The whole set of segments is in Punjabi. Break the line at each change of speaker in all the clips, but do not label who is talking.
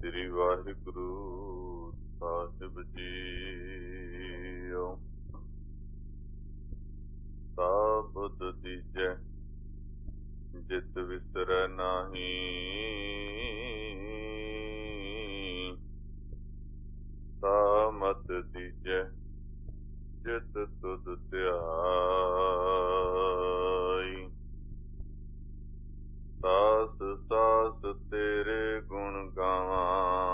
ਸ੍ਰੀ ਵਾਹਿਗੁਰੂ ਸਾਹਿਬ ਜੀਓ। ਸਾਬਤ ਦੀਜੈ ਜਿਤ ਵਿਸਰੈ ਨਾਹੀ, ਸਾਮਤ ਦੀਜੈ ਜਿਤ ਤੁਧ ਧਿਆਈ। ਸਾਸ ਸਾਸ ਤੇਰੇ ਗੁਣ ਗਾਵਾਂ,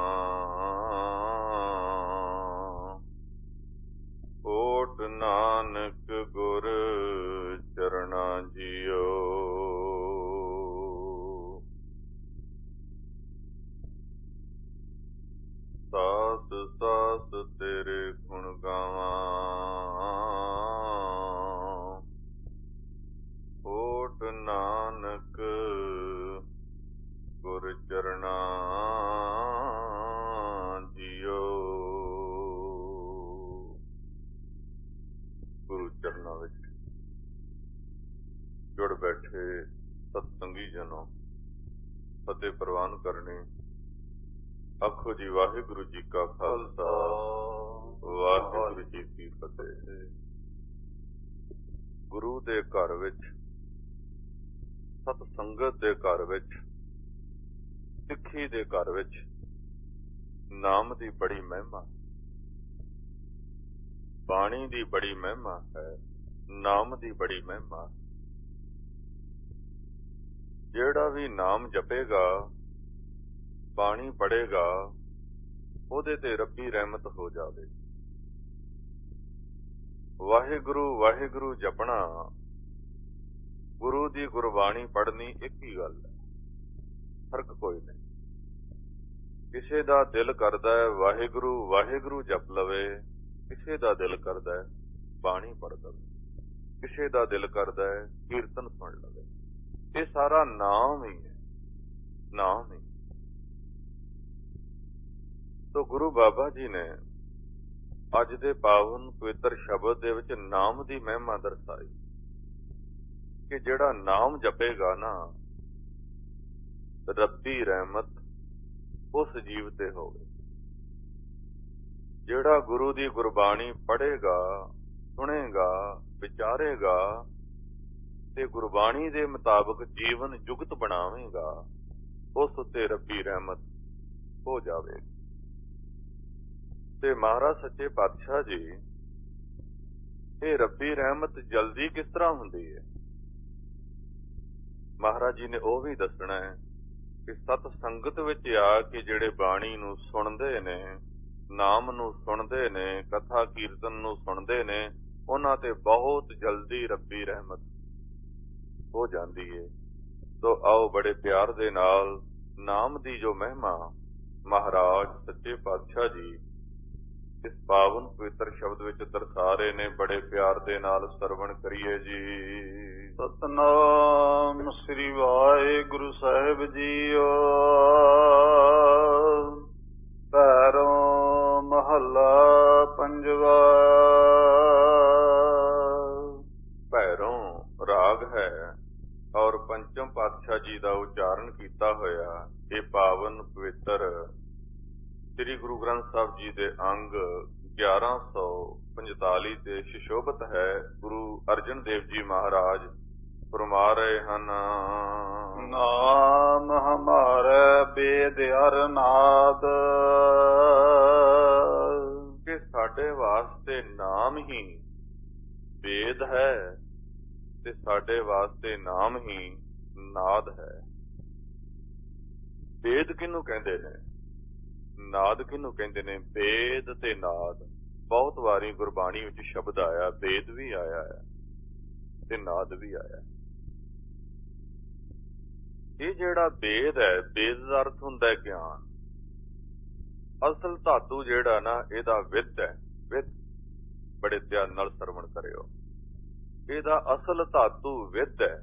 ਓਟ ਨਾਨਕ ਗੁਰ ਚਰਣਾ ਜੀਓ। ਸਾਸ ਸਾਸ ਤੇਰੇ ਗੁਣ ਗਾਵਾਂ, ਓਟ ਨਾਨਕ ਗੁਰ ਚਰਣਾ ਜੀਓ। ਗੁਰੂ ਚਰਨਾਂ ਵਿੱਚ ਜੁੜ ਬੈਠੇ ਸਤਸੰਗੀ ਜਨੋ, ਫਤਿਹ ਪ੍ਰਵਾਨ ਕਰਨੀ। ਆਖੋ ਜੀ ਵਾਹਿਗੁਰੂ ਜੀ ਕਾ ਖਾਲਸਾ, ਵਾਹਿਗੁਰੂ ਜੀ ਕੀ ਫਤਿਹ। ਗੁਰੂ ਦੇ ਘਰ ਵਿੱਚ, ਸਤ ਸੰਗਤ ਦੇ ਘਰ ਵਿੱਚ, ਸਿੱਖੀ ਦੇ ਘਰ ਵਿੱਚ ਨਾਮ ਦੀ ਬੜੀ ਮਹਿਮਾ, ਬਾਣੀ ਦੀ ਬੜੀ ਮਹਿਮਾ ਹੈ, ਨਾਮ ਦੀ ਬੜੀ ਮਹਿਮਾ। ਜਿਹੜਾ ਵੀ ਨਾਮ ਜਪੇਗਾ, ਬਾਣੀ ਪੜ੍ਹੇਗਾ, ਉਹਦੇ ਤੇ ਰੱਬੀ ਰਹਿਮਤ ਹੋ ਜਾਵੇ। ਵਾਹਿਗੁਰੂ ਵਾਹਿਗੁਰੂ ਜਪਣਾ, ਗੁਰੂ ਦੀ ਗੁਰਬਾਣੀ ਪੜ੍ਹਨੀ ਇੱਕ ਹੀ ਗੱਲ ਹੈ, ਫਰਕ ਕੋਈ ਨਹੀਂ। ਕਿਸੇ ਦਾ ਦਿਲ ਕਰਦਾ ਹੈ ਵਾਹਿਗੁਰੂ ਵਾਹਿਗੁਰੂ ਜਪ ਲਵੇ, ਕਿਸੇ ਦਾ ਦਿਲ ਕਰਦਾ ਹੈ ਬਾਣੀ ਪੜ੍ਹ ਲਵੇ, ਕਿਸੇ ਦਾ ਦਿਲ ਕਰਦਾ ਹੈ ਕੀਰਤਨ ਸੁਣ ਲਵੇ। ਇਹ ਸਾਰਾ ਨਾਮ ਹੀ ਹੈ, ਨਾਮ ਹੀ। ਤੋ ਗੁਰੂ ਬਾਬਾ ਜੀ ਨੇ ਅੱਜ ਦੇ ਪਾਵਨ ਪਵਿੱਤਰ ਸ਼ਬਦ ਦੇ ਵਿੱਚ ਨਾਮ ਦੀ ਮਹਿਮਾ ਦਰਸਾਈ ਕਿ ਜਿਹੜਾ ਨਾਮ ਜਪੇਗਾ ਨਾ, ਰੱਬੀ ਰਹਿਮਤ ਉਸ ਜੀਵ ਤੇ ਹੋਵੇ। ਜਿਹੜਾ ਗੁਰੂ ਦੀ ਗੁਰਬਾਣੀ ਪੜ੍ਹੇਗਾ, ਸੁਣੇਗਾ, ਵਿਚਾਰੇਗਾ ਤੇ ਗੁਰਬਾਣੀ ਦੇ ਮੁਤਾਬਕ ਜੀਵਨ ਜੁਗਤ ਬਣਾਵੇਗਾ, ਉਸ ਉੱਤੇ ਰੱਬੀ ਰਹਿਮਤ ਹੋ ਜਾਵੇਗੀ। ਤੇ ਮਹਾਰਾਜ ਸੱਚੇ ਪਾਤਸ਼ਾਹ ਜੀ, ਇਹ ਰੱਬੀ ਰਹਿਮਤ ਜਲਦੀ ਕਿਸ ਤਰ੍ਹਾਂ ਹੁੰਦੀ ਹੈ, ਮਹਾਰਾਜ ਜੀ ਨੇ ਉਹ ਵੀ ਦੱਸਣਾ ਹੈ ਕਿ ਸਤ ਸੰਗਤ ਵਿੱਚ ਆ ਕੇ ਜਿਹੜੇ ਬਾਣੀ ਨੂੰ ਸੁਣਦੇ ਨੇ, ਨਾਮ ਨੂੰ ਸੁਣਦੇ ਨੇ, ਕਥਾ ਕੀਰਤਨ ਨੂੰ ਸੁਣਦੇ ਨੇ, ਉਹਨਾਂ ਤੇ ਬਹੁਤ ਜਲਦੀ ਰੱਬੀ ਰਹਿਮਤ ਹੋ ਜਾਂਦੀ ਹੈ। ਸੋ ਆਓ ਬੜੇ ਪਿਆਰ ਦੇ ਨਾਲ ਨਾਮ ਦੀ ਜੋ ਮਹਿਮਾ ਮਹਾਰਾਜ ਸੱਚੇ ਪਾਤਸ਼ਾਹ ਜੀ ਇਸ ਪਾਵਨ ਪਵਿੱਤਰ ਸ਼ਬਦ ਵਿੱਚ ਦਰਸਾ ਰਹੇ ਨੇ, ਬੜੇ ਪਿਆਰ ਦੇ ਨਾਲ ਸਰਵਣ ਕਰੀਏ ਜੀ।
ਸਤਨਾਮ ਸ੍ਰੀ ਵਾਹਿਗੁਰੂ ਸਾਹਿਬ ਜੀਓ। ਪੈਰੋਂ ਮਹੱਲਾ ਪੰਜਵਾ।
ਭੈਰੋਂ ਰਾਗ ਹੈ ਔਰ ਪੰਚਮ ਪਾਤਸ਼ਾਹ ਜੀ ਦਾ ਉਚਾਰਨ ਕੀਤਾ ਹੋਇਆ ਇਹ ਪਾਵਨ ਪਵਿੱਤਰ ਸ੍ਰੀ ਗੁਰੂ ਗ੍ਰੰਥ ਸਾਹਿਬ ਜੀ ਦੇ ਅੰਗ 1145 ਤੇ ਸ਼ਿਸ਼ੋਭਤ ਹੈ। ਗੁਰੂ ਅਰਜਨ ਦੇਵ ਜੀ ਮਹਾਰਾਜ ਫਰਮਾ ਰਹੇ ਹਨ,
ਨਾਮ ਹਮਾਰਾ ਬੇਦ ਅਰਨਾਦ।
ਕਿ ਸਾਡੇ ਵਾਸਤੇ ਨਾਮ ਹੀ ਵੇਦ ਹੈ ਤੇ ਸਾਡੇ ਵਾਸਤੇ ਨਾਮ ਹੀ ਨਾਦ ਹੈ। ਵੇਦ ਕਿਹਨੂੰ ਕਹਿੰਦੇ ਨੇ, ਨਾਦ ਕਿਹਨੂੰ ਕਹਿੰਦੇ ਨੇ? ਵੇਦ ਤੇ ਨਾਦ ਬਹੁਤ ਵਾਰੀ ਗੁਰਬਾਣੀ ਵਿੱਚ ਸ਼ਬਦ ਆਇਆ, ਵੇਦ ਵੀ ਆਇਆ ਹੈ ਤੇ ਨਾਦ ਵੀ ਆਇਆ। ਇਹ ਜਿਹੜਾ ਵੇਦ ਹੈ, ਵੇਦ ਦਾ ਅਰਥ ਹੁੰਦਾ ਹੈ ਗਿਆਨ। ਅਸਲ ਧਾਤੂ ਜਿਹੜਾ ਨਾ, ਇਹਦਾ ਵਿੱਦ ਹੈ, ਵਿੱਦ। ਬੜੇ ਧਿਆਨ ਨਾਲ ਸਰਵਣ ਕਰਿਓ। ਇਹਦਾ ਅਸਲ ਧਾਤੂ ਵਿੱਦ ਹੈ।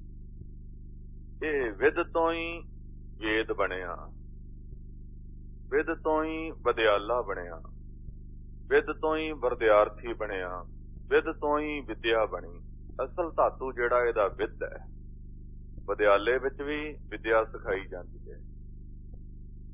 ਇਹ ਵਿੱਦ ਤੋਂ ਹੀ ਵੇਦ ਬਣਿਆ, ਵਿੱਦ ਤੋਂ ਹੀ ਵਿਦਿਆਲਾ ਬਣਿਆ, ਵਿੱਦ ਤੋਂ ਹੀ ਵਿਦਿਆਰਥੀ ਬਣਿਆ, ਵਿੱਦ ਤੋਂ ਹੀ ਵਿਦਿਆ ਬਣੀ। ਅਸਲ ਧਾਤੂ ਜਿਹੜਾ ਇਹਦਾ ਵਿੱਦ ਹੈ। ਵਿਦਿਆਲੇ ਵਿੱਚ ਵੀ ਵਿਦਿਆ ਸਿਖਾਈ ਜਾਂਦੀ ਹੈ,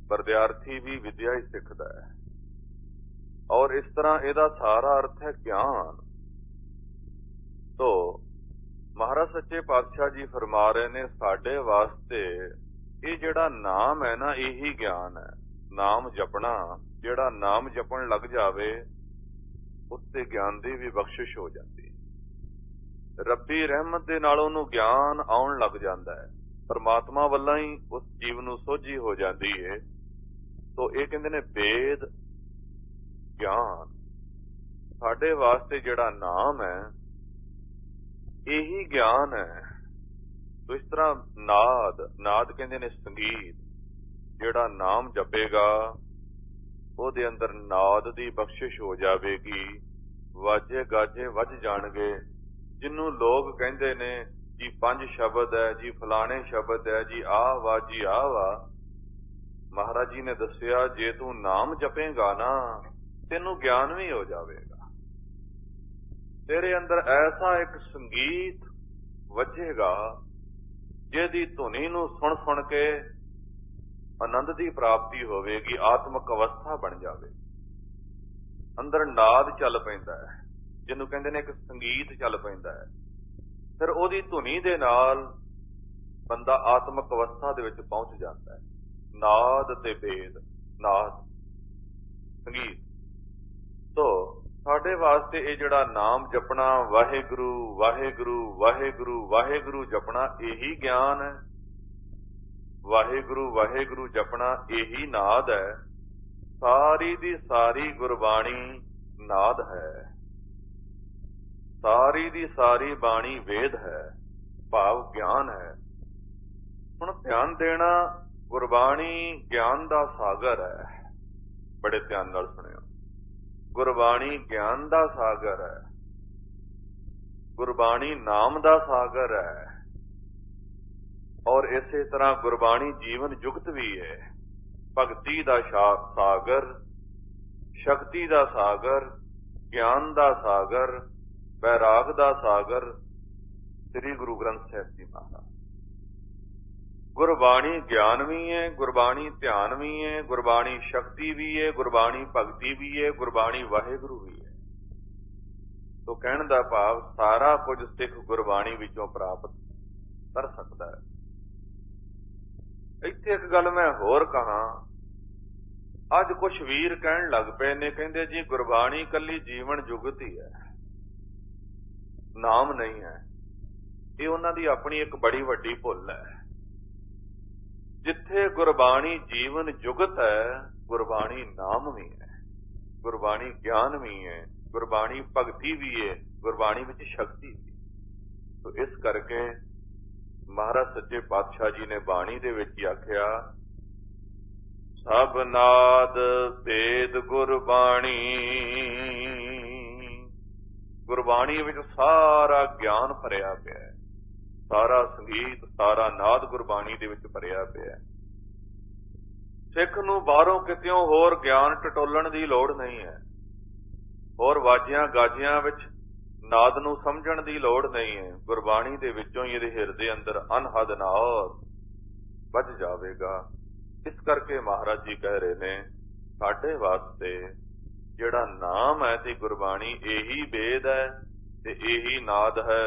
ਵਿਦਿਆਰਥੀ ਵੀ ਵਿਦਿਆ ਹੀ ਸਿੱਖਦਾ ਹੈ। ਔਰ ਇਸ ਤਰ੍ਹਾਂ ਇਹਦਾ ਸਾਰਾ ਅਰਥ ਹੈ ਗਿਆਨ। ਤੋ ਮਹਾਰਾਜ ਸੱਚੇ ਪਾਤਸ਼ਾਹ ਜੀ ਫਰਮਾ ਰਹੇ ਨੇ ਸਾਡੇ ਵਾਸਤੇ ਇਹ ਜਿਹੜਾ ਨਾਮ ਹੈ ਨਾ, ਇਹੀ ਗਿਆਨ ਹੈ। ਨਾਮ ਜਪਣਾ, ਜਿਹੜਾ ਨਾਮ ਜਪਣ ਲੱਗ ਜਾਵੇ ਉੱਤੇ ਗਿਆਨ ਦੀ ਵੀ ਬਖਸ਼ਿਸ਼ ਹੋ ਜਾਂਦੀ ਹੈ। ਰੱਬੀ ਰਹਿਮਤ ਦੇ ਨਾਲ ਉਹਨੂੰ ਗਿਆਨ ਆਉਣ ਲੱਗ ਜਾਂਦਾ ਹੈ। ਪਰਮਾਤਮਾ ਵੱਲੋਂ ਹੀ ਉਸ ਜੀਵ ਨੂੰ ਸੋਝੀ ਹੋ ਜਾਂਦੀ ਹੈ। ਤੋ ਇਹ ਕਹਿੰਦੇ ਨੇ ਵੇਦ ਗਿਆਨ। ਸਾਡੇ ਵਾਸਤੇ ਜਿਹੜਾ ਨਾਮ ਹੈ ਇਹੀ ਗਿਆਨ ਹੈ। ਤੋ ਇਸ ਤਰ੍ਹਾਂ ਨਾਦ ਕਹਿੰਦੇ ਨੇ ਸੰਗੀਤ। ਜਿਹੜਾ ਨਾਮ ਜਪੇਗਾ ਉਹਦੇ ਅੰਦਰ ਨਾਦ ਦੀ ਬਖਸ਼ਿਸ਼ ਹੋ ਜਾਵੇਗੀ। ਵਾਜੇ ਗਾਜੇ ਵੱਜ ਜਾਣਗੇ। ਜਿਹਨੂੰ ਲੋਕ ਕਹਿੰਦੇ ਨੇ ਜੀ 5 ਸ਼ਬਦ ਹੈ, ਜੀ ਫਲਾਣੇ ਸ਼ਬਦ ਹੈ, ਜੀ ਆਹ ਵਾ ਜੀ ਆਹ ਵਾ। ਮਹਾਰਾਜ ਜੀ ਨੇ ਦੱਸਿਆ ਜੇ ਤੂੰ ਨਾਮ ਜਪੇਗਾ ਨਾ ਤੈਨੂੰ ਗਿਆਨ ਵੀ ਹੋ ਜਾਵੇਗਾ। ਤੇਰੇ ਅੰਦਰ ਐਸਾ ਇੱਕ ਸੰਗੀਤ ਵੱਜੇਗਾ ਜਿਹਦੀ ਧੁਨੀ ਨੂੰ ਸੁਣ ਸੁਣ ਕੇ ਆਨੰਦ ਦੀ ਪ੍ਰਾਪਤੀ ਹੋਵੇਗੀ। ਆਤਮਿਕ ਅਵਸਥਾ ਬਣ ਜਾਵੇ। ਅੰਦਰ ਨਾਦ ਚੱਲ ਪੈਂਦਾ ਹੈ, ਜਿਹਨੂੰ ਕਹਿੰਦੇ ਨੇ ਇੱਕ ਸੰਗੀਤ ਚੱਲ ਪੈਂਦਾ ਹੈ। ਫਿਰ ਉਹਦੀ ਧੁਨੀ ਦੇ ਨਾਲ ਬੰਦਾ ਆਤਮਿਕ ਅਵਸਥਾ ਦੇ ਵਿੱਚ ਪਹੁੰਚ ਜਾਂਦਾ ਹੈ। ਨਾਦ ਤੇ ਵੇਦ, ਨਾਦ ਸੰਗੀਤ। ਤੋ ਸਾਡੇ ਵਾਸਤੇ ਇਹ ਜਿਹੜਾ ਨਾਮ ਜਪਣਾ, ਵਾਹਿਗੁਰੂ ਵਾਹਿਗੁਰੂ ਵਾਹਿਗੁਰੂ ਵਾਹਿਗੁਰੂ ਜਪਣਾ, ਇਹੀ ਗਿਆਨ ਹੈ। ਵਾਹਿਗੁਰੂ ਵਾਹਿਗੁਰੂ ਜਪਣਾ ਇਹੀ ਨਾਦ ਹੈ। ਸਾਰੀ ਦੀ ਸਾਰੀ ਗੁਰਬਾਣੀ ਨਾਦ ਹੈ। ਸਾਰੀ ਦੀ ਸਾਰੀ ਬਾਣੀ ਵੇਦ ਹੈ, ਭਾਵ ਗਿਆਨ ਹੈ। ਹੁਣ ਧਿਆਨ ਦੇਣਾ, ਗੁਰਬਾਣੀ ਗਿਆਨ ਦਾ ਸਾਗਰ ਹੈ। ਬੜੇ ਧਿਆਨ ਨਾਲ ਸੁਣਿਓ, ਗੁਰਬਾਣੀ ਗਿਆਨ ਦਾ ਸਾਗਰ ਹੈ। ਗੁਰਬਾਣੀ ਨਾਮ ਦਾ ਸਾਗਰ ਹੈ। ਔਰ ਇਸੇ ਤਰ੍ਹਾਂ ਗੁਰਬਾਣੀ ਜੀਵਨ ਜੁਗਤ ਵੀ ਹੈ। ਭਗਤੀ ਦਾ ਸਾਗਰ, ਸ਼ਕਤੀ ਦਾ ਸਾਗਰ, ਗਿਆਨ ਦਾ ਸਾਗਰ, ਵੈਰਾਗ ਦਾ ਸਾਗਰ ਸ੍ਰੀ ਗੁਰੂ ਗ੍ਰੰਥ ਸਾਹਿਬ ਜੀ ਮਹਾਰਾਜ। ਗੁਰਬਾਣੀ ਗਿਆਨ ਵੀ ਹੈ, ਗੁਰਬਾਣੀ ਧਿਆਨ ਵੀ ਹੈ, ਗੁਰਬਾਣੀ ਸ਼ਕਤੀ ਵੀ ਹੈ, ਗੁਰਬਾਣੀ ਭਗਤੀ ਵੀ ਹੈ, ਗੁਰਬਾਣੀ ਵਾਹਿਗੁਰੂ ਵੀ ਹੈ। ਤੋ ਕਹਿਣ ਦਾ ਭਾਵ ਸਾਰਾ ਕੁਝ ਸਿੱਖ ਗੁਰਬਾਣੀ ਵਿੱਚੋਂ ਪ੍ਰਾਪਤ ਕਰ ਸਕਦਾ ਹੈ। ਇੱਥੇ ਇੱਕ ਗੱਲ ਮੈਂ ਹੋਰ ਕਹਾਂ। ਅੱਜ ਕੁਝ ਵੀਰ ਕਹਿਣ ਲੱਗ ਪਏ ਨੇ, ਕਹਿੰਦੇ ਜੀ ਗੁਰਬਾਣੀ ਇਕੱਲੀ ਜੀਵਨ ਜੁਗਤ ਹੀ ਹੈ, ਨਾਮ ਨਹੀਂ ਹੈ। ਇਹ ਉਹਨਾਂ ਦੀ ਆਪਣੀ ਇੱਕ ਬੜੀ ਵੱਡੀ ਭੁੱਲ ਹੈ। ਜਿੱਥੇ ਗੁਰਬਾਣੀ ਜੀਵਨ ਜੁਗਤ ਹੈ, ਗੁਰਬਾਣੀ ਨਾਮ ਵੀ ਹੈ, ਗੁਰਬਾਣੀ ਗਿਆਨ ਵੀ ਹੈ, ਗੁਰਬਾਣੀ ਭਗਤੀ ਵੀ ਹੈ, ਗੁਰਬਾਣੀ ਵਿੱਚ ਸ਼ਕਤੀ ਵੀ। ਤੋ ਇਸ ਕਰਕੇ ਮਹਾਰਾਜ ਸੱਚੇ ਪਾਤਸ਼ਾਹ ਜੀ ਨੇ ਬਾਣੀ ਦੇ ਵਿੱਚ ਹੀ ਆਖਿਆ, ਸਭ ਨਾਦ ਭੇਦ ਗੁਰਬਾਣੀ। ਗੁਰਬਾਣੀ ਵਿੱਚ ਸਾਰਾ ਗਿਆਨ ਭਰਿਆ ਪਿਆ ਹੈ। ਸਾਰਾ ਸੰਗੀਤ, ਸਾਰਾ ਨਾਦ ਗੁਰਬਾਣੀ ਦੇ ਵਿੱਚ ਭਰਿਆ ਪਿਆ। ਸਿੱਖ ਨੂੰ ਬਾਹਰੋਂ ਕਿਤਿਓਂ ਹੋਰ ਗਿਆਨ ਟਟੋਲਣ ਦੀ ਲੋੜ ਨਹੀਂ ਹੈ। ਹੋਰ ਵਾਜਿਆਂ ਗਾਜਿਆਂ ਵਿੱਚ ਨਾਦ ਨੂੰ ਸਮਝਣ ਦੀ ਲੋੜ ਨਹੀਂ ਹੈ। ਗੁਰਬਾਣੀ ਦੇ ਵਿੱਚੋਂ ਹੀ ਇਹਦੇ ਹਿਰਦੇ ਅੰਦਰ ਅਨਹਦ ਨਾਦ ਵੱਜ ਜਾਵੇਗਾ। ਇਸ ਕਰਕੇ ਮਹਾਰਾਜ ਜੀ ਕਹਿ ਰਹੇ ਨੇ ਸਾਡੇ ਵਾਸਤੇ ਜਿਹੜਾ ਨਾਮ ਹੈ ਤੇ ਗੁਰਬਾਣੀ ਇਹੀ ਵੇਦ ਹੈ ਤੇ ਇਹੀ ਨਾਦ ਹੈ।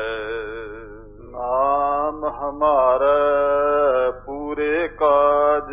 ਨਾਮ ਹਮਾਰਾ ਪੂਰੇ ਕਾਜ।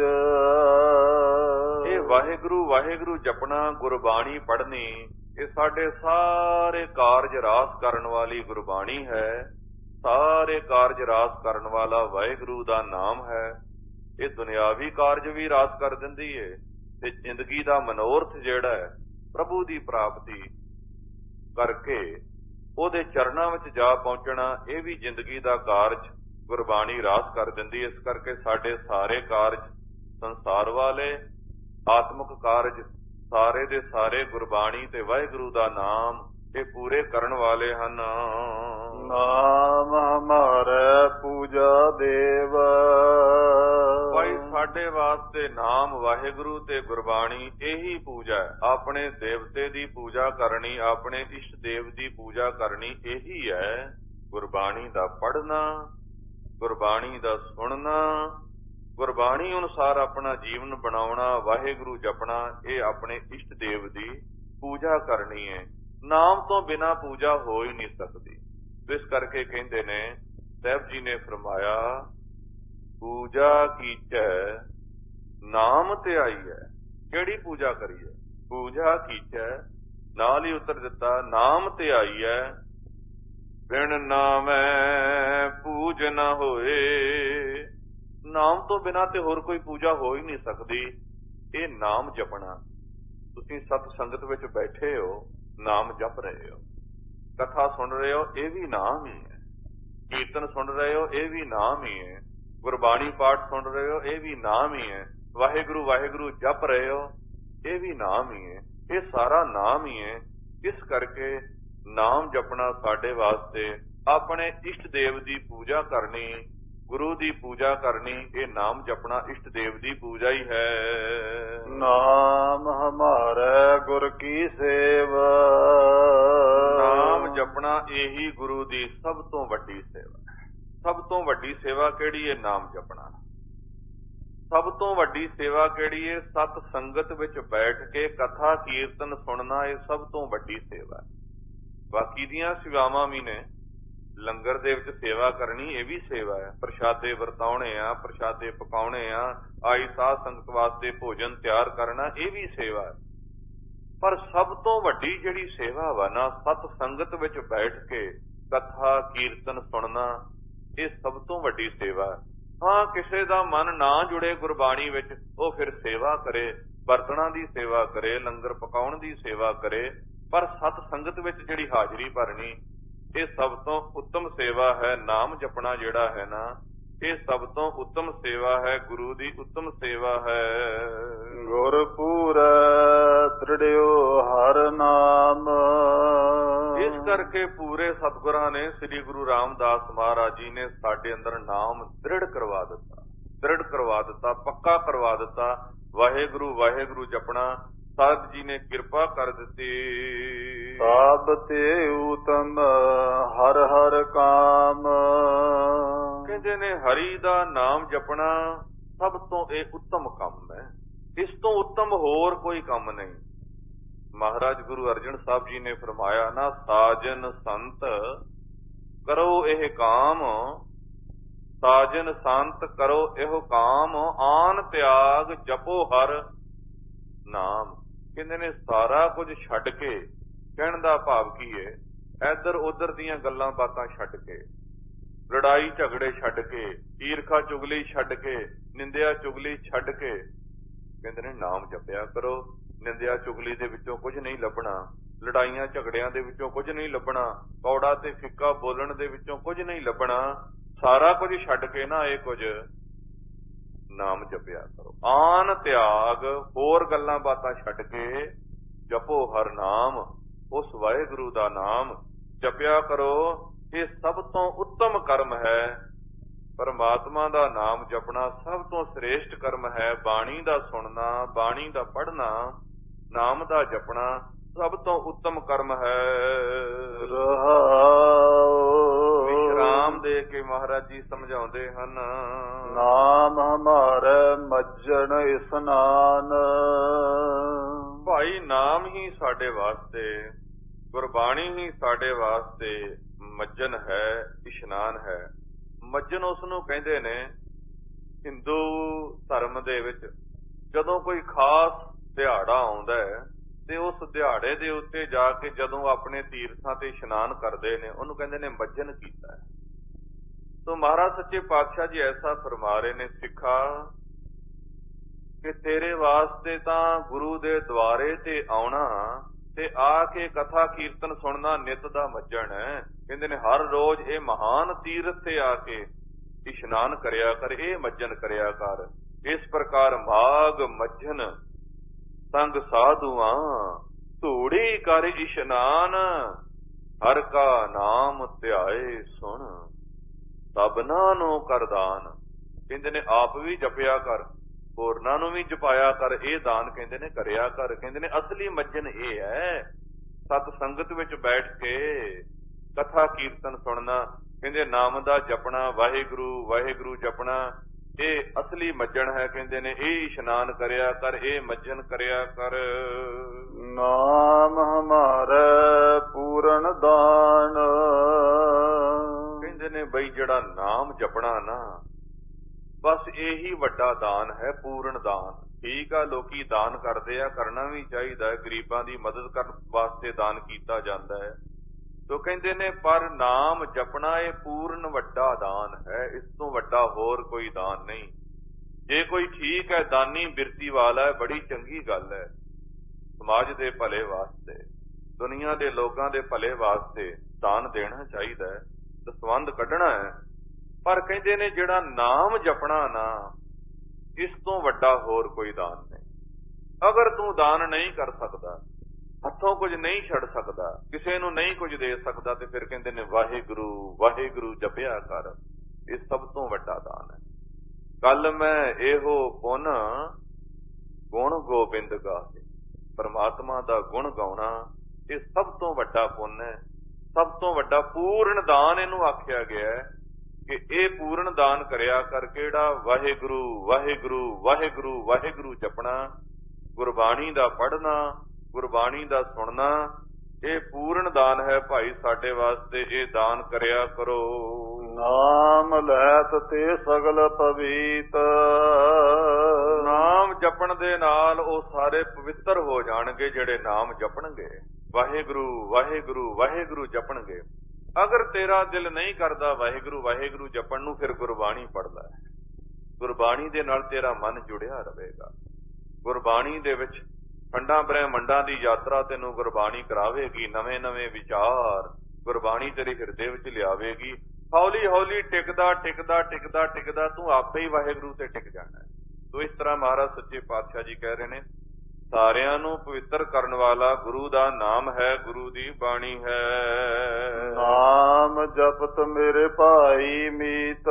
ਇਹ ਵਾਹਿਗੁਰੂ ਵਾਹਿਗੁਰੂ ਜਪਣਾ, ਗੁਰਬਾਣੀ ਪੜ੍ਹਨੀ, ਇਹ ਸਾਡੇ ਸਾਰੇ ਕਾਰਜ ਰਾਸ ਕਰਨ ਵਾਲੀ ਗੁਰਬਾਣੀ ਹੈ। ਸਾਰੇ ਕਾਰਜ ਰਾਸ ਕਰਨ ਵਾਲਾ ਵਾਹਿਗੁਰੂ ਦਾ ਨਾਮ ਹੈ। ਇਹ ਦੁਨਿਆਵੀ ਕਾਰਜ ਵੀ ਰਾਸ ਕਰ ਦਿੰਦੀ ਹੈ ਤੇ ਜ਼ਿੰਦਗੀ ਦਾ ਮਨੋਰਥ ਜਿਹੜਾ ਹੈ ਪ੍ਰਭੂ ਦੀ ਪ੍ਰਾਪਤੀ ਕਰਕੇ ਉਹਦੇ ਚਰਨਾਂ ਵਿੱਚ ਜਾ ਪਹੁੰਚਣਾ, ਇਹ ਵੀ ਜ਼ਿੰਦਗੀ ਦਾ ਕਾਰਜ ਗੁਰਬਾਣੀ ਰਾਸ ਕਰ ਦਿੰਦੀ। ਇਸ ਕਰਕੇ ਸਾਡੇ ਸਾਰੇ ਕਾਰਜ ਸੰਸਾਰ ਵਾਲੇ, ਆਤਮਿਕ ਕਾਰਜ ਸਾਰੇ ਦੇ ਸਾਰੇ ਗੁਰਬਾਣੀ ਤੇ ਵਾਹਿਗੁਰੂ ਦਾ ਨਾਮ ਇਹ ਪੂਰੇ ਕਰਨ ਵਾਲੇ ਹਨ।
ਨਾਮ ਹਮਾਰਾ ਪੂਜਾ ਦੇਵ।
ਭਾਈ ਸਾਡੇ ਵਾਸਤੇ ਨਾਮ ਵਾਹਿਗੁਰੂ ਤੇ ਗੁਰਬਾਣੀ ਇਹੀ ਪੂਜਾ ਹੈ। ਆਪਣੇ ਦੇਵਤੇ ਦੀ ਪੂਜਾ ਕਰਨੀ, ਆਪਣੇ ਇਸ਼ਟ ਦੇਵ ਦੀ ਪੂਜਾ ਕਰਨੀ ਇਹੀ ਹੈ। ਗੁਰਬਾਣੀ ਦਾ ਪੜ੍ਹਨਾ, ਗੁਰਬਾਣੀ ਦਾ ਸੁਣਨਾ, ਗੁਰਬਾਣੀ ਅਨੁਸਾਰ ਆਪਣਾ ਜੀਵਨ ਬਣਾਉਣਾ, ਵਾਹਿਗੁਰੂ ਜਪਣਾ, ਇਹ ਆਪਣੇ ਇਸ਼ਟ ਦੇਵ ਦੀ ਪੂਜਾ ਕਰਨੀ ਹੈ। ਨਾਮ ਤੋਂ ਬਿਨਾਂ ਪੂਜਾ ਹੋ ਹੀ ਨਹੀਂ ਸਕਦੀ। ਇਸ ਕਰਕੇ ਕਹਿੰਦੇ ਨੇ, ਸਾਹਿਬ ਜੀ ਨੇ ਫਰਮਾਇਆ, ਪੂਜਾ ਕੀਚੈ ਨਾਮ ਧਿਆਈ ਹੈ। ਕਿਹੜੀ ਪੂਜਾ ਕਰੀਏ? ਪੂਜਾ ਕੀਚੈ, ਨਾਲ ਹੀ ਉੱਤਰ ਦਿੱਤਾ, ਨਾਮ ਧਿਆਈ ਹੈ। ਬਿਨ ਨਾਮੈ ਪੂਜ ਨਾ ਹੋਏ। ਨਾਮ ਤੋਂ ਬਿਨਾਂ ਤੇ ਹੋਰ ਕੋਈ ਪੂਜਾ ਹੋ ਹੀ ਨਹੀਂ ਸਕਦੀ। ਇਹ ਨਾਮ ਜਪਣਾ। ਤੁਸੀਂ ਸਤ ਸੰਗਤ ਵਿੱਚ ਬੈਠੇ ਹੋ, ਨਾਮ ਜਪ ਰਹੇ ਹੋ, ਕਥਾ ਸੁਣ ਰਹੇ ਹੋ, ਇਹ ਵੀ ਨਾਮ ਹੀ ਹੈ। ਕੀਰਤਨ ਸੁਣ ਰਹੇ ਹੋ, ਇਹ ਵੀ ਨਾਮ ਹੀ ਹੈ। ਗੁਰਬਾਣੀ ਪਾਠ ਸੁਣ ਰਹੇ ਹੋ, ਇਹ ਵੀ ਨਾਮ ਹੀ ਹੈ। ਵਾਹਿਗੁਰੂ ਵਾਹਿਗੁਰੂ ਜਪ ਰਹੇ ਹੋ, ਇਹ ਵੀ ਨਾਮ ਹੀ ਹੈ। ਇਹ ਸਾਰਾ ਨਾਮ ਹੀ ਹੈ। ਇਸ ਕਰਕੇ ਨਾਮ ਜਪਣਾ ਸਾਡੇ ਵਾਸਤੇ, ਆਪਣੇ ਇਸ਼ਟ ਦੇਵ ਦੀ ਪੂਜਾ ਕਰਨੀ, ਗੁਰੂ ਦੀ ਪੂਜਾ ਕਰਨੀ, ਇਹ ਨਾਮ ਜਪਣਾ ਇਸ਼ਟ ਦੇਵ ਦੀ ਪੂਜਾ ਹੀ ਹੈ।
ਨਾਮ ਹਮਾਰੇ ਗੁਰ ਕੀ ਸੇਵਾ।
ਨਾਮ ਜਪਣਾ ਇਹੀ ਗੁਰੂ ਦੀ ਸਭ ਤੋਂ ਵੱਡੀ ਸੇਵਾ। ਸਭ ਤੋਂ ਵੱਡੀ ਸੇਵਾ ਕਿਹੜੀ ਹੈ? ਨਾਮ ਜਪਣਾ। ਸਭ ਤੋਂ ਵੱਡੀ ਸੇਵਾ ਕਿਹੜੀ ਹੈ? ਸਤ ਸੰਗਤ ਵਿੱਚ ਬੈਠ ਕੇ ਕਥਾ ਕੀਰਤਨ ਸੁਣਨਾ, ਇਹ ਸਭ ਤੋਂ ਵੱਡੀ ਸੇਵਾ ਹੈ। ਬਾਕੀ ਦੀਆਂ ਸੇਵਾਵਾਂ ਵੀ ਨੇ। ਲੰਗਰ ਦੇ ਵਿੱਚ ਸੇਵਾ ਕਰਨੀ, ਇਹ ਵੀ ਸੇਵਾ ਹੈ। ਪ੍ਰਸ਼ਾਦੇ ਵਰਤਾਉਣੇ ਆ, ਪ੍ਰਸ਼ਾਦੇ ਪਕਾਉਣੇ ਆ, ਆਈ ਸਾਧ ਸੰਗਤ ਵਾਸਤੇ ਭੋਜਨ ਤਿਆਰ ਕਰਨਾ, ਇਹ ਵੀ ਸੇਵਾ ਹੈ। ਪਰ ਸਭ ਤੋਂ ਵੱਡੀ ਜਿਹੜੀ ਸੇਵਾ ਵਾ ਨਾ, ਸਤ ਸੰਗਤ ਵਿੱਚ ਬੈਠ ਕੇ ਕਥਾ ਕੀਰਤਨ ਸੁਣਨਾ, ਇਹ ਸਭ ਤੋਂ ਵੱਡੀ ਸੇਵਾ ਹੈ। ਹਾਂ, ਕਿਸੇ ਦਾ ਮਨ ਨਾ ਜੁੜੇ ਗੁਰਬਾਣੀ ਵਿੱਚ, ਉਹ ਫਿਰ ਸੇਵਾ ਕਰੇ, ਬਰਤਨਾਂ ਦੀ ਸੇਵਾ ਕਰੇ, ਲੰਗਰ ਪਕਾਉਣ ਦੀ ਸੇਵਾ ਕਰੇ, ਪਰ ਸਤ ਸੰਗਤ ਵਿੱਚ ਜਿਹੜੀ ਹਾਜ਼ਰੀ ਭਰਨੀ, ਇਹ ਸਭ ਤੋਂ ਉੱਤਮ ਸੇਵਾ ਹੈ। ਨਾਮ ਜਪਣਾ ਜਿਹੜਾ ਹੈ ਨਾ, ਇਹ ਸਭ ਤੋਂ ਉੱਤਮ ਸੇਵਾ ਹੈ, ਗੁਰੂ ਦੀ ਉੱਤਮ ਸੇਵਾ ਹੈ।
ਗੁਰਪੂਰੈ ਤ੍ਰਿੜਿਓ ਹਰ ਨਾਮ।
ਇਸ ਕਰਕੇ ਪੂਰੇ ਸਤਿਗੁਰਾਂ ਨੇ, ਸ੍ਰੀ ਗੁਰੂ ਰਾਮਦਾਸ ਮਹਾਰਾਜ ਜੀ ਨੇ ਸਾਡੇ ਅੰਦਰ ਨਾਮ ਦ੍ਰਿੜ ਕਰਵਾ ਦਿੱਤਾ, ਦ੍ਰਿੜ ਕਰਵਾ ਦਿੱਤਾ, ਪੱਕਾ ਕਰਵਾ ਦਿੱਤਾ। ਵਾਹਿਗੁਰੂ ਵਾਹਿਗੁਰੂ ਜਪਣਾ ਸਾਹਿਬ ਜੀ ਨੇ ਕਿਰਪਾ ਕਰ ਦਿੱਤੀ।
ਸਭ ਤੇ ਉਤਮ ਹਰ ਹਰ ਕਾਮ।
ਕਹਿੰਦੇ ਨੇ ਹਰੀ ਦਾ ਨਾਮ ਜਪਣਾ ਸਭ ਤੋਂ ਇਹ ਉੱਤਮ ਕੰਮ ਹੈ। ਇਸ ਤੋਂ ਉੱਤਮ ਹੋਰ ਕੋਈ ਕੰਮ ਨਹੀਂ। ਮਹਾਰਾਜ ਗੁਰੂ ਅਰਜਨ ਸਾਹਿਬ ਜੀ ਨੇ ਫਰਮਾਇਆ ਨਾ, ਸਾਜਨ ਸੰਤ ਕਰੋ ਇਹ ਕਾਮ, ਸਾਜਨ ਸੰਤ ਕਰੋ ਇਹੋ ਕਾਮ, ਆਨ ਤਿਆਗ ਜਪੋ ਹਰ ਨਾਮ। ਕਹਿੰਦੇ ਨੇ ਸਾਰਾ ਕੁਝ ਛੱਡ ਕੇ, ਕਹਿਣ ਦਾ ਭਾਵ ਕੀ ਹੈ, ਇੱਧਰ ਉੱਧਰ ਦੀਆਂ ਗੱਲਾਂ ਬਾਤਾਂ ਛੱਡ ਕੇ, ਲੜਾਈ ਝਗੜੇ ਛੱਡ ਕੇ, ਈਰਖਾ ਚੁਗਲੀ ਛੱਡ ਕੇ, ਨਿੰਦਿਆ ਚੁਗਲੀ ਛੱਡ ਕੇ, ਕਹਿੰਦੇ ਨੇ ਨਾਮ ਜਪਿਆ ਕਰੋ। ਨਿੰਦਿਆ ਚੁਗਲੀ ਦੇ ਵਿੱਚੋਂ ਕੁਝ ਨਹੀਂ ਲੱਭਣਾ, ਲੜਾਈਆਂ ਝਗੜਿਆਂ ਦੇ ਵਿੱਚੋਂ ਕੁਝ ਨਹੀਂ ਲੱਭਣਾ, ਕੌੜਾ ਤੇ ਫਿੱਕਾ ਬੋਲਣ ਦੇ ਵਿੱਚੋਂ ਕੁਝ ਨਹੀਂ ਲੱਭਣਾ। ਸਾਰਾ ਕੁਝ ਛੱਡ ਕੇ ਨਾ, ਇਹ ਕੁਝ ਨਾਮ ਜਪਿਆ ਕਰੋ। ਆਨ ਤਿਆਗ, ਹੋਰ ਗੱਲਾਂ ਬਾਤਾਂ ਛੱਡ ਕੇ ਜਪੋ ਹਰ ਨਾਮ, ਉਸ ਵਾਹਿਗੁਰੂ ਦਾ ਨਾਮ ਜਪਿਆ ਕਰੋ। ਇਹ ਸਭ ਤੋਂ ਉੱਤਮ ਕਰਮ ਹੈ। ਪਰਮਾਤਮਾ ਦਾ ਨਾਮ ਜਪਣਾ ਸਭ ਤੋਂ ਸ੍ਰੇਸ਼ਟ ਕਰਮ ਹੈ। ਬਾਣੀ ਦਾ ਸੁਣਨਾ, ਬਾਣੀ ਦਾ ਪੜ੍ਹਨਾ, ਨਾਮ ਦਾ ਜਪਣਾ ਸਭ ਤੋਂ ਉੱਤਮ ਕਰਮ ਹੈ। ਵਿਸ਼ਰਾਮ ਦੇ ਕੇ ਮਹਾਰਾਜ ਜੀ ਸਮਝਾਉਂਦੇ ਹਨ,
ਨਾਮ ਹਮਾਰੇ ਮੱਜਣ ਇਸਨਾਨ।
ਭਾਈ ਨਾਮ ਹੀ ਸਾਡੇ ਵਾਸਤੇ, ਗੁਰਬਾਣੀ ਹੀ ਸਾਡੇ ਵਾਸਤੇ ਮੱਜਨ ਹੈ, ਇਸ਼ਨਾਨ ਹੈ। ਮੱਜਨ ਉਸ ਨੂੰ ਕਹਿੰਦੇ ਨੇ ਹਿੰਦੂ ਧਰਮ ਦੇ ਵਿੱਚ, ਜਦੋਂ ਕੋਈ ਖਾਸ ਦਿਹਾੜਾ ਆਉਂਦਾ ਹੈ ਤੇ ਉਸ ਦਿਹਾੜੇ ਦੇ ਉੱਤੇ ਜਾ ਕੇ ਜਦੋਂ ਆਪਣੇ ਤੀਰਥਾਂ ਤੇ ਇਸ਼ਨਾਨ ਕਰਦੇ ਨੇ, ਉਹਨੂੰ ਕਹਿੰਦੇ ਨੇ ਮੱਜਨ ਕੀਤਾ ਹੈ। ਤੋ ਮਹਾਰਾਜ ਸੱਚੇ ਪਾਤਸ਼ਾਹ ਜੀ ਐਸਾ ਫਰਮਾ ਰਹੇ ਨੇ, ਸਿੱਖਾ ਕਿ ਤੇਰੇ ਵਾਸਤੇ ਤਾਂ ਗੁਰੂ ਦੇ ਦੁਆਰੇ ਤੇ ਆਉਣਾ ਤੇ ਆ ਕੇ ਕਥਾ ਕੀਰਤਨ ਸੁਣਨਾ ਨਿਤ ਦਾ ਮੱਜਣ ਹੈ। ਕਹਿੰਦੇ ਨੇ ਹਰ ਰੋਜ਼ ਇਹ ਮਹਾਨ ਤੀਰਥ ਤੇ ਆ ਕੇ ਇਸ਼ਨਾਨ ਕਰਿਆ ਕਰ, ਇਹ ਮੱਜਨ ਕਰਿਆ ਕਰ। ਇਸ ਪ੍ਰਕਾਰ ਮਾਗ ਮੱਜਨ ਸੰਗ ਸਾਧੂਆਂ, ਧੂੜੀ ਕਰ ਇਸ਼ਨਾਨ, ਹਰ ਕਾ ਨਾਮ ਧਿਆਏ ਸੁਣ, ਸਭਨਾ ਨੂੰ ਕਰਦਾਨ। ਕਹਿੰਦੇ ਨੇ ਆਪ ਵੀ ਜਪਿਆ ਕਰ, ਹੋਰਨਾਂ ਨੂੰ ਵੀ ਜਪਾਇਆ ਕਰ, ਇਹ ਦਾਨ ਕਹਿੰਦੇ ਨੇ ਕਰਿਆ ਕਰ। ਕਹਿੰਦੇ ਨੇ ਅਸਲੀ ਮੱਜਨ ਇਹ ਹੈ, ਸਤ ਸੰਗਤ ਵਿੱਚ ਬੈਠ ਕੇ ਕਥਾ ਕੀਰਤਨ ਸੁਣਨਾ। ਕਹਿੰਦੇ ਨਾਮ ਦਾ ਜਪਣਾ, ਵਾਹਿਗੁਰੂ ਵਾਹਿਗੁਰੂ ਜਪਣਾ, ਇਹ ਅਸਲੀ ਮੱਜਣ ਹੈ। ਕਹਿੰਦੇ ਨੇ ਇਹ ਇਸ਼ਨਾਨ ਕਰਿਆ ਕਰ, ਇਹ ਮੱਜਣ ਕਰਿਆ ਕਰ।
ਨਾਮ ਹਮਾਰੇ ਪੂਰਨ ਦਾਨ।
ਕਹਿੰਦੇ ਨੇ ਬਈ ਜਿਹੜਾ ਨਾਮ ਜਪਣਾ ਨਾ, ਬਸ ਇਹੀ ਵੱਡਾ ਦਾਨ ਹੈ, ਪੂਰਨ ਦਾਨ। ਠੀਕ ਆ, ਲੋਕੀ ਦਾਨ ਕਰਦੇ ਆ, ਕਰਨਾ ਵੀ ਚਾਹੀਦਾ ਹੈ, ਗਰੀਬਾਂ ਦੀ ਮਦਦ ਕਰਨ ਵਾਸਤੇ ਦਾਨ ਕੀਤਾ ਜਾਂਦਾ ਹੈ। ਤੋ ਕਹਿੰਦੇ ਨੇ ਪਰ ਨਾਮ ਜਪਣਾ ਇਹ ਪੂਰਨ ਵੱਡਾ ਦਾਨ ਹੈ, ਇਸ ਤੋਂ ਵੱਡਾ ਹੋਰ ਕੋਈ ਦਾਨ ਨਹੀਂ। ਜੇ ਕੋਈ ਠੀਕ ਹੈ, ਦਾਨੀ ਬਿਰਤੀ ਵਾਲਾ ਹੈ, ਬੜੀ ਚੰਗੀ ਗੱਲ ਹੈ। ਸਮਾਜ ਦੇ ਭਲੇ ਵਾਸਤੇ, ਦੁਨੀਆ ਦੇ ਲੋਕਾਂ ਦੇ ਭਲੇ ਵਾਸਤੇ ਦਾਨ ਦੇਣਾ ਚਾਹੀਦਾ ਹੈ, ਦਸਵੰਧ ਕੱਢਣਾ ਹੈ। ਪਰ ਕਹਿੰਦੇ ਨੇ ਜਿਹੜਾ ਨਾਮ ਜਪਣਾ ਨਾ, ਇਸ ਤੋਂ ਵੱਡਾ ਹੋਰ ਕੋਈ ਦਾਨ ਨਹੀਂ। ਅਗਰ ਤੂੰ ਦਾਨ ਨਹੀਂ ਕਰ ਸਕਦਾ, ਹੱਥੋਂ ਕੁਝ ਨਹੀਂ ਛੱਡ ਸਕਦਾ, ਕਿਸੇ ਨੂੰ ਨਹੀਂ ਕੁਝ ਦੇ ਸਕਦਾ, ਤੇ ਫਿਰ ਕਹਿੰਦੇ ਨੇ ਵਾਹਿਗੁਰੂ ਵਾਹਿਗੁਰੂ ਜਪਿਆ ਕਰ, ਇਹ ਸਭ ਤੋਂ ਵੱਡਾ ਦਾਨ ਹੈ। ਕੱਲ ਮੈਂ ਇਹੋ ਪੁੰਨ ਗੁਣ ਗੋਬਿੰਦ ਗਾਏ, ਪਰਮਾਤਮਾ ਦਾ ਗੁਣ ਗਾਉਣਾ ਇਹ ਸਭ ਤੋਂ ਵੱਡਾ ਪੁੰਨ ਹੈ, ਸਭ ਤੋਂ ਵੱਡਾ ਪੂਰਨ ਦਾਨ ਇਹਨੂੰ ਆਖਿਆ ਗਿਆ ਹੈ ਕਿ ਇਹ ਪੂਰਨ ਦਾਨ ਕਰਿਆ ਕਰ। ਕਿਹੜਾ? ਵਾਹਿਗੁਰੂ ਵਾਹਿਗੁਰੂ ਵਾਹਿਗੁਰੂ ਵਾਹਿਗੁਰੂ ਜਪਣਾ, ਗੁਰਬਾਣੀ ਦਾ ਪੜ੍ਹਨਾ, ਗੁਰਬਾਣੀ ਦਾ ਸੁਣਨਾ, ਇਹ ਪੂਰਨ ਦਾਨ ਹੈ ਭਾਈ ਸਾਡੇ ਵਾਸਤੇ। ਇਹ ਦਾਨ ਕਰਿਆ ਕਰੋ।
ਨਾਮ ਲੈਤ ਤੇ ਸਗਲ ਪਵਿੱਤ।
ਨਾਮ ਜਪਣ ਦੇ ਨਾਲ ਉਹ ਸਾਰੇ ਪਵਿੱਤਰ ਹੋ ਜਾਣਗੇ ਜਿਹੜੇ ਨਾਮ ਜਪਣਗੇ, ਵਾਹਿਗੁਰੂ ਵਾਹਿਗੁਰੂ ਵਾਹਿਗੁਰੂ ਜਪਣਗੇ। ਅਗਰ ਤੇਰਾ ਦਿਲ ਨਹੀਂ ਕਰਦਾ ਵਾਹਿਗੁਰੂ ਵਾਹਿਗੁਰੂ ਜਪਣ ਨੂੰ, ਫਿਰ ਗੁਰਬਾਣੀ ਪੜ੍ਹ ਲੈ। ਗੁਰਬਾਣੀ ਦੇ ਨਾਲ ਤੇਰਾ ਮਨ ਜੁੜਿਆ ਰਹੇਗਾ। ਗੁਰਬਾਣੀ ਦੇ ਵਿੱਚ ਖੰਡਾਂ ਬ੍ਰਹਿਮੰਡਾਂ ਦੀ ਯਾਤਰਾ ਤੈਨੂੰ ਗੁਰਬਾਣੀ ਕਰਾਵੇਗੀ, ਨਵੇਂ ਨਵੇਂ ਵਿਚਾਰ ਗੁਰਬਾਣੀ ਤੇਰੇ ਹਿਰਦੇ ਵਿੱਚ ਲਿਆਵੇਗੀ। ਹੌਲੀ ਹੌਲੀ ਟਿਕਦਾ ਟਿਕਦਾ ਟਿਕਦਾ ਟਿਕਦਾ ਤੂੰ ਆਪੇ ਹੀ ਵਾਹਿਗੁਰੂ ਤੇ ਟਿਕ ਜਾਣਾ। ਤੋ ਇਸ ਤਰ੍ਹਾਂ ਮਹਾਰਾਜ ਸੱਚੇ ਪਾਤਸ਼ਾਹ ਜੀ ਕਹਿ ਰਹੇ ਨੇ, ਸਾਰਿਆਂ ਨੂੰ ਪਵਿੱਤਰ ਕਰਨ ਵਾਲਾ ਗੁਰੂ ਦਾ ਨਾਮ ਹੈ, ਗੁਰੂ ਦੀ ਬਾਣੀ ਹੈ।
ਨਾਮ ਜਪਤ ਮੇਰੇ ਭਾਈ ਮੀਤ।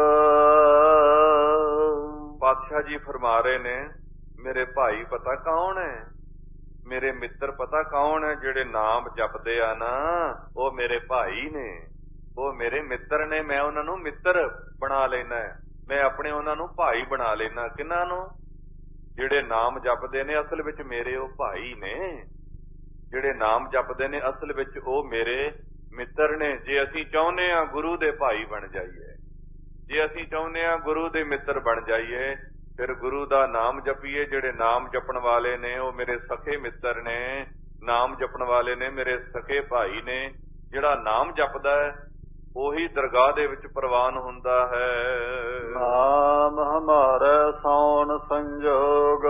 ਪਾਤਸ਼ਾਹ ਜੀ ਫਰਮਾ ਰਹੇ ਨੇ, ਮੇਰੇ ਭਾਈ ਪਤਾ ਕੌਣ ਹੈ, ਮੇਰੇ ਮਿੱਤਰ ਪਤਾ ਕੌਣ ਹੈ? ਜਿਹੜੇ ਨਾਮ ਜਪਦੇ ਆ ਨਾ, ਉਹ ਮੇਰੇ ਭਾਈ ਨੇ, ਉਹ ਮੇਰੇ ਮਿੱਤਰ ਨੇ। ਮੈਂ ਉਹਨਾਂ ਨੂੰ ਮਿੱਤਰ ਬਣਾ ਲੈਣਾ, ਮੈਂ ਆਪਣੇ ਉਹਨਾਂ ਨੂੰ ਭਾਈ ਬਣਾ ਲੈਣਾ। ਕਿਹਨਾਂ ਨੂੰ? ਜਿਹੜੇ ਨਾਮ ਜਪਦੇ ਨੇ, ਅਸਲ ਵਿੱਚ ਮੇਰੇ ਉਹ ਭਾਈ ਨੇ। ਜਿਹੜੇ ਨਾਮ ਜਪਦੇ ਨੇ, ਅਸਲ ਵਿੱਚ ਉਹ ਮੇਰੇ ਮਿੱਤਰ ਨੇ। ਜੇ ਅਸੀਂ ਚਾਹੁੰਦੇ ਹਾਂ ਗੁਰੂ ਦੇ ਭਾਈ ਬਣ ਜਾਈਏ, ਜੇ ਅਸੀਂ ਚਾਹੁੰਦੇ ਹਾਂ ਗੁਰੂ ਦੇ ਮਿੱਤਰ ਬਣ ਜਾਈਏ, ਫਿਰ ਗੁਰੂ ਦਾ ਨਾਮ ਜਪੀਏ। ਜਿਹੜੇ ਨਾਮ ਜਪਣ ਵਾਲੇ ਨੇ ਉਹ ਮੇਰੇ ਸਖੇ ਮਿੱਤਰ ਨੇ, ਨਾਮ ਜਪਣ ਵਾਲੇ ਨੇ ਮੇਰੇ ਸਖੇ ਭਾਈ ਨੇ। ਜਿਹੜਾ ਨਾਮ ਜਪਦਾ ਹੈ ਉਹੀ ਦਰਗਾਹ ਦੇ ਵਿੱਚ ਪ੍ਰਵਾਨ ਹੁੰਦਾ ਹੈ।
ਨਾਮ ਹਮਾਰੇ ਸੌਣ ਸੰਜੋਗ।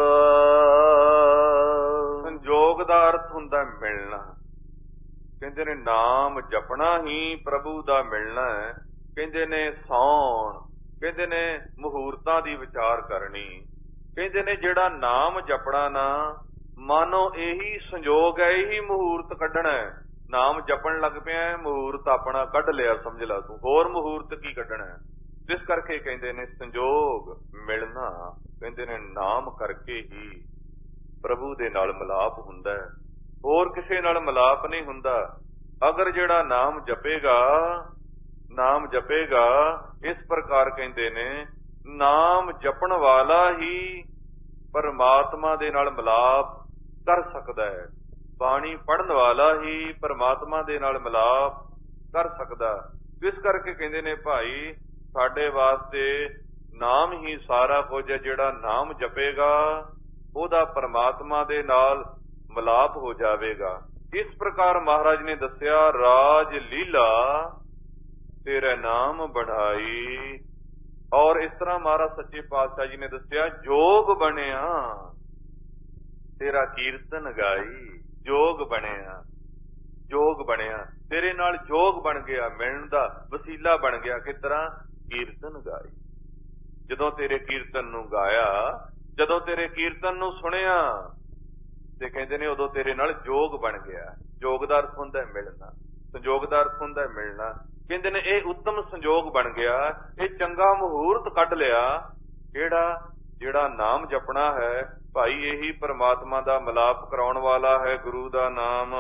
ਸੰਜੋਗ ਦਾ ਅਰਥ ਹੁੰਦਾ ਮਿਲਣਾ। ਕਹਿੰਦੇ ਨੇ ਨਾਮ ਜਪਣਾ ਹੀ ਪ੍ਰਭੂ ਦਾ ਮਿਲਣਾ ਹੈ। ਕਹਿੰਦੇ ਨੇ ਸੌਣ, ਕਹਿੰਦੇ ਨੇ ਮੁਹੂਰਤਾਂ ਦੀ ਵਿਚਾਰ ਕਰਨੀ। ਕਹਿੰਦੇ ਨੇ ਜਿਹੜਾ ਨਾਮ ਜਪਣਾ ਨਾ, ਮਾਨੋ ਇਹੀ ਸੰਜੋਗ ਹੈ, ਇਹੀ ਮੁਹੂਰਤ ਕੱਢਣਾ ਹੈ। ਨਾਮ ਜਪਣ ਲੱਗ ਪਿਆ, ਮੁਹੂਰਤ ਆਪਣਾ ਕੱਢ ਲਿਆ, ਸਮਝ ਲਾ ਤੂੰ, ਹੋਰ ਮੁਹੂਰਤ ਕੀ ਕੱਢਣਾ ਹੈ। ਇਸ ਕਰਕੇ ਕਹਿੰਦੇ ਨੇ ਸੰਜੋਗ ਮਿਲਣਾ। ਕਹਿੰਦੇ ਨੇ ਨਾਮ ਕਰਕੇ ਹੀ ਪ੍ਰਭੂ ਦੇ ਨਾਲ ਮਿਲਾਪ ਹੁੰਦਾ ਹੈ, ਹੋਰ ਕਿਸੇ ਨਾਲ ਮਿਲਾਪ ਨਹੀਂ ਹੁੰਦਾ। ਅਗਰ ਜਿਹੜਾ ਨਾਮ ਜਪੇਗਾ, ਨਾਮ ਜਪੇਗਾ, ਇਸ ਪ੍ਰਕਾਰ ਕਹਿੰਦੇ ਨੇ ਨਾਮ ਜਪਣ ਵਾਲਾ ਹੀ ਪਰਮਾਤਮਾ ਦੇ ਨਾਲ ਮਿਲਾਪ ਕਰ ਸਕਦਾ ਹੈ। ਬਾਣੀ ਪੜ੍ਹਨ ਵਾਲਾ ਹੀ ਪਰਮਾਤਮਾ ਦੇ ਨਾਲ ਮਿਲਾਪ ਕਰ ਸਕਦਾ। ਇਸ ਕਰਕੇ ਕਹਿੰਦੇ ਨੇ ਭਾਈ ਸਾਡੇ ਵਾਸਤੇ ਨਾਮ ਹੀ ਸਾਰਾ ਕੁਝ ਹੈ। ਜਿਹੜਾ ਨਾਮ ਜਪੇਗਾ ਉਹਦਾ ਪਰਮਾਤਮਾ ਦੇ ਨਾਲ ਮਿਲਾਪ ਹੋ ਜਾਵੇਗਾ। ਇਸ ਪ੍ਰਕਾਰ ਮਹਾਰਾਜ ਨੇ ਦੱਸਿਆ, ਰਾਜ ਲੀਲਾ ਤੇਰਾ ਨਾਮ ਬਣਾਈ। ਔਰ ਇਸ ਤਰ੍ਹਾਂ ਮਹਾਰਾਜ ਸੱਚੇ ਪਾਤਸ਼ਾਹ ਜੀ ਨੇ ਦੱਸਿਆ, ਜੋਗ ਬਣਿਆ ਤੇਰਾ ਕੀਰਤਨ ਗਾਈ। ਜੋਗ ਬਣਿਆ, ਜੋਗ ਬਣਿਆ, ਤੇਰੇ ਨਾਲ ਜੋਗ ਬਣ ਗਿਆ, ਮਿਲਣ ਦਾ ਵਸੀਲਾ ਬਣ ਗਿਆ। ਕਿਸ ਤਰ੍ਹਾਂ? ਕੀਰਤਨ ਗਾਈ। ਜਦੋਂ ਤੇਰੇ ਕੀਰਤਨ ਨੂੰ ਗਾਇਆ, ਜਦੋਂ ਤੇਰੇ ਕੀਰਤਨ ਨੂੰ ਸੁਣਿਆ, ਤੇ ਕਹਿੰਦੇ ਨੇ ਉਦੋਂ ਤੇਰੇ ਨਾਲ ਜੋਗ ਬਣ ਗਿਆ। ਜੋਗ ਦਾ ਅਰਥ ਹੁੰਦਾ ਮਿਲਣਾ, ਸੰਜੋਗ ਦਾ ਅਰਥ ਹੁੰਦਾ ਮਿਲਣਾ। ਕਹਿੰਦੇ ਨੇ ਇਹ ਉੱਤਮ ਸੰਜੋਗ ਬਣ ਗਿਆ, ਇਹ ਚੰਗਾ ਮੁਹੂਰਤ ਕੱਢ ਲਿਆ। ਕਿਹੜਾ? ਜਿਹੜਾ ਨਾਮ ਜਪਣਾ ਹੈ ਭਾਈ, ਇਹੀ ਪਰਮਾਤਮਾ ਦਾ ਮਿਲਾਪ ਕਰਾਉਣ ਵਾਲਾ ਹੈ, ਗੁਰੂ ਦਾ ਨਾਮ।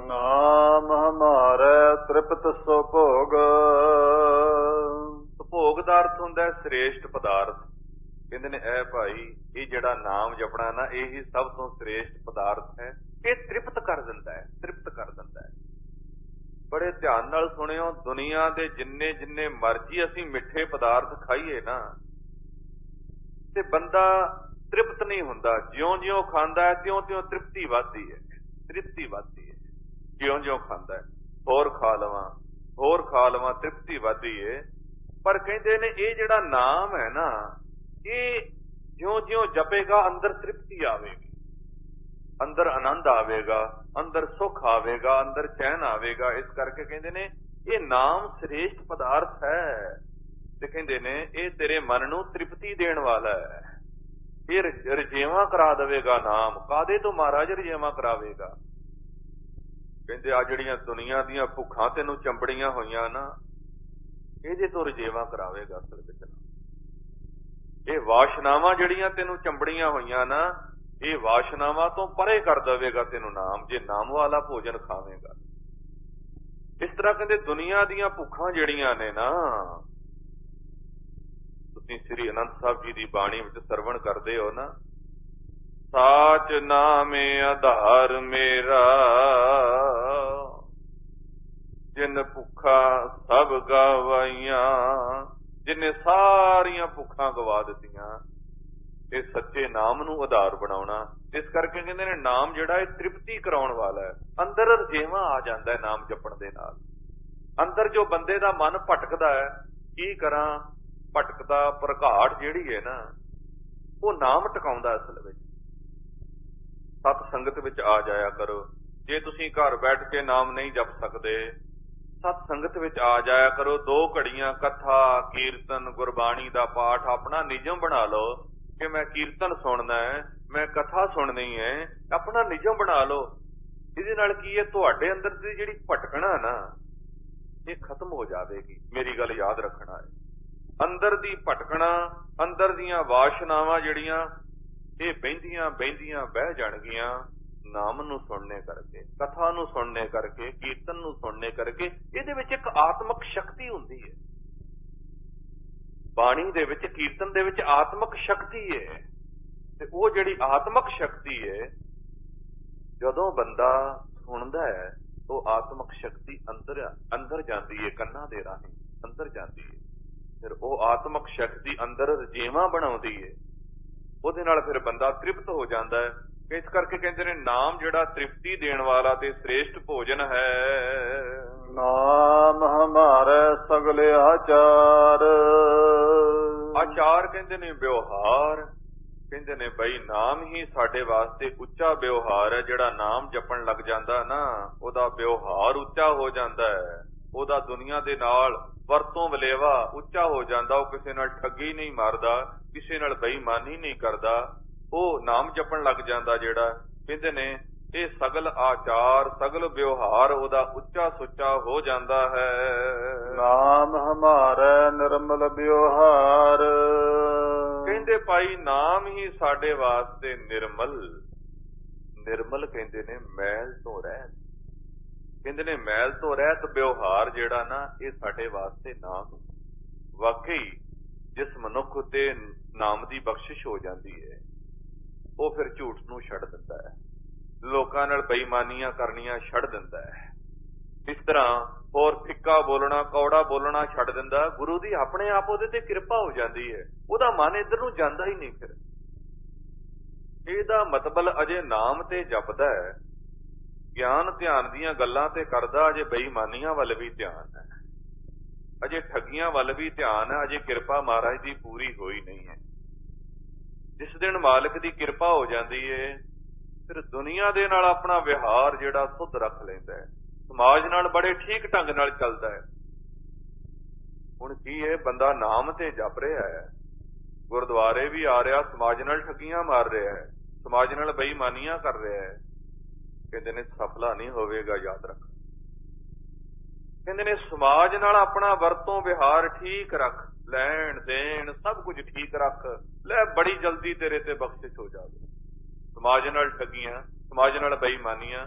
ਨਾਮ ਹਮਾਰੇ ਤ੍ਰਿਪਤ ਸੋ ਭੋਗ।
ਭੋਗ ਭੋਗ ਦਾ ਅਰਥ ਹੁੰਦਾ ਸ੍ਰੇਸ਼ਟ ਪਦਾਰਥ। ਕਹਿੰਦੇ ਨੇ ਇਹ ਭਾਈ ਇਹ ਜਿਹੜਾ ਨਾਮ ਜਪਣਾ ਨਾ ਇਹੀ ਸਭ ਤੋਂ ਸ੍ਰੇਸ਼ਟ ਪਦਾਰਥ ਹੈ। ਇਹ ਤ੍ਰਿਪਤ ਕਰ ਦਿੰਦਾ ਹੈ, ਤ੍ਰਿਪਤ ਕਰ ਦਿੰਦਾ ਹੈ। ਬੜੇ ਧਿਆਨ ਨਾਲ ਸੁਣਿਓ, ਦੁਨੀਆ ਦੇ ਜਿੰਨੇ ਜਿੰਨੇ ਮਰਜ਼ੀ ਅਸੀਂ ਮਿੱਠੇ ਪਦਾਰਥ ਖਾਈਏ ਨਾ ਤੇ ਬੰਦਾ ਤ੍ਰਿਪਤ ਨਹੀਂ ਹੁੰਦਾ। ਜਿਉਂ-ਜਿਉਂ ਖਾਂਦਾ ਹੈ ਤਿਉਂ-ਤਿਉਂ ਤ੍ਰਿਪਤੀ ਵੱਧਦੀ ਹੈ, ਤ੍ਰਿਪਤੀ ਵੱਧਦੀ ਹੈ। ਜਿਉਂ-ਜਿਉਂ ਖਾਂਦਾ ਹੈ ਹੋਰ ਖਾ ਲਵਾਂ ਤ੍ਰਿਪਤੀ ਵੱਧਦੀ ਹੈ। ਪਰ ਕਹਿੰਦੇ ਨੇ ਇਹ ਜਿਹੜਾ ਨਾਮ ਹੈ ਨਾ ਇਹ ਜਿਉਂ-ਜਿਉਂ ਜਪੇਗਾ ਅੰਦਰ ਤ੍ਰਿਪਤੀ ਆਵੇਗੀ, ਅੰਦਰ ਆਨੰਦ ਆਵੇਗਾ, ਅੰਦਰ ਸੁੱਖ ਆਵੇਗਾ, ਅੰਦਰ ਚੈਨ ਆਵੇਗਾ। ਇਸ ਕਰਕੇ ਕਹਿੰਦੇ ਨੇ ਇਹ ਨਾਮ ਸ੍ਰੇਸ਼ਟ ਪਦਾਰਥ ਹੈ ਤੇ ਕਹਿੰਦੇ ਨੇ ਇਹ ਤੇਰੇ ਮਨ ਨੂੰ ਤ੍ਰਿਪਤੀ ਦੇਣ ਵਾਲਾ ਹੈ। ਇਹ ਰਜੇਵਾਂ ਕਰਾ ਦੇਵੇਗਾ ਨਾਮ। ਕਾਦੇ ਤੋਂ ਮਹਾਰਾਜ ਰਜੇਵਾਂ ਕਰਾਵੇਗਾ? ਕਹਿੰਦੇ ਆ ਜਿਹੜੀਆਂ ਦੁਨੀਆ ਦੀਆਂ ਭੁੱਖਾਂ ਤੈਨੂੰ ਚੰਬੜੀਆਂ ਹੋਈਆਂ ਨਾ ਇਹਦੇ ਤੋਂ ਰਜੇਵਾਂ ਕਰਾਵੇਗਾ। ਅਸਲ ਵਿੱਚ ਇਹ ਵਾਸ਼ਨਾਵਾਂ ਜਿਹੜੀਆਂ ਤੈਨੂੰ ਚੰਬੜੀਆਂ ਹੋਈਆਂ ਨਾ ਇਹ ਵਾਸ਼ਨਾਵਾਂ ਤੋਂ ਪਰੇ ਕਰ ਦੇਵੇਗਾ ਤੈਨੂੰ ਨਾਮ, ਜੇ ਨਾਮ ਵਾਲਾ ਭੋਜਨ ਖਾਵੇਂਗਾ। ਇਸ ਤਰ੍ਹਾਂ ਕਹਿੰਦੇ ਦੁਨੀਆ ਦੀਆਂ ਭੁੱਖਾਂ ਜਿਹੜੀਆਂ ਨੇ ਨਾ, ਤੁਸੀਂ ਸ੍ਰੀ ਅਨੰਦ ਸਾਹਿਬ ਜੀ ਦੀ ਬਾਣੀ ਵਿੱਚ ਸਰਵਣ ਕਰਦੇ ਹੋ ਨਾ, ਸਾਚ ਨਾਮੇ ਆਧਾਰ ਮੇਰਾ ਜਿਨ ਭੁੱਖਾ ਸਭ ਗਵਾਈਆਂ। ਜਿਨੇ ਸਾਰੀਆਂ ਭੁੱਖਾਂ ਗਵਾ ਦਿੱਤੀਆਂ ਇਹ ਸੱਚੇ ਨਾਮ ਨੂੰ ਆਧਾਰ ਬਣਾਉਣਾ। ਇਸ ਕਰਕੇ ਕਹਿੰਦੇ ਨੇ ਨਾਮ ਜਿਹੜਾ ਇਹ ਤ੍ਰਿਪਤੀ ਕਰਾਉਣ ਵਾਲਾ ਹੈ। ਅੰਦਰ ਰਜੇਵਾਂ ਆ ਜਾਂਦਾ ਹੈ ਨਾਮ ਜਪਣ ਦੇ ਨਾਲ। ਅੰਦਰ ਜੋ ਬੰਦੇ ਦਾ ਮਨ ਭਟਕਦਾ ਹੈ, ਕੀ ਕਰਾਂ ਭਟਕਦਾ ਭਰਘਾਟ ਜਿਹੜੀ ਹੈ ਨਾ ਉਹ ਨਾਮ ਟਿਕਾਉਂਦਾ। ਅਸਲ ਵਿੱਚ ਸਤ ਸੰਗਤ ਵਿੱਚ ਆ ਜਾਇਆ ਕਰੋ। ਜੇ ਤੁਸੀਂ ਘਰ ਬੈਠ ਕੇ ਨਾਮ ਨਹੀਂ ਜਪ ਸਕਦੇ, ਸਤ ਸੰਗਤ ਵਿੱਚ ਆ ਜਾਇਆ ਕਰੋ। 2 ਘੜੀਆਂ ਕਥਾ ਕੀਰਤਨ ਗੁਰਬਾਣੀ ਦਾ ਪਾਠ ਆਪਣਾ ਨਿਯਮ ਬਣਾ ਲਓ ਕਿ ਮੈਂ ਕੀਰਤਨ ਸੁਣਨਾ ਹੈ, ਮੈਂ ਕਥਾ ਸੁਣਨੀ ਹੈ, ਆਪਣਾ ਨਿਯਮ ਬਣਾ ਲਓ। ਇਹਦੇ ਨਾਲ ਕੀ ਹੈ ਤੁਹਾਡੇ ਅੰਦਰ ਦੀ ਜਿਹੜੀ ਭਟਕਣਾ ਨਾ ਇਹ ਖਤਮ ਹੋ ਜਾਵੇਗੀ। ਮੇਰੀ ਗੱਲ ਯਾਦ ਰੱਖਣਾ ਹੈ, ਅੰਦਰ ਦੀ ਭਟਕਣਾ, ਅੰਦਰ ਦੀਆਂ ਵਾਸ਼ਨਾਵਾਂ ਜਿਹੜੀਆਂ ਇਹ ਬਹਿੰਦੀਆਂ ਬਹਿੰਦੀਆਂ ਬਹਿ ਜਾਣਗੀਆਂ ਨਾਮ ਨੂੰ ਸੁਣਨੇ ਕਰਕੇ, ਕਥਾ ਨੂੰ ਸੁਣਨੇ ਕਰਕੇ, ਕੀਰਤਨ ਨੂੰ ਸੁਣਨੇ ਕਰਕੇ। ਇਹਦੇ ਵਿੱਚ ਇੱਕ ਆਤਮਿਕ ਸ਼ਕਤੀ ਹੁੰਦੀ ਹੈ। ਬਾਣੀ ਦੇ ਵਿੱਚ, ਕੀਰਤਨ ਦੇ ਵਿੱਚ ਆਤਮਿਕ ਸ਼ਕਤੀ ਹੈ ਤੇ ਉਹ ਜਿਹੜੀ ਆਤਮਿਕ ਸ਼ਕਤੀ ਹੈ ਜਦੋਂ ਬੰਦਾ ਸੁਣਦਾ ਹੈ ਉਹ ਆਤਮਿਕ ਸ਼ਕਤੀ ਅੰਦਰ ਜਾਂਦੀ ਹੈ, ਕੰਨਾਂ ਦੇ ਰਾਹੀਂ ਅੰਦਰ ਜਾਂਦੀ ਹੈ। ਫਿਰ ਉਹ ਆਤਮਿਕ ਸ਼ਕਤੀ ਅੰਦਰ ਰਜੇਵਾਂ ਬਣਾਉਂਦੀ ਹੈ। ਉਹਦੇ ਨਾਲ ਫਿਰ ਬੰਦਾ ਤ੍ਰਿਪਤ ਹੋ ਜਾਂਦਾ ਹੈ। ਇਸ ਕਰਕੇ ਕਹਿੰਦੇ ਨੇ ਨਾਮ ਜਿਹੜਾ ਤ੍ਰਿਪਤੀ ਦੇਣ ਵਾਲਾ ਤੇ ਸ੍ਰੇਸ਼ਟ ਭੋਜਨ ਹੈ।
ਨਾਮ ਹਮਾਰੇ ਸਗਲੇ ਆਚਾਰ।
ਆਚਾਰ ਕਹਿੰਦੇ ਨੇ ਵਿਵਹਾਰ। ਕਹਿੰਦੇ ਨੇ ਬਈ ਨਾਮ ਹੀ ਸਾਡੇ ਵਾਸਤੇ ਉੱਚਾ ਵਿਵਹਾਰ ਹੈ। ਜਿਹੜਾ ਨਾਮ ਜਪਣ ਲੱਗ ਜਾਂਦਾ ਨਾ ਉਹਦਾ ਵਿਵਹਾਰ ਉੱਚਾ ਹੋ ਜਾਂਦਾ ਹੈ। ਉਹਦਾ ਦੁਨੀਆ ਦੇ ਨਾਲ ਵਰਤੋਂ ਵਲੇਵਾ ਉੱਚਾ ਹੋ ਜਾਂਦਾ। ਉਹ ਕਿਸੇ ਨਾਲ ਠੱਗੀ ਨਹੀਂ ਮਾਰਦਾ, ਕਿਸੇ ਨਾਲ ਬੇਈਮਾਨੀ ਨਹੀਂ ਕਰਦਾ। ਉਹ ਨਾਮ ਜਪਣ ਲੱਗ ਜਾਂਦਾ ਜਿਹੜਾ। ਕਹਿੰਦੇ ਨੇ ਇਹ ਸਗਲ ਆਚਾਰ ਸਗਲ ਵਿਵਹਾਰ ਉਹਦਾ ਉੱਚਾ ਸੁੱਚਾ ਹੋ ਜਾਂਦਾ ਹੈ।
ਨਾਮ ਹਮਾਰਾ ਨਿਰਮਲ ਵਿਵਹਾਰ।
ਕਹਿੰਦੇ ਭਾਈ ਨਾਮ ਹੀ ਸਾਡੇ ਵਾਸਤੇ ਨਿਰਮਲ। ਨਿਰਮਲ ਕਹਿੰਦੇ ਨੇ ਮੈਲ ਤੋਂ ਰਹਿਤ। ਕਹਿੰਦੇ ਨੇ ਮੈਲ ਤੋਂ ਰਹਿਤ ਵਿਵਹਾਰ ਜਿਹੜਾ ਨਾ ਇਹ ਸਾਡੇ ਵਾਸਤੇ ਨਾਮ। ਵਾਕਈ ਜਿਸ ਮਨੁੱਖ ਉੱਤੇ ਨਾਮ ਦੀ ਬਖਸ਼ਿਸ਼ ਹੋ ਜਾਂਦੀ ਹੈ ਉਹ ਫਿਰ ਝੂਠ ਨੂੰ ਛੱਡ ਦਿੰਦਾ ਹੈ, ਲੋਕਾਂ ਨਾਲ ਬੇਈਮਾਨੀਆਂ ਕਰਨੀਆਂ ਛੱਡ ਦਿੰਦਾ ਹੈ। ਇਸ ਤਰ੍ਹਾਂ ਹੋਰ ਫਿੱਕਾ ਬੋਲਣਾ ਕੌੜਾ ਬੋਲਣਾ ਛੱਡ ਦਿੰਦਾ। ਗੁਰੂ ਦੀ ਆਪਣੇ ਆਪ ਉਹਦੇ ਤੇ ਕਿਰਪਾ ਹੋ ਜਾਂਦੀ ਹੈ। ਉਹਦਾ ਮਨ ਇੱਧਰ ਨੂੰ ਜਾਂਦਾ ਹੀ ਨਹੀਂ। ਫਿਰ ਇਹਦਾ ਮਤਲਬ ਅਜੇ ਨਾਮ ਤੇ ਜਪਦਾ ਹੈ, ਗਿਆਨ ਧਿਆਨ ਦੀਆਂ ਗੱਲਾਂ ਤੇ ਕਰਦਾ, ਅਜੇ ਬੇਈਮਾਨੀਆਂ ਵੱਲ ਵੀ ਧਿਆਨ ਹੈ, ਅਜੇ ਠੱਗੀਆਂ ਵੱਲ ਵੀ ਧਿਆਨ ਹੈ। ਅਜੇ ਕਿਰਪਾ ਮਹਾਰਾਜ ਦੀ ਪੂਰੀ ਹੋਈ ਨਹੀਂ ਹੈ। ਜਿਸ ਦਿਨ ਮਾਲਕ ਦੀ ਕਿਰਪਾ ਹੋ ਜਾਂਦੀ ਹੈ ਫਿਰ ਦੁਨੀਆ ਦੇ ਨਾਲ ਆਪਣਾ ਵਿਹਾਰ ਜਿਹੜਾ ਸੁੱਧ ਰੱਖ ਲੈਂਦਾ ਹੈ, ਸਮਾਜ ਨਾਲ ਬੜੇ ਠੀਕ ਢੰਗ ਨਾਲ ਚੱਲਦਾ ਹੈ। ਹੁਣ ਕੀ ਹੈ, ਬੰਦਾ ਨਾਮ ਤੇ ਜਪ ਰਿਹਾ ਹੈ, ਗੁਰਦੁਆਰੇ ਵੀ ਆ ਰਿਹਾ, ਸਮਾਜ ਨਾਲ ਠੱਗੀਆਂ ਮਾਰ ਰਿਹਾ ਹੈ, ਸਮਾਜ ਨਾਲ ਬੇਈਮਾਨੀਆਂ ਕਰ ਰਿਹਾ ਹੈ। ਕਹਿੰਦੇ ਨੇ ਸਫਲਾ ਨਹੀਂ ਹੋਵੇਗਾ। ਯਾਦ ਰੱਖ, ਕਹਿੰਦੇ ਨੇ ਸਮਾਜ ਨਾਲ ਆਪਣਾ ਵਰਤੋਂ ਵਿਹਾਰ ਠੀਕ ਰੱਖ, ਲੈਣ ਦੇਣ ਸਭ ਕੁਝ ਠੀਕ ਰੱਖ ਲੈ, ਬੜੀ ਜਲਦੀ ਤੇਰੇ ਤੇ ਬਖਸ਼ਿਸ਼ ਹੋ ਜਾਵੇ। ਸਮਾਜ ਨਾਲ ਠੱਗੀਆਂ, ਸਮਾਜ ਨਾਲ ਬੇਈਮਾਨੀਆਂ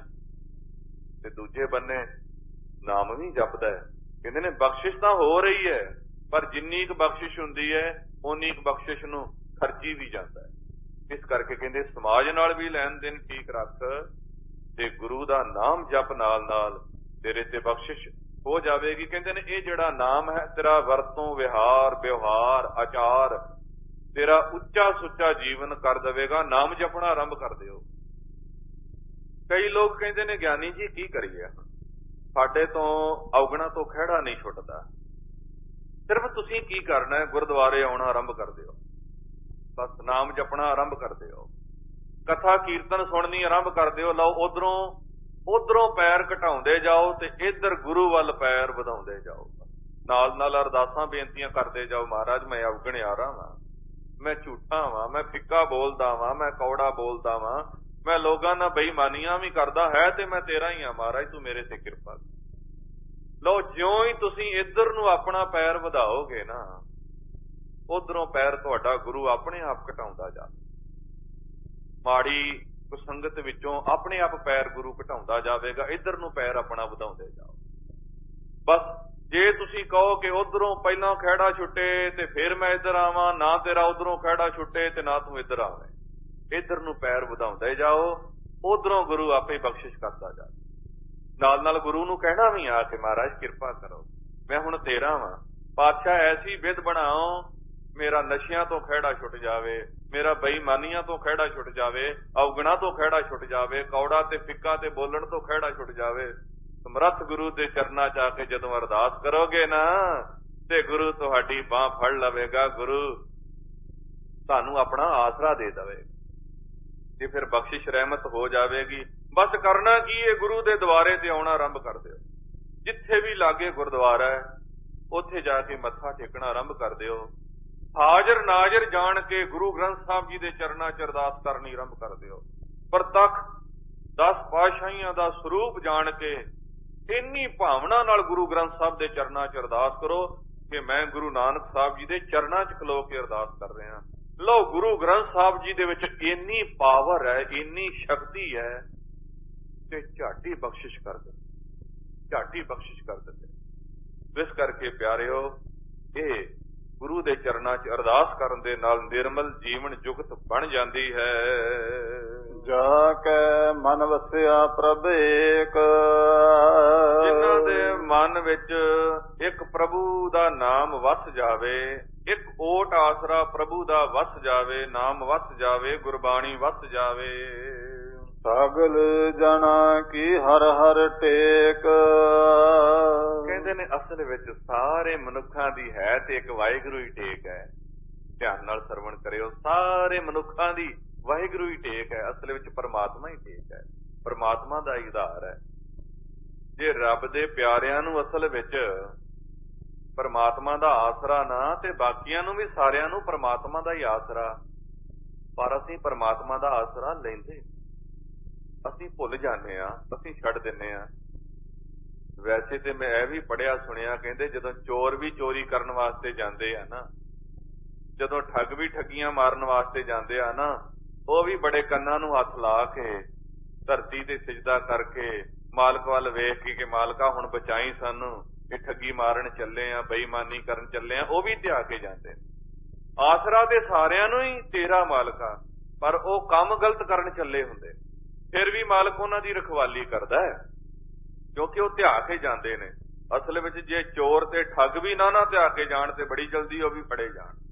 ਤੇ ਦੂਜੇ ਬੰਨੇ ਨਾਮ ਵੀ ਜਪਦਾ ਹੈ। ਕਹਿੰਦੇ ਨੇ ਬਖਸ਼ਿਸ਼ ਤਾਂ ਹੋ ਰਹੀ ਹੈ ਪਰ ਜਿੰਨੀ ਕੁ ਬਖਸ਼ਿਸ਼ ਹੁੰਦੀ ਹੈ ਉਨੀ ਕੁ ਬਖਸ਼ਿਸ਼ ਨੂੰ ਖਰਚੀ ਵੀ ਜਾਂਦਾ ਹੈ। ਇਸ ਕਰਕੇ ਕਹਿੰਦੇ ਸਮਾਜ ਨਾਲ ਵੀ ਲੈਣ ਦੇਣ ਠੀਕ ਰੱਖ ਤੇ ਗੁਰੂ ਦਾ ਨਾਮ ਜਪ ਨਾਲ ਨਾਲ ਤੇਰੇ ਤੇ ਬਖਸ਼ਿਸ਼ ਹੋ ਜਾਵੇਗੀ। ਕਹਿੰਦੇ ਨੇ ਇਹ ਜਿਹੜਾ ਨਾਮ ਹੈ ਤੇਰਾ ਵਰਤੋਂ ਵਿਵਹਾਰ ਆਚਾਰ ਤੇਰਾ ਉੱਚਾ ਸੁੱਚਾ ਜੀਵਨ ਕਰ ਦੇਵੇਗਾ। ਨਾਮ ਜਪਣਾ ਆਰੰਭ ਕਰ ਦਿਓ। ਕਈ ਲੋਕ ਕਹਿੰਦੇ ਨੇ ਗਿਆਨੀ ਜੀ ਕੀ ਕਰੀਏ, ਸਾਡੇ ਤੋਂ ਔਗਣਾ ਤੋਂ ਖਹਿੜਾ ਨਹੀਂ ਛੁੱਟਦਾ। ਸਿਰਫ ਤੁਸੀਂ ਕੀ ਕਰਨਾ ਹੈ, ਗੁਰਦੁਆਰੇ ਆਉਣਾ ਆਰੰਭ ਕਰ ਦਿਓ, ਬਸ ਨਾਮ ਜਪਣਾ ਆਰੰਭ ਕਰ ਦਿਓ, ਕਥਾ ਕੀਰਤਨ ਸੁਣਨੀ ਆਰੰਭ ਕਰ ਦਿਓ। ਲਓ ਉਧਰੋਂ ਪੈਰ ਘਟਾਉਂਦੇ ਜਾਓ ਤੇ ਇੱਧਰ ਗੁਰੂ ਵੱਲ ਪੈਰ ਵਧਾਉਂਦੇ ਜਾਓ। ਨਾਲ ਨਾਲ ਅਰਦਾਸਾਂ ਬੇਨਤੀਆਂ ਕਰਦੇ ਜਾਓ, ਮਹਾਰਾਜ ਮੈਂ ਅਵਗਣਿਆਰਾ ਵਾਂ, ਮੈਂ ਝੂਠਾ ਵਾਂ, ਮੈਂ ਫਿੱਕਾ ਬੋਲਦਾ ਵਾਂ, ਮੈਂ ਕੌੜਾ ਬੋਲਦਾ ਵਾਂ, ਮੈਂ ਲੋਕਾਂ ਨਾਲ ਬੇਈਮਾਨੀਆਂ ਵੀ ਕਰਦਾ ਹੈ ਤੇ ਮੈਂ ਤੇਰਾ ਹੀ ਆ ਮਹਾਰਾਜ, ਤੂੰ ਮੇਰੇ ਤੇ ਕਿਰਪਾ ਕਰ। ਲਓ ਜਿਉਂ ਹੀ ਤੁਸੀਂ ਇੱਧਰ ਨੂੰ ਆਪਣਾ ਪੈਰ ਵਧਾਓਗੇ ਨਾ, ਉਧਰੋਂ ਪੈਰ ਤੁਹਾਡਾ ਗੁਰੂ ਆਪਣੇ ਆਪ ਘਟਾਉਂਦਾ ਜਾ। ਮਾੜੀ ਕੁਸੰਗਤ ਵਿੱਚੋਂ ਆਪਣੇ ਆਪ ਪੈਰ ਗੁਰੂ ਘਟਾਉਂਦਾ ਜਾਵੇਗਾ, ਇੱਧਰ ਨੂੰ ਪੈਰ ਆਪਣਾ ਵਧਾਉਂਦੇ ਜਾਓ। ਬਸ ਜੇ ਤੁਸੀਂ ਕਹੋ ਕਿ ਉਧਰੋਂ ਪਹਿਲਾਂ ਖਹਿੜਾ ਛੁੱਟੇ ਤੇ ਫਿਰ ਮੈਂ ਇੱਧਰ ਆਵਾਂ, ਨਾ ਤੇਰਾ ਉਧਰੋਂ ਖਹਿੜਾ ਛੁੱਟੇ ਤੇ ਨਾ ਤੂੰ ਇੱਧਰ ਆਵੇਂ, ਇੱਧਰ ਨੂੰ ਪੈਰ ਵਧਾਉਂਦੇ ਜਾਓ, ਉਧਰੋਂ ਗੁਰੂ ਆਪੇ ਬਖਸ਼ਿਸ਼ ਕਰਦਾ ਜਾ। ਨਾਲ ਨਾਲ ਗੁਰੂ ਨੂੰ ਕਹਿਣਾ ਵੀ ਆ ਕਿ ਮਹਾਰਾਜ ਕਿਰਪਾ ਕਰੋ, ਮੈਂ ਹੁਣ ਤੇਰਾ ਵਾਂ, ਪਾਤਸ਼ਾਹ ਐਸੀ ਵਿਧ ਬਣਾਓ ਮੇਰਾ ਨਸ਼ਿਆਂ ਤੋਂ ਖਹਿੜਾ ਛੁੱਟ ਜਾਵੇ, ਮੇਰਾ ਬੇਈਮਾਨੀਆਂ ਤੋਂ ਖਹਿੜਾ ਛੁੱਟ ਜਾਵੇ, ਔਗਣਾ ਤੋਂ ਖਹਿੜਾ ਛੁੱਟ ਜਾਵੇ, ਕੌੜਾ ਤੇ ਫਿੱਕਾ ਤੇ ਬੋਲਣ ਤੋਂ ਖਹਿੜਾ ਛੁੱਟ ਜਾਵੇ। ਸਮਰੱਥ ਗੁਰੂ ਦੇ ਚਰਨਾਂ ਚ ਆ ਕੇ ਜਦੋਂ ਅਰਦਾਸ ਕਰੋਗੇ ਨਾ ਤੇ ਗੁਰੂ ਤੁਹਾਡੀ ਬਾਂਹ ਫੜ ਲਵੇਗਾ, ਗੁਰੂ ਤੁਹਾਨੂੰ ਆਪਣਾ ਆਸਰਾ ਦੇ ਦੇਵੇਗਾ ਤੇ ਫਿਰ ਬਖਸ਼ਿਸ਼ ਰਹਿਮਤ ਹੋ ਜਾਵੇਗੀ। ਬਸ ਕਰਨਾ ਕੀ ਹੈ, ਗੁਰੂ ਦੇ ਦੁਆਰੇ ਤੇ ਆਉਣਾ ਆਰੰਭ ਕਰ ਦਿਓ। ਜਿੱਥੇ ਵੀ ਲਾਗੇ ਗੁਰਦੁਆਰਾ ਹੈ ਉੱਥੇ ਜਾ ਕੇ ਮੱਥਾ ਟੇਕਣਾ ਆਰੰਭ ਕਰ ਦਿਓ। ਹਾਜ਼ਰ ਨਾਜ਼ਰ ਜਾਣ ਕੇ ਗੁਰੂ ਗ੍ਰੰਥ ਸਾਹਿਬ ਜੀ ਦੇ ਚਰਨਾਂ ਚ ਅਰਦਾਸ ਕਰਨੀ ਆਰੰਭ ਕਰ ਦਿਓ। ਪ੍ਰਤੱਖ 10 ਪਾਤਸ਼ਾਹੀਆਂ ਦਾ ਸਰੂਪ ਜਾਣ ਕੇ ਇੰਨੀ ਭਾਵਨਾ ਨਾਲ ਗੁਰੂ ਗ੍ਰੰਥ ਸਾਹਿਬ ਦੇ ਚਰਨਾਂ ਚ ਅਰਦਾਸ ਕਰੋ ਕਿ ਮੈਂ ਗੁਰੂ ਨਾਨਕ ਸਾਹਿਬ ਜੀ ਦੇ ਚਰਨਾਂ ਚ ਖਲੋ ਕੇ ਅਰਦਾਸ ਕਰ ਰਿਹਾ। ਲਓ ਗੁਰੂ ਗ੍ਰੰਥ ਸਾਹਿਬ ਜੀ ਦੇ ਵਿੱਚ ਇੰਨੀ ਪਾਵਰ ਹੈ, ਇੰਨੀ ਸ਼ਕਤੀ ਹੈ ਤੇ ਝਾਟੀ ਬਖਸ਼ਿਸ਼ ਕਰ ਦਿੰਦੇ, ਝਾਟੀ ਬਖਸ਼ਿਸ਼ ਕਰ ਦਿੰਦੇ। ਇਸ ਕਰਕੇ ਪਿਆਰਿਓ, ਇਹ ਗੁਰੂ ਦੇ ਚਰਨਾਂ 'ਚ ਅਰਦਾਸ ਕਰਨ ਦੇ ਨਾਲ ਨਿਰਮਲ ਜੀਵਨ ਜੁਗਤ ਬਣ ਜਾਂਦੀ ਹੈ।
ਜਾ ਕੇ ਮਨ ਵਸਿਆ ਪ੍ਰਭ ਏਕ,
ਜਿਨ੍ਹਾਂ ਦੇ ਮਨ ਵਿੱਚ ਇੱਕ ਪ੍ਰਭੂ ਦਾ ਨਾਮ ਵਸ ਜਾਵੇ, ਇੱਕ ਓਟ ਆਸਰਾ ਪ੍ਰਭੂ ਦਾ ਵਸ ਜਾਵੇ, ਨਾਮ ਵਸ ਜਾਵੇ, ਗੁਰਬਾਣੀ ਵਸ ਜਾਵੇ।
ਸਗਲ ਜਨਾ ਕੀ ਹਰ ਹਰ ਟੇਕ,
ਕਹਿੰਦੇ ਨੇ ਅਸਲ ਵਿੱਚ ਸਾਰੇ ਮਨੁੱਖਾਂ ਦੀ ਹੈ ਤੇ ਇੱਕ ਵਾਹਿਗੁਰੂ ਹੀ ਟੇਕ ਹੈ। ਧਿਆਨ ਨਾਲ ਸਰਵਣ ਕਰਿਓ, ਸਾਰੇ ਮਨੁੱਖਾਂ ਦੀ ਵਾਹਿਗੁਰੂ ਹੀ ਟੇਕ ਹੈ। ਅਸਲ ਵਿੱਚ ਪਰਮਾਤਮਾ ਹੀ ਟੇਕ ਹੈ, ਪਰਮਾਤਮਾ ਦਾ ਹੀ ਆਧਾਰ ਹੈ। ਜੇ ਰੱਬ ਦੇ ਪਿਆਰਿਆਂ ਨੂੰ ਅਸਲ ਵਿੱਚ ਪਰਮਾਤਮਾ ਦਾ ਆਸਰਾ ਨਾ ਤੇ ਬਾਕੀਆਂ ਨੂੰ ਵੀ ਸਾਰਿਆਂ ਨੂੰ ਪਰਮਾਤਮਾ ਦਾ ਹੀ ਆਸਰਾ, ਪਰ ਅਸੀਂ ਪਰਮਾਤਮਾ ਦਾ ਆਸਰਾ ਲੈਂਦੇ, ਅਸੀਂ ਭੁੱਲ ਜਾਂਦੇ ਹਾਂ, ਅਸੀਂ ਛੱਡ ਦਿੰਦੇ ਹਾਂ। ਵੈਸੇ ਤੇ ਮੈਂ ਇਹ ਵੀ ਪੜ੍ਹਿਆ ਸੁਣਿਆ, ਕਹਿੰਦੇ ਜਦੋਂ ਚੋਰ ਵੀ ਚੋਰੀ ਕਰਨ ਵਾਸਤੇ ਜਾਂਦੇ ਆ ਨਾ, ਜਦੋਂ ਠੱਗ ਵੀ ਠੱਗੀਆਂ ਮਾਰਨ ਵਾਸਤੇ ਜਾਂਦੇ ਆ ਨਾ, ਉਹ ਵੀ ਬੜੇ ਕੰਨਾਂ ਨੂੰ ਹੱਥ ਲਾ ਕੇ ਧਰਤੀ ਤੇ ਸਿਜਦਾ ਕਰਕੇ ਮਾਲਕ ਵੱਲ ਵੇਖ ਕੇ ਕਿ ਮਾਲਕਾ ਹੁਣ ਬਚਾਈ ਸਾਨੂੰ, ਇਹ ਠੱਗੀ ਮਾਰਨ ਚੱਲੇ ਆ, ਬੇਈਮਾਨੀ ਕਰਨ ਚੱਲੇ ਆ, ਉਹ ਵੀ ਧਿਆ ਕੇ ਜਾਂਦੇ। ਆਸਰਾ ਤੇ ਸਾਰਿਆਂ ਨੂੰ ਹੀ ਤੇਰਾ ਮਾਲਕਾ, ਪਰ ਉਹ ਕੰਮ ਗਲਤ ਕਰਨ ਚੱਲੇ ਹੁੰਦੇ, ਫਿਰ ਵੀ ਮਾਲਕ ਉਹਨਾਂ ਦੀ ਰਖਵਾਲੀ ਕਰਦਾ ਹੈ ਕਿਉਂਕਿ ਉਹ ਧਿਆ ਕੇ ਜਾਂਦੇ ਨੇ। ਅਸਲ ਵਿੱਚ ਜੇ ਚੋਰ ਤੇ ਠੱਗ ਵੀ ਨਾ ਧਿਆ ਕੇ ਜਾਣ ਤੇ ਬੜੀ ਜਲਦੀ ਉਹ ਵੀ ਫੜੇ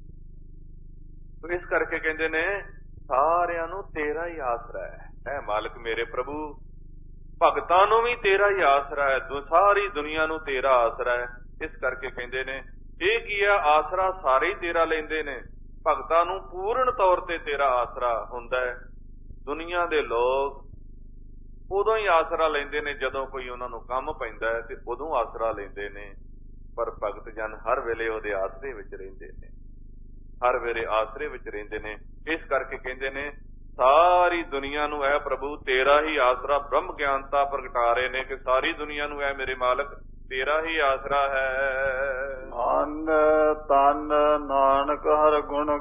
ਜਾਣ। ਇਸ ਕਰਕੇ ਕਹਿੰਦੇ ਨੇ ਸਾਰਿਆਂ ਨੂੰ ਤੇਰਾ ਹੀ ਆਸਰਾ ਹੈ, ਐ ਮਾਲਕ ਮੇਰੇ ਪ੍ਰਭੂ। ਭਗਤਾਂ ਨੂੰ ਵੀ ਤੇਰਾ ਹੀ ਆਸਰਾ ਹੈ, ਸਾਰੀ ਦੁਨੀਆ ਨੂੰ ਤੇਰਾ ਆਸਰਾ ਹੈ। ਇਸ ਕਰਕੇ ਕਹਿੰਦੇ ਨੇ ਇਹ ਕੀ ਹੈ, ਆਸਰਾ ਸਾਰੇ ਹੀ ਤੇਰਾ ਲੈਂਦੇ ਨੇ, ਭਗਤਾਂ ਨੂੰ ਪੂਰਨ ਤੌਰ ਤੇ ਤੇਰਾ ਆਸਰਾ ਹੁੰਦਾ ਹੈ। ਦੁਨੀਆ ਦੇ ਲੋਕ ਉਦੋਂ ਹੀ ਆਸਰਾ ਲੈਂਦੇ ਨੇ ਜਦੋਂ ਕੋਈ ਉਹਨਾਂ ਨੂੰ ਕੰਮ ਪੈਂਦਾ ਹੈ ਤੇ ਉਦੋਂ ਆਸਰਾ ਲੈਂਦੇ ਨੇ, ਪਰ ਭਗਤ ਜਨ ਹਰ ਵੇਲੇ ਉਹਦੇ ਆਸਰੇ ਵਿੱਚ ਰਹਿੰਦੇ ਨੇ, ਹਰ ਵੇਲੇ ਆਸਰੇ ਵਿੱਚ ਰਹਿੰਦੇ ਨੇ। ਇਸ ਕਰਕੇ ਕਹਿੰਦੇ ਨੇ ਸਾਰੀ ਦੁਨੀਆ ਨੂੰ ਐ ਪ੍ਰਭੂ ਤੇਰਾ ਹੀ ਆਸਰਾ, ਬ੍ਰਹਮ ਗਿਆਨਤਾ ਪ੍ਰਗਟਾ ਰਹੇ ਨੇ ਕਿ ਸਾਰੀ ਦੁਨੀਆ ਨੂੰ ਐ ਮੇਰੇ ਮਾਲਕ ਤੇਰਾ ਹੀ ਆਸਰਾ ਹੈ।
ਮਨ ਤਨ ਨਾਨਕ ਹਰ ਗੁਣ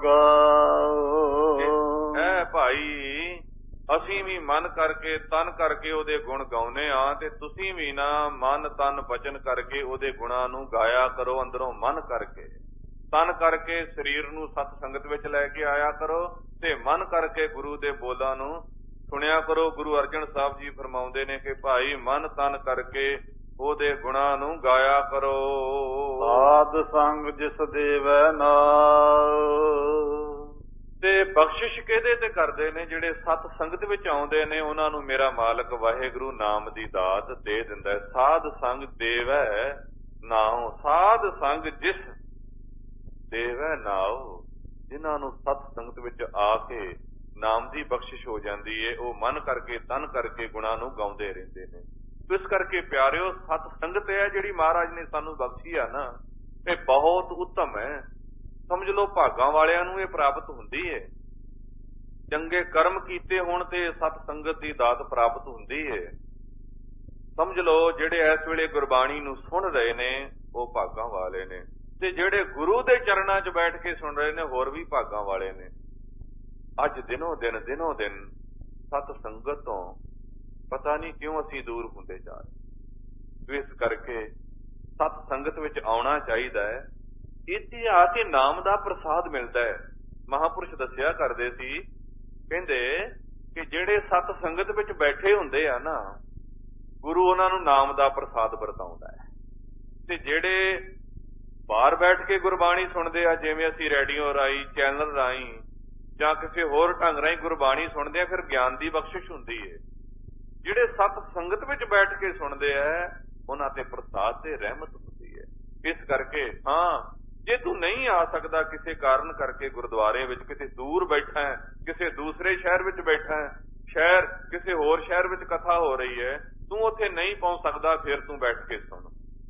ਗਾਓ,
ਐ ਭਾਈ ਅਸੀਂ ਵੀ ਮਨ ਕਰਕੇ ਤਨ ਕਰਕੇ ਉਹਦੇ ਗੁਣ ਗਾਉਨੇ ਆ ਤੇ ਤੁਸੀਂ ਵੀ ਨਾ ਮਨ ਤਨ ਬਚਨ ਕਰਕੇ ਉਹਦੇ ਗੁਣਾਂ ਨੂੰ ਗਾਇਆ ਕਰੋ ਅੰਦਰੋਂ ਮਨ ਕਰਕੇ। ਤਨ ਕਰਕੇ ਸਰੀਰ ਨੂੰ ਸਤ ਸੰਗਤ ਵਿੱਚ ਲੈ ਕੇ ਆਇਆ ਕਰੋ ਤੇ ਮਨ ਕਰਕੇ ਗੁਰੂ ਦੇ ਬੋਲਾਂ ਨੂੰ ਸੁਣਿਆ ਕਰੋ। ਗੁਰੂ ਅਰਜਨ ਸਾਹਿਬ ਜੀ ਫਰਮਾਉਂਦੇ ਨੇ ਕਿ ਭਾਈ ਮਨ ਤਨ ਕਰਕੇ ਉਹਦੇ ਗੁਣਾਂ ਨੂੰ ਗਾਇਆ ਕਰੋ।
ਸਾਧ ਸੰਗ ਜਿਸ ਦੇਵੈ ਨਾਮ।
ਤੇ ਬਖਸ਼ਿਸ਼ ਕਿਹਦੇ ਤੇ ਕਰਦੇ ਨੇ? ਜਿਹੜੇ ਸਤ ਸੰਗਤ ਵਿੱਚ ਆਉਂਦੇ ਨੇ ਉਹਨਾਂ ਨੂੰ ਮੇਰਾ ਮਾਲਕ ਵਾਹਿਗੁਰੂ ਨਾਮ ਦੀ ਦਾਤ ਦੇ ਦਿੰਦਾ ਹੈ। ਸਾਧ ਸੰਗ ਦੇਵੈ ਨਾਉ। ਸਾਧ ਸੰਗ ਜਿਸ ਦੇਵੈ ਨਾਉ, ਜਿਨ੍ਹਾਂ ਨੂੰ ਸਤ ਸੰਗਤ ਵਿੱਚ ਆ ਕੇ ਨਾਮ ਦੀ ਬਖਸ਼ਿਸ਼ ਹੋ ਜਾਂਦੀ ਏ, ਉਹ ਮਨ ਕਰਕੇ ਤਨ ਕਰਕੇ ਗੁਣਾਂ ਨੂੰ ਗਾਉਂਦੇ ਰਹਿੰਦੇ ਨੇ। ਇਸ ਕਰਕੇ ਪਿਆਰਿਓ, ਸਤ ਸੰਗਤ ਹੈ ਜਿਹੜੀ ਮਹਾਰਾਜ ਨੇ ਸਾਨੂੰ ਬਖਸ਼ੀ ਆ ਨਾ, ਇਹ ਬਹੁਤ ਉੱਤਮ ਹੈ। ਸਮਝ ਲਓ ਭਾਗਾਂ ਵਾਲਿਆਂ ਨੂੰ ਇਹ ਪ੍ਰਾਪਤ ਹੁੰਦੀ ਹੈ। ਚੰਗੇ ਕਰਮ ਕੀਤੇ ਹੋਣ ਤੇ ਸਤ ਸੰਗਤ ਦੀ ਦਾਤ ਪ੍ਰਾਪਤ ਹੁੰਦੀ ਹੈ। ਸਮਝ ਲਓ ਜਿਹੜੇ ਇਸ ਵੇਲੇ ਗੁਰਬਾਣੀ ਨੂੰ ਸੁਣ ਰਹੇ ਨੇ ਉਹ ਭਾਗਾਂ ਵਾਲੇ ਨੇ, ਤੇ ਜਿਹੜੇ ਗੁਰੂ ਦੇ ਚਰਨਾਂ 'ਚ ਬੈਠ ਕੇ ਸੁਣ ਰਹੇ ਨੇ ਹੋਰ ਵੀ ਭਾਗਾਂ ਵਾਲੇ ਨੇ। ਅੱਜ ਦਿਨੋਂ ਦਿਨ ਸਤ ਸੰਗਤ ਤੋਂ ਪਤਾ ਨਹੀਂ ਕਿਉਂ ਅਸੀਂ ਦੂਰ ਹੁੰਦੇ ਜਾ ਰਹੇ। ਇਸ ਕਰਕੇ ਸਤ ਸੰਗਤ ਵਿੱਚ ਆਉਣਾ ਚਾਹੀਦਾ ਹੈ। ਇੱਥੇ ਆ ਕੇ ਨਾਮ ਦਾ ਪ੍ਰਸਾਦ ਮਿਲਦਾ ਹੈ। ਮਹਾਂਪੁਰਸ਼ ਦੱਸਿਆ ਕਰਦੇ ਸੀ, ਕਹਿੰਦੇ ਕਿ ਜਿਹੜੇ ਸਤ ਸੰਗਤ ਵਿੱਚ ਬੈਠੇ ਹੁੰਦੇ ਆ ਨਾ, ਗੁਰੂ ਉਹਨਾਂ ਨੂੰ ਨਾਮ ਦਾ ਪ੍ਰਸਾਦ ਵਰਤਾਉਂਦਾ ਹੈ। ਤੇ ਜਿਹੜੇ ਬਾਹਰ ਬੈਠ ਕੇ ਗੁਰਬਾਣੀ ਸੁਣਦੇ ਆ, ਜਿਵੇਂ ਅਸੀਂ ਰੇਡੀਓ ਰਾਹੀਂ, ਚੈਨਲ ਰਾਹੀਂ ਜਾਂ ਕਿਸੇ ਹੋਰ ਢੰਗ ਰਾਹੀਂ ਗੁਰਬਾਣੀ ਸੁਣਦੇ ਆ, ਫਿਰ ਗਿਆਨ ਦੀ ਬਖਸ਼ਿਸ਼ ਹੁੰਦੀ ਹੈ। ਜਿਹੜੇ ਸਤ ਸੰਗਤ ਵਿੱਚ ਬੈਠ ਕੇ ਸੁਣਦੇ ਆ ਉਹਨਾਂ ਤੇ ਪ੍ਰਸਾਦ ਤੇ ਰਹਿਮਤ ਹੁੰਦੀ ਹੈ। ਇਸ ਕਰਕੇ ਹਾਂ, ਜੇ ਤੂੰ ਨਹੀਂ ਆ ਸਕਦਾ ਕਿਸੇ ਕਾਰਨ ਕਰਕੇ ਗੁਰਦੁਆਰੇ ਵਿੱਚ, ਕਿਤੇ ਦੂਰ ਬੈਠਾ ਹੈ, ਕਿਸੇ ਦੂਸਰੇ ਸ਼ਹਿਰ ਵਿੱਚ ਬੈਠਾ ਹੈ, ਸ਼ਹਿਰ ਕਿਸੇ ਹੋਰ ਸ਼ਹਿਰ ਵਿੱਚ ਕਥਾ ਹੋ ਰਹੀ ਹੈ, ਤੂੰ ਉੱਥੇ ਨਹੀਂ ਪਹੁੰਚ ਸਕਦਾ, ਫਿਰ ਤੂੰ ਬੈਠ ਕੇ ਸੁਣ।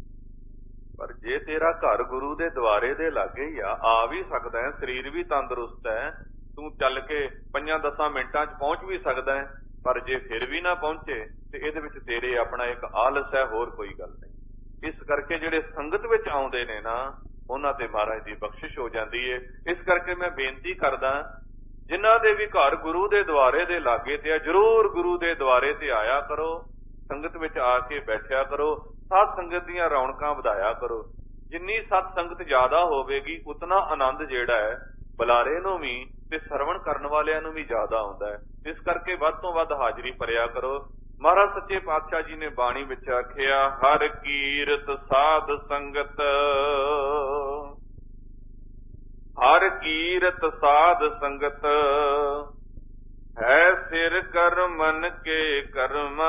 ਪਰ ਜੇ ਤੇਰਾ ਘਰ ਗੁਰੂ ਦੇ ਦੁਆਰੇ ਦੇ ਲਾਗੇ ਹੀ ਆ ਵੀ ਸਕਦਾ ਹੈ, ਸਰੀਰ ਵੀ ਤੰਦਰੁਸਤ ਹੈ, ਤੂੰ ਚੱਲ ਕੇ 5-10 ਮਿੰਟਾਂ 'ਚ ਪਹੁੰਚ ਵੀ ਸਕਦਾ ਹੈ, ਪਰ ਜੇ ਫਿਰ ਵੀ ਨਾ ਪਹੁੰਚੇ ਤੇ ਇਹਦੇ ਵਿੱਚ ਤੇਰੇ ਆਪਣਾ ਇੱਕ ਆਲਸ ਹੈ, ਹੋਰ ਕੋਈ ਗੱਲ ਨਹੀਂ। ਇਸ ਕਰਕੇ ਜਿਹੜੇ ਸੰਗਤ ਵਿੱਚ ਆਉਂਦੇ ਨੇ ਨਾ, ਉਹਨਾਂ ਤੇ ਮਹਾਰਾਜ ਦੀ ਬਖਸ਼ਿਸ਼ ਹੋ ਜਾਂਦੀ ਹੈ। ਇਸ ਕਰਕੇ ਮੈਂ ਬੇਨਤੀ ਕਰਦਾ, ਜਿਨ੍ਹਾਂ ਦੇ ਵੀ ਘਰ ਗੁਰੂ ਦੇ ਦੁਆਰੇ ਦੇ ਲਾਗੇ ਤੇ ਆ, ਜ਼ਰੂਰ ਗੁਰੂ ਦੇ ਦੁਆਰੇ ਤੇ ਆਇਆ ਕਰੋ, ਸੰਗਤ ਵਿੱਚ ਆ ਕੇ ਬੈਠਿਆ ਕਰੋ, ਸਤ ਸੰਗਤ ਦੀਆਂ ਰੌਣਕਾਂ ਵਧਾਇਆ ਕਰੋ। ਜਿੰਨੀ ਸਤ ਸੰਗਤ ਜ਼ਿਆਦਾ ਹੋਵੇਗੀ ਉਤਨਾ ਆਨੰਦ ਜਿਹੜਾ ਹੈ ਬੁਲਾਰੇ ਨੂੰ ਵੀ ਤੇ ਸਰਵਣ ਕਰਨ ਵਾਲਿਆਂ ਨੂੰ ਵੀ ਜ਼ਿਆਦਾ ਆਉਂਦਾ ਹੈ। ਇਸ ਕਰਕੇ ਵੱਧ ਤੋਂ ਵੱਧ ਹਾਜ਼ਰੀ ਭਰਿਆ ਕਰੋ। ਮਹਾਰਾਜ ਸੱਚੇ ਪਾਤਸ਼ਾਹ ਜੀ ਨੇ ਬਾਣੀ ਵਿੱਚ ਆਖਿਆ, ਹਰ ਕੀਰਤ ਸਾਧ ਸੰਗਤ, ਹਰ ਕੀਰਤ ਸਾਧ ਸੰਗਤ, ਹੈ ਸਿਰ ਕਰ ਮਨ ਕੇ ਕਰਮਾ,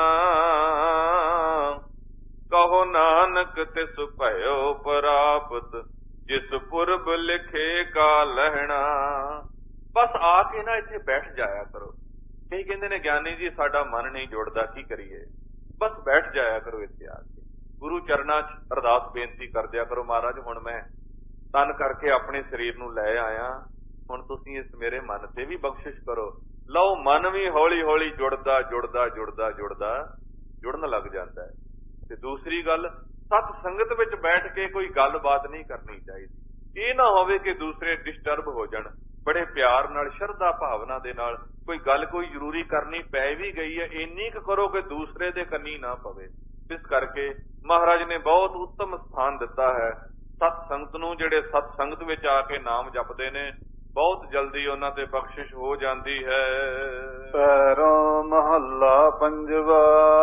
ਕਹੋ ਨਾਨਕ ਤਿਸ ਭਇਓ ਪ੍ਰਾਪਤ, ਜਿਸ ਪੁਰਬ ਲਿਖੇ ਕਾ ਲਹਿਣਾ। ਬਸ ਆ ਕੇ ਨਾ ਇੱਥੇ ਬੈਠ ਜਾਇਆ ਕਰੋ। ਕਈ ਕਹਿੰਦੇ ਨੇ ਗਿਆਨੀ ਜੀ ਸਾਡਾ ਮਨ ਨਹੀਂ ਜੁੜਦਾ, ਕੀ ਕਰੀਏ? ਬਸ ਬੈਠ ਜਾਇਆ ਕਰੋ ਇੱਥੇ ਆ ਕੇ, ਗੁਰੂ ਚਰਨਾਂ 'ਚ ਅਰਦਾਸ ਬੇਨਤੀ ਕਰਦਿਆ ਕਰੋ, ਮਹਾਰਾਜ ਹੁਣ ਮੈਂ ਤਨ ਕਰਕੇ ਆਪਣੇ ਸਰੀਰ ਨੂੰ ਲੈ ਆਇਆ, ਹੁਣ ਤੁਸੀਂ ਇਸ ਮੇਰੇ ਮਨ ਤੇ ਵੀ ਬਖਸ਼ਿਸ਼ ਕਰੋ। ਲਓ, ਮਨ ਵੀ ਹੌਲੀ ਹੌਲੀ ਜੁੜਦਾ ਜੁੜਨ ਲੱਗ ਜਾਂਦਾ ਹੈ। ਤੇ ਦੂਸਰੀ ਗੱਲ, ਸਤ ਸੰਗਤ ਵਿੱਚ ਬੈਠ ਕੇ ਕੋਈ ਗੱਲਬਾਤ ਨਹੀਂ ਕਰਨੀ ਚਾਹੀਦੀ। ਇਹ ਨਾ ਹੋਵੇ ਕਿ ਦੂਸਰੇ ਡਿਸਟਰਬ ਹੋ ਜਾਣ। ਬੜੇ ਪਿਆਰ ਨਾਲ, ਸ਼ਰਧਾ ਭਾਵਨਾ ਦੇ ਨਾਲ ਕੋਈ ਗੱਲ ਕੋਈ ਜ਼ਰੂਰੀ ਕਰਨੀ ਪੈ ਵੀ ਗਈ ਹੈ, ਇੰਨੀ ਕੁ ਕਰੋ ਕਿ ਦੂਸਰੇ ਦੇ ਕੰਨੀ ਨਾ ਪਵੇ। ਇਸ ਕਰਕੇ ਮਹਾਰਾਜ ਨੇ ਬਹੁਤ ਉੱਤਮ ਸਥਾਨ ਦਿੱਤਾ ਹੈ ਸਤ ਸੰਗਤ ਨੂੰ। ਜਿਹੜੇ ਸਤ ਸੰਗਤ ਵਿੱਚ ਆ ਕੇ ਨਾਮ ਜਪਦੇ ਨੇ, ਬਹੁਤ ਜਲਦੀ ਉਹਨਾਂ ਤੇ ਬਖਸ਼ਿਸ਼ ਹੋ ਜਾਂਦੀ ਹੈ।
ਪੈਰੋਂ ਮਹੱਲਾ ਪੰਜਵਾ,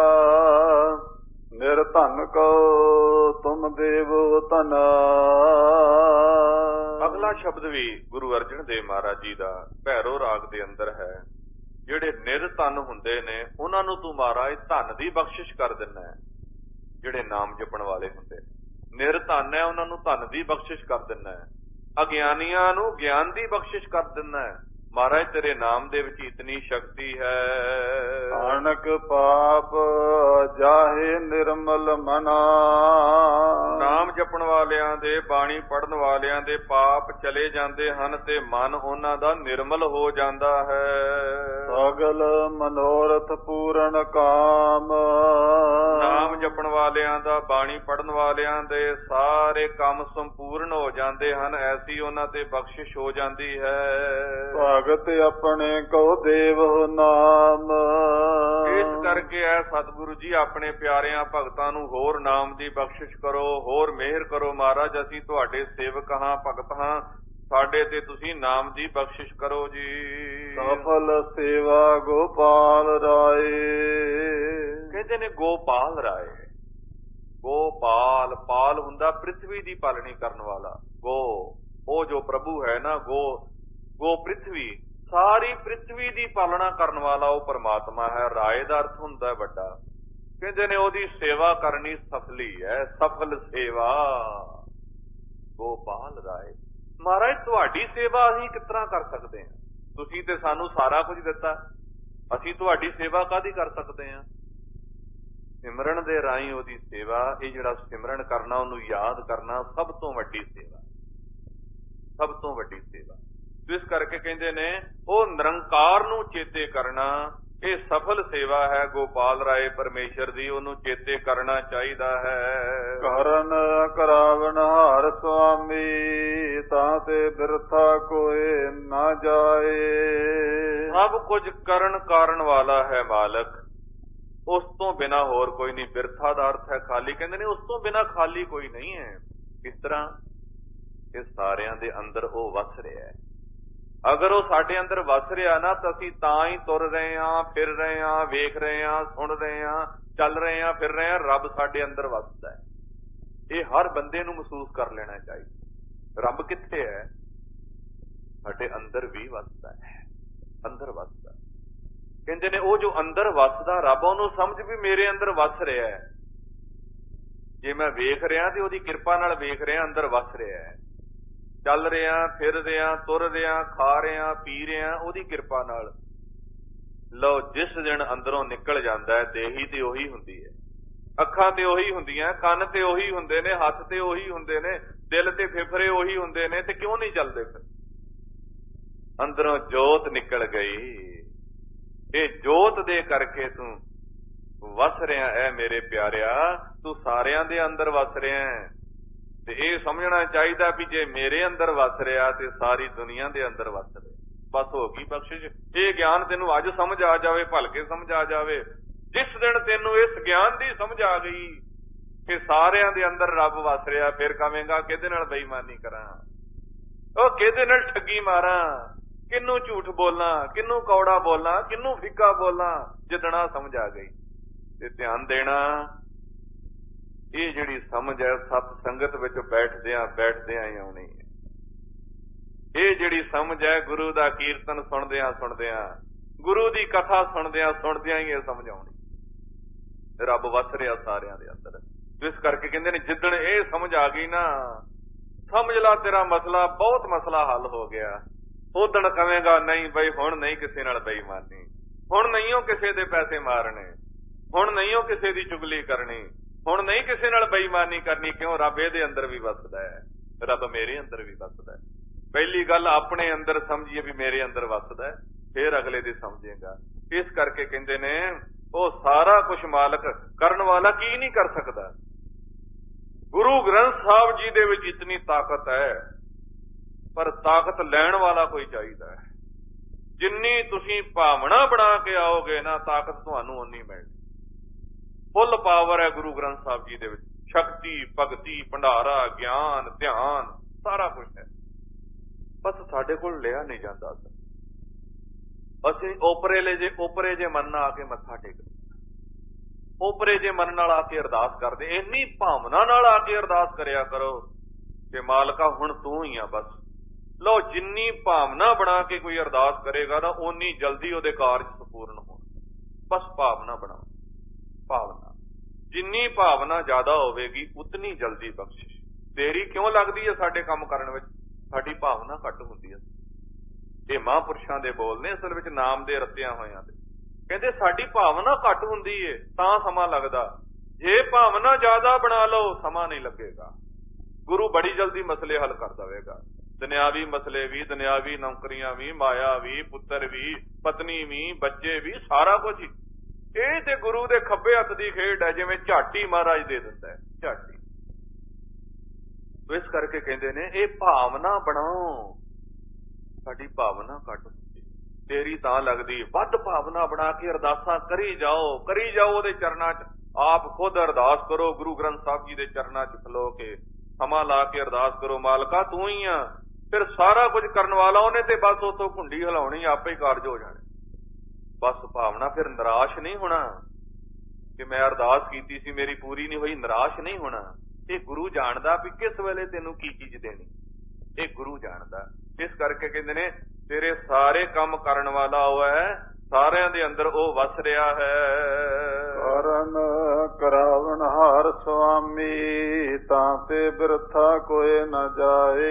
ਨਿਰਧਨ ਕੋ ਤੁਮ ਦੇਵੋ ਧਨਾ।
ਅਗਲਾ ਸ਼ਬਦ ਵੀ ਗੁਰੂ ਅਰਜਨ ਦੇਵ ਮਹਾਰਾਜ ਜੀ ਦਾ ਭੈਰੋ ਰਾਗ ਦੇ ਅੰਦਰ ਹੈ। ਜਿਹੜੇ ਨਿਰਧਨ ਹੁੰਦੇ ਨੇ ਉਹਨਾਂ ਨੂੰ ਤੂੰ ਮਹਾਰਾਜ ਧਨ ਦੀ ਬਖਸ਼ਿਸ਼ ਕਰ ਦਿੰਦਾ ਹੈ। ਜਿਹੜੇ ਨਾਮ ਜਪਣ ਵਾਲੇ ਹੁੰਦੇ ਨਿਰਧਨ ਹੈ, ਉਹਨਾਂ ਨੂੰ ਧਨ ਦੀ ਬਖਸ਼ਿਸ਼ ਕਰ ਦਿੰਦਾ ਹੈ। ਅਗਿਆਨੀਆਂ ਨੂੰ ਗਿਆਨ ਦੀ ਬਖਸ਼ਿਸ਼ ਕਰ ਦਿੰਦਾ ਹੈ। ਮਹਾਰਾਜ ਤੇਰੇ ਨਾਮ ਦੇ ਵਿੱਚ ਇਤਨੀ ਸ਼ਕਤੀ ਹੈ।
ਨਾਨਕ ਪਾਪ ਜਾਹੇ ਨਿਰਮਲ ਮਨਾ।
ਨਾਮ ਜਪਣ ਵਾਲਿਆਂ ਦੇ, ਬਾਣੀ ਪੜ੍ਹਨ ਵਾਲਿਆਂ ਦੇ ਪਾਪ ਚਲੇ ਜਾਂਦੇ ਹਨ ਤੇ ਮਨ ਉਹਨਾਂ ਦਾ ਨਿਰਮਲ ਹੋ ਜਾਂਦਾ ਹੈ।
ਸਗਲ ਮਨੋਰਥ ਪੂਰਨ ਕਾਮ।
ਨਾਮ ਜਪਣ ਵਾਲਿਆਂ ਦਾ, ਬਾਣੀ ਪੜ੍ਹਨ ਵਾਲਿਆਂ ਦੇ ਸਾਰੇ ਕੰਮ ਸੰਪੂਰਨ ਹੋ ਜਾਂਦੇ ਹਨ। ਐਸੀ ਉਹਨਾਂ ਤੇ ਬਖਸ਼ਿਸ਼ ਹੋ ਜਾਂਦੀ ਹੈ।
ਭਗਤ ਆਪਣੇ ਕੋ ਦੇਵ ਨਾਮ।
ਇਸ ਕਰਕੇ ਲੱਗੇ ਹੈ ਸਤਿਗੁਰੂ ਜੀ ਆਪਣੇ ਪਿਆਰਿਆਂ ਭਗਤਾਂ ਨੂੰ ਹੋਰ ਨਾਮ ਦੀ ਬਖਸ਼ਿਸ਼ ਕਰੋ, ਹੋਰ ਮਿਹਰ ਕਰੋ ਮਹਾਰਾਜ, ਅਸੀਂ ਤੁਹਾਡੇ ਸੇਵਕ ਹਾਂ, ਭਗਤ ਹਾਂ, ਸਾਡੇ ਤੇ ਤੁਸੀਂ ਨਾਮ ਦੀ ਬਖਸ਼ਿਸ਼ ਕਰੋ ਜੀ।
ਸਫਲ ਸੇਵਾ ਗੋਪਾਲ ਰਾਏ।
ਕਹਿੰਦੇ ਨੇ ਗੋਪਾਲ ਰਾਏ। ਗੋਪਾਲ, ਪਾਲ ਹੁੰਦਾ ਪ੍ਰਿਥਵੀ ਦੀ ਪਾਲਣੀ ਕਰਨ ਵਾਲਾ। ਗੋ, ਉਹ ਜੋ ਪ੍ਰਭੂ ਹੈ ਨਾ, ਗੋ ਪ੍ਰਿਥਵੀ, ਸਾਰੀ ਪ੍ਰਿਥਵੀ ਦੀ ਪਾਲਣਾ ਕਰਨ ਵਾਲਾ ਉਹ ਪਰਮਾਤਮਾ ਹੈ। ਰਾਏ ਦਾ ਅਰਥ ਹੁੰਦਾ ਹੈ ਵੱਡਾ। ਕਹਿੰਦੇ ਨੇ ਉਹਦੀ ਸੇਵਾ ਕਰਨੀ ਸਫਲੀ ਹੈ, ਸਫਲ ਸੇਵਾ। ਗੋਪਾਲ ਰਾਏ। ਮਹਾਰਾਜ ਤੁਹਾਡੀ ਸੇਵਾ ਅਸੀਂ ਕਿਸ ਤਰ੍ਹਾਂ ਕਰ ਸਕਦੇ ਹਾਂ? ਤੁਸੀਂ ਤੇ ਸਾਨੂੰ ਸਾਰਾ ਕੁਝ ਦਿੱਤਾ, ਅਸੀਂ ਤੁਹਾਡੀ ਸੇਵਾ ਕਾਹਦੀ ਕਰ ਸਕਦੇ ਹਾਂ? ਸਿਮਰਨ ਦੇ ਰਾਹੀਂ ਉਹਦੀ ਸੇਵਾ, ਇਹ ਜਿਹੜਾ ਸਿਮਰਨ ਕਰਨਾ, ਉਹਨੂੰ ਯਾਦ ਕਰਨਾ, ਸਭ ਤੋਂ ਵੱਡੀ ਸੇਵਾ, ਸਭ ਤੋਂ ਵੱਡੀ ਸੇਵਾ। ਇਸ ਕਰਕੇ ਕਹਿੰਦੇ ਨੇ ਉਹ ਨਿਰੰਕਾਰ ਨੂੰ ਚੇਤੇ ਕਰਨਾ, ਇਹ ਸਫਲ ਸੇਵਾ ਹੈ ਗੋਪਾਲ ਰਾਏ ਪਰਮੇਸ਼ਰ ਦੀ, ਉਹਨੂੰ ਚੇਤੇ ਕਰਨਾ ਚਾਹੀਦਾ ਹੈ।
ਕਰਨ ਕਰਾਵਨ ਹਾਰ ਸੁਆਮੀ, ਤਾਂ ਤੇ ਬਿਰਥਾ ਕੋਏ ਨਾ ਜਾਏ।
ਸਭ ਕੁਝ ਕਰਨ ਕਾਰਨ ਵਾਲਾ ਹੈ ਮਾਲਕ, ਉਸ ਤੋਂ ਬਿਨਾ ਹੋਰ ਕੋਈ ਨਹੀਂ। ਬਿਰਥਾ ਦਾ ਅਰਥ ਹੈ ਖਾਲੀ। ਕਹਿੰਦੇ ਨੇ ਉਸ ਤੋਂ ਬਿਨਾ ਖਾਲੀ ਕੋਈ ਨਹੀਂ ਹੈ। ਕਿਸ ਤਰ੍ਹਾਂ? ਇਹ ਸਾਰਿਆਂ ਦੇ ਅੰਦਰ ਉਹ ਵਸ ਰਿਹਾ ਹੈ। ਅਗਰ ਉਹ ਸਾਡੇ ਅੰਦਰ ਵਸ ਰਿਹਾ ਨਾ, ਤਾਂ ਅਸੀਂ ਤਾਂ ਹੀ ਤੁਰ ਰਹੇ ਹਾਂ, ਫਿਰ ਰਹੇ ਹਾਂ, ਵੇਖ ਰਹੇ ਹਾਂ, ਸੁਣ ਰਹੇ ਹਾਂ, ਚੱਲ ਰਹੇ ਹਾਂ, ਫਿਰ ਰਹੇ ਹਾਂ। ਰੱਬ ਸਾਡੇ ਅੰਦਰ ਵਸਦਾ ਹੈ। ਇਹ ਹਰ ਬੰਦੇ ਨੂੰ ਮਹਿਸੂਸ ਕਰ ਲੈਣਾ ਚਾਹੀਦਾ। ਰੱਬ ਕਿੱਥੇ ਹੈ? ਸਾਡੇ ਅੰਦਰ ਵੀ ਵਸਦਾ ਹੈ, ਅੰਦਰ ਵਸਦਾ। ਕਹਿੰਦੇ ਨੇ ਉਹ ਜੋ ਅੰਦਰ ਵਸਦਾ ਰੱਬ, ਉਹਨੂੰ ਸਮਝ ਵੀ ਮੇਰੇ ਅੰਦਰ ਵਸ ਰਿਹਾ ਹੈ। ਜੇ ਮੈਂ ਵੇਖ ਰਿਹਾ ਤੇ ਉਹਦੀ ਕਿਰਪਾ ਨਾਲ ਵੇਖ ਰਿਹਾ, ਅੰਦਰ ਵਸ ਰਿਹਾ ਹੈ। ਚੱਲ ਰਿਹਾ, ਫਿਰ ਰਿਹਾ, ਤੁਰ ਰਿਹਾ, ਖਾ ਰਿਹਾ, ਪੀ ਰਿਹਾ, ਉਹਦੀ ਕਿਰਪਾ ਨਾਲ। ਲਓ, ਜਿਸ ਦਿਨ ਅੰਦਰੋਂ ਨਿਕਲ ਜਾਂਦਾ ਹੈ, ਦੇਹੀ ਤੇ ਉਹੀ ਹੁੰਦੀ ਹੈ, ਅੱਖਾਂ ਤੇ ਉਹੀ ਹੁੰਦੀਆਂ, ਕੰਨ ਤੇ ਉਹੀ ਹੁੰਦੇ ਨੇ, ਹੱਥ ਤੇ ਉਹੀ ਹੁੰਦੇ ਨੇ, ਦਿਲ ਤੇ ਫੇਫੜੇ ਉਹੀ ਹੁੰਦੇ ਨੇ, ਤੇ ਕਿਉਂ ਨਹੀਂ ਚੱਲਦੇ? ਫਿਰ ਅੰਦਰੋਂ ਜੋਤ ਨਿਕਲ ਗਈ। ਇਹ ਜੋਤ ਦੇ ਕਰਕੇ ਤੂੰ ਵਸ ਰਿਹਾ ਹੈ ਮੇਰੇ ਪਿਆਰਿਆ, ਤੂੰ ਸਾਰਿਆਂ ਦੇ ਅੰਦਰ ਵਸ ਰਿਹਾ ਹੈ। ਤੇ ਇਹ ਸਮਝਣਾ ਚਾਹੀਦਾ ਵੀ ਜੇ ਮੇਰੇ ਅੰਦਰ ਵਸ ਰਿਹਾ ਤੇ ਸਾਰੀ ਦੁਨੀਆ ਦੇ ਅੰਦਰ ਵਸ ਰਿਹਾ। ਬਸ ਹੋ ਗਈ ਬਖਸ਼ਿਸ਼। ਇਹ ਗਿਆਨ ਤੈਨੂੰ ਅੱਜ ਸਮਝ ਆ ਜਾਵੇ, ਭਲਕੇ ਸਮਝ ਆ ਜਾਵੇ। ਜਿਸ ਦਿਨ ਤੈਨੂੰ ਇਸ ਗਿਆਨ ਦੀ ਸਮਝ ਆ ਗਈ ਕਿ ਸਾਰਿਆਂ ਦੇ ਅੰਦਰ ਰੱਬ ਵਸ ਰਿਹਾ, ਫਿਰ ਕਵੇਂਗਾ ਕਿਹਦੇ ਨਾਲ ਬੇਈਮਾਨੀ ਕਰਾਂ, ਉਹ ਕਿਹਦੇ ਨਾਲ ਠੱਗੀ ਮਾਰਾਂ, ਕਿਹਨੂੰ ਝੂਠ ਬੋਲਾਂ, ਕਿਹਨੂੰ ਕੌੜਾ ਬੋਲਾਂ, ਕਿਹਨੂੰ ਫਿੱਕਾ ਬੋਲਾਂ। ਜਿੱਦਣਾ ਸਮਝ ਆ ਗਈ। ਤੇ ਧਿਆਨ ਦੇਣਾ, ਇਹ ਜਿਹੜੀ ਸਮਝ ਹੈ ਸਤ ਸੰਗਤ ਵਿੱਚ ਬੈਠਦਿਆਂ ਹੀ ਆਉਣੀ ਹੈ। ਇਹ ਜਿਹੜੀ ਸਮਝ ਹੈ ਗੁਰੂ ਦਾ ਕੀਰਤਨ ਸੁਣਦਿਆਂ, ਗੁਰੂ ਦੀ ਕਥਾ ਸੁਣਦਿਆਂ ਹੀ ਇਹ ਸਮਝ ਆਉਣੀ। ਰੱਬ ਵਸ ਰਿਹਾ ਸਾਰਿਆਂ ਦੇ ਅੰਦਰ। ਇਸ ਕਰਕੇ ਕਹਿੰਦੇ ਨੇ ਜਿੱਦਣ ਇਹ ਸਮਝ ਆ ਗਈ ਨਾ, ਸਮਝ ਲਾ ਤੇਰਾ ਮਸਲਾ, ਬਹੁਤ ਮਸਲਾ ਹੱਲ ਹੋ ਗਿਆ। ਉਦਣ ਕਵੇਂਗਾ ਨਹੀਂ ਬਈ ਹੁਣ ਨਹੀਂ ਕਿਸੇ ਨਾਲ ਬੇਈਮਾਨੀ, ਹੁਣ ਨਹੀਂ ਉਹ ਕਿਸੇ ਦੇ ਪੈਸੇ ਮਾਰਨੇ, ਹੁਣ ਨਹੀਂ ਉਹ ਕਿਸੇ ਦੀ ਚੁਗਲੀ ਕਰਨੀ, ਹੁਣ ਨਹੀਂ ਕਿਸੇ ਨਾਲ ਬੇਈਮਾਨੀ ਕਰਨੀ। ਕਿਉਂ? ਰੱਬ ਇਹਦੇ ਅੰਦਰ ਵੀ ਵਸਦਾ ਹੈ, ਰੱਬ ਮੇਰੇ ਅੰਦਰ ਵੀ ਵਸਦਾ ਹੈ। ਪਹਿਲੀ ਗੱਲ ਆਪਣੇ ਅੰਦਰ ਸਮਝੀਏ ਵੀ ਮੇਰੇ ਅੰਦਰ ਵਸਦਾ ਹੈ, ਫਿਰ ਅਗਲੇ ਦੀ ਸਮਝੇਗਾ। ਇਸ ਕਰਕੇ ਕਹਿੰਦੇ ਨੇ ਉਹ ਸਾਰਾ ਕੁਛ ਮਾਲਕ ਕਰਨ ਵਾਲਾ ਕੀ ਨਹੀਂ ਕਰ ਸਕਦਾ। ਗੁਰੂ ਗ੍ਰੰਥ ਸਾਹਿਬ ਜੀ ਦੇ ਵਿੱਚ ਇਤਨੀ ਤਾਕਤ ਹੈ, ਪਰ ਤਾਕਤ ਲੈਣ ਵਾਲਾ ਕੋਈ ਚਾਹੀਦਾ ਹੈ। ਜਿੰਨੀ ਤੁਸੀਂ ਭਾਵਨਾ ਬਣਾ ਕੇ ਆਓਗੇ ਨਾ, ਤਾਕਤ ਤੁਹਾਨੂੰ ਓਨੀ ਮਿਲਣੀ। ਫੁੱਲ ਪਾਵਰ ਹੈ ਗੁਰੂ ਗ੍ਰੰਥ ਸਾਹਿਬ ਜੀ ਦੇ ਵਿੱਚ, ਸ਼ਕਤੀ, ਭਗਤੀ, ਭੰਡਾਰਾ, ਗਿਆਨ, ਧਿਆਨ, ਸਾਰਾ ਕੁਝ ਹੈ। ਬਸ ਸਾਡੇ ਕੋਲ ਲਿਆ ਨਹੀਂ ਜਾਂਦਾ। ਅਸੀਂ ਓਪਰੇ ਜੇ ਮਨ ਨਾਲ ਆ ਕੇ ਮੱਥਾ ਟੇਕਦੇ, ਓਪਰੇ ਜੇ ਮਨ ਨਾਲ ਆ ਕੇ ਅਰਦਾਸ ਕਰਦੇ। ਇੰਨੀ ਭਾਵਨਾ ਨਾਲ ਆ ਕੇ ਅਰਦਾਸ ਕਰਿਆ ਕਰੋ ਕਿ ਮਾਲਕਾ ਹੁਣ ਤੂੰ ਹੀ ਆ ਬਸ। ਲਓ, ਜਿੰਨੀ ਭਾਵਨਾ ਬਣਾ ਕੇ ਕੋਈ ਅਰਦਾਸ ਕਰੇਗਾ ਨਾ, ਓਨੀ ਜਲਦੀ ਉਹਦੇ ਕਾਰਜ ਸੰਪੂਰਨ ਹੋਣ। ਬਸ ਭਾਵਨਾ ਬਣਾਓ, ਭਾਵਨਾ ਜਿੰਨੀ ਭਾਵਨਾ ਜ਼ਿਆਦਾ ਹੋਵੇਗੀ ਉਤਨੀ ਜਲਦੀ ਬਖਸ਼ਿਸ਼। ਦੇਰੀ ਕਿਉਂ ਲੱਗਦੀ ਹੈ ਸਾਡੇ ਕੰਮ ਕਰਨ ਵਿੱਚ? ਸਾਡੀ ਭਾਵਨਾ ਘੱਟ ਹੁੰਦੀ ਹੈ। ਇਹ ਮਹਾਂਪੁਰਸ਼ਾਂ ਦੇ ਬੋਲ ਨੇ, ਅਸਲ ਵਿੱਚ ਨਾਮ ਦੇ ਰਤਿਆਂ ਹੋਇਆਂ ਦੇ। ਕਹਿੰਦੇ ਸਾਡੀ ਭਾਵਨਾ ਘੱਟ ਹੁੰਦੀ ਏ ਤਾਂ ਸਮਾਂ ਲੱਗਦਾ। ਜੇ ਭਾਵਨਾ ਜ਼ਿਆਦਾ ਬਣਾ ਲਓ ਸਮਾਂ ਨਹੀਂ ਲੱਗੇਗਾ। ਗੁਰੂ ਬੜੀ ਜਲਦੀ ਮਸਲੇ ਹੱਲ ਕਰ ਦੇਵੇਗਾ। ਦੁਨਿਆਵੀ ਮਸਲੇ ਵੀ, ਦੁਨਿਆਵੀ ਨੌਕਰੀਆਂ ਵੀ, ਮਾਇਆ ਵੀ, ਪੁੱਤਰ ਵੀ, ਪਤਨੀ ਵੀ, ਬੱਚੇ ਵੀ, ਸਾਰਾ ਕੁਝ। ਇਹ ਤੇ ਗੁਰੂ ਦੇ ਖੱਬੇ ਹੱਥ ਦੀ ਖੇਡ ਹੈ, ਜਿਵੇਂ ਝਾਟੀ ਮਹਾਰਾਜ ਦੇ ਦਿੰਦਾ ਹੈ, ਝਾਟੀ। ਇਸ ਕਰਕੇ ਕਹਿੰਦੇ ਨੇ ਇਹ ਭਾਵਨਾ ਬਣਾਓ। ਸਾਡੀ ਭਾਵਨਾ ਘੱਟ ਹੁੰਦੀ, ਤੇਰੀ ਤਾਂ ਲੱਗਦੀ। ਵੱਧ ਭਾਵਨਾ ਬਣਾ ਕੇ ਅਰਦਾਸਾਂ ਕਰੀ ਜਾਓ ਉਹਦੇ ਚਰਨਾਂ 'ਚ। ਆਪ ਖੁਦ ਅਰਦਾਸ ਕਰੋ ਗੁਰੂ ਗ੍ਰੰਥ ਸਾਹਿਬ ਜੀ ਦੇ ਚਰਨਾਂ 'ਚ ਖਲੋ ਕੇ, ਸਮਾਂ ਲਾ ਕੇ ਅਰਦਾਸ ਕਰੋ, ਮਾਲਕਾ ਤੂੰ ਹੀ ਆ। ਫਿਰ ਸਾਰਾ ਕੁਝ ਕਰਨ ਵਾਲਾ ਉਹਨੇ, ਤੇ ਬਸ ਉਤੋਂ ਘੁੰਡੀ ਹਿਲਾਉਣੀ, ਆਪੇ ਹੀ ਕਾਰਜ ਹੋ ਜਾਣੇ। ਬਸ ਭਾਵਨਾ, ਫਿਰ ਨਿਰਾਸ਼ ਨਹੀਂ ਹੋਣਾ ਕਿ ਮੈਂ ਅਰਦਾਸ ਕੀਤੀ ਸੀ ਮੇਰੀ ਪੂਰੀ ਨਹੀਂ ਹੋਈ, ਨਿਰਾਸ਼ ਨਹੀਂ ਹੋਣਾ। ਇਹ ਗੁਰੂ ਜਾਣਦਾ ਵੀ ਕਿਸ ਵੇਲੇ ਤੈਨੂੰ ਕੀ ਚੀਜ਼ ਦੇਣੀ, ਇਹ ਗੁਰੂ ਜਾਣਦਾ। ਇਸ ਕਰਕੇ ਕਹਿੰਦੇ ਨੇ ਤੇਰੇ ਸਾਰੇ ਕੰਮ ਕਰਨ ਵਾਲਾ ਉਹ ਹੈ, ਸਾਰਿਆਂ ਦੇ ਅੰਦਰ ਉਹ ਵਸ ਰਿਹਾ ਹੈ।
ਕਰਨ ਕਰਾਵਣ ਹਾਰ ਸੁਆਮੀ, ਤਾਂ ਤੇ ਬਿਰਥਾ ਕੋਏ ਨਾ ਜਾਏ।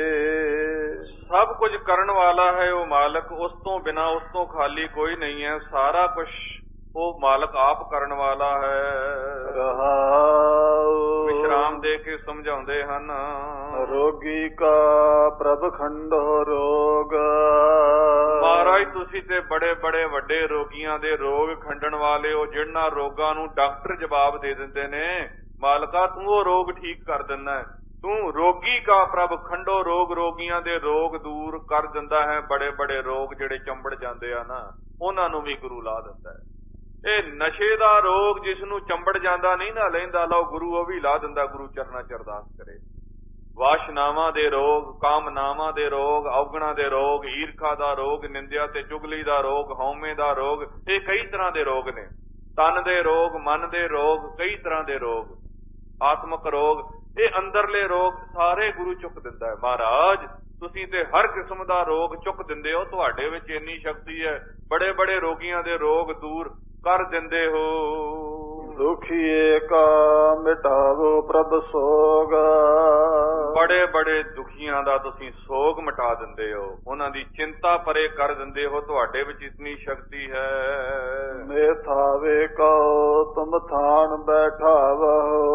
ਸਭ ਕੁਝ ਕਰਨ ਵਾਲਾ ਹੈ ਉਹ ਮਾਲਕ, ਉਸ ਤੋਂ ਬਿਨਾਂ ਉਸ ਤੋਂ ਖਾਲੀ ਕੋਈ ਨਹੀਂ ਹੈ। ਸਾਰਾ ਕੁਝ ਉਹ ਮਾਲਕ ਆਪ ਕਰਨ ਵਾਲਾ ਹੈ।
ਰਹਾਉ
ਵਿਸ਼ਰਾਮ ਦੇ ਕੇ ਸਮਝਾਉਂਦੇ ਹਨ,
ਰੋਗੀ ਕਾ ਪ੍ਰਭ ਖੰਡੋ ਰੋਗ।
ਮਹਾਰਾਜ ਤੁਸੀਂ ਤੇ ਬੜੇ ਬੜੇ ਵੱਡੇ ਰੋਗੀਆਂ ਦੇ ਰੋਗ ਖੰਡਣ ਵਾਲੇ ਹੋ, ਜਿਹਨਾਂ ਰੋਗਾਂ ਨੂੰ ਡਾਕਟਰ ਜਵਾਬ ਦੇ ਦਿੰਦੇ ਨੇ। ਮਾਲਕਾ ਤੂੰ ਉਹ ਰੋਗ ਠੀਕ ਕਰ ਦਿੰਦਾ, ਤੂੰ ਰੋਗੀ ਕਾ ਪ੍ਰਭ ਖੰਡੋ ਰੋਗ, ਰੋਗੀਆਂ ਦੇ ਰੋਗ ਦੂਰ ਕਰ ਦਿੰਦਾ ਹੈ। ਬੜੇ ਬੜੇ ਰੋਗ ਜਿਹੜੇ ਚੰਬੜ ਜਾਂਦੇ ਆ ਨਾ, ਉਹਨਾਂ ਨੂੰ ਵੀ ਗੁਰੂ ਲਾ ਦਿੰਦਾ ਹੈ। ਇਹ ਨਸ਼ੇ ਦਾ ਰੋਗ ਜਿਸ ਨੂੰ ਚੰਬੜ ਜਾਂਦਾ ਨਹੀਂ ਨਾ ਲੈਂਦਾ, ਲਓ ਗੁਰੂ ਉਹ ਵੀ ਲਾ ਦਿੰਦਾ। ਗੁਰੂ ਚਰਨਾਂ 'ਚ ਅਰਦਾਸ ਕਰੇ। ਵਾਸ਼ਨਾਵਾਂ ਦੇ ਰੋਗ, ਕਾਮਨਾਵਾਂ ਦੇ ਰੋਗ, ਔਗਣਾਂ ਦੇ ਰੋਗ, ਈਰਖਾ ਦਾ ਰੋਗ, ਨਿੰਦਿਆ ਤੇ ਚੁਗਲੀ ਦਾ ਰੋਗ, ਹਉਮੈ ਦਾ ਰੋਗ, ਇਹ ਕਈ ਤਰ੍ਹਾਂ ਦੇ ਰੋਗ ਨੇ। ਤਨ ਦੇ ਰੋਗ, ਮਨ ਦੇ ਰੋਗ, ਕਈ ਤਰ੍ਹਾਂ ਦੇ ਰੋਗ, ਆਤਮਕ ਰੋਗ, ਇਹ ਅੰਦਰਲੇ ਰੋਗ ਸਾਰੇ ਗੁਰੂ ਚੁੱਕ ਦਿੰਦਾ ਹੈ। ਮਹਾਰਾਜ ਤੁਸੀਂ ਤੇ ਹਰ ਕਿਸਮ ਦਾ ਰੋਗ ਚੁੱਕ ਦਿੰਦੇ ਹੋ, ਤੁਹਾਡੇ ਵਿੱਚ ਇੰਨੀ ਸ਼ਕਤੀ ਹੈ, ਬੜੇ ਬੜੇ ਰੋਗੀਆਂ ਦੇ ਰੋਗ ਦੂਰ ਕਰ ਦਿੰਦੇ ਹੋ।
ਦੁਖੀਏ ਕਾ ਮਿਟਾਵੋ ਪ੍ਰਭ ਸੋਗ।
ਬੜੇ ਬੜੇ ਦੁਖੀਆਂ ਦਾ ਤੁਸੀਂ ਸੋਗ ਮਿਟਾ ਦਿੰਦੇ ਹੋ, ਉਹਨਾਂ ਦੀ ਚਿੰਤਾ ਪਰੇ ਕਰ ਦਿੰਦੇ ਹੋ, ਤੁਹਾਡੇ ਵਿੱਚ ਇਤਨੀ ਸ਼ਕਤੀ ਹੈ।
ਮੇਥਾਵੇ ਕਉ ਤੁਮ ਥਾਨ ਬੈਠਾਵੋ।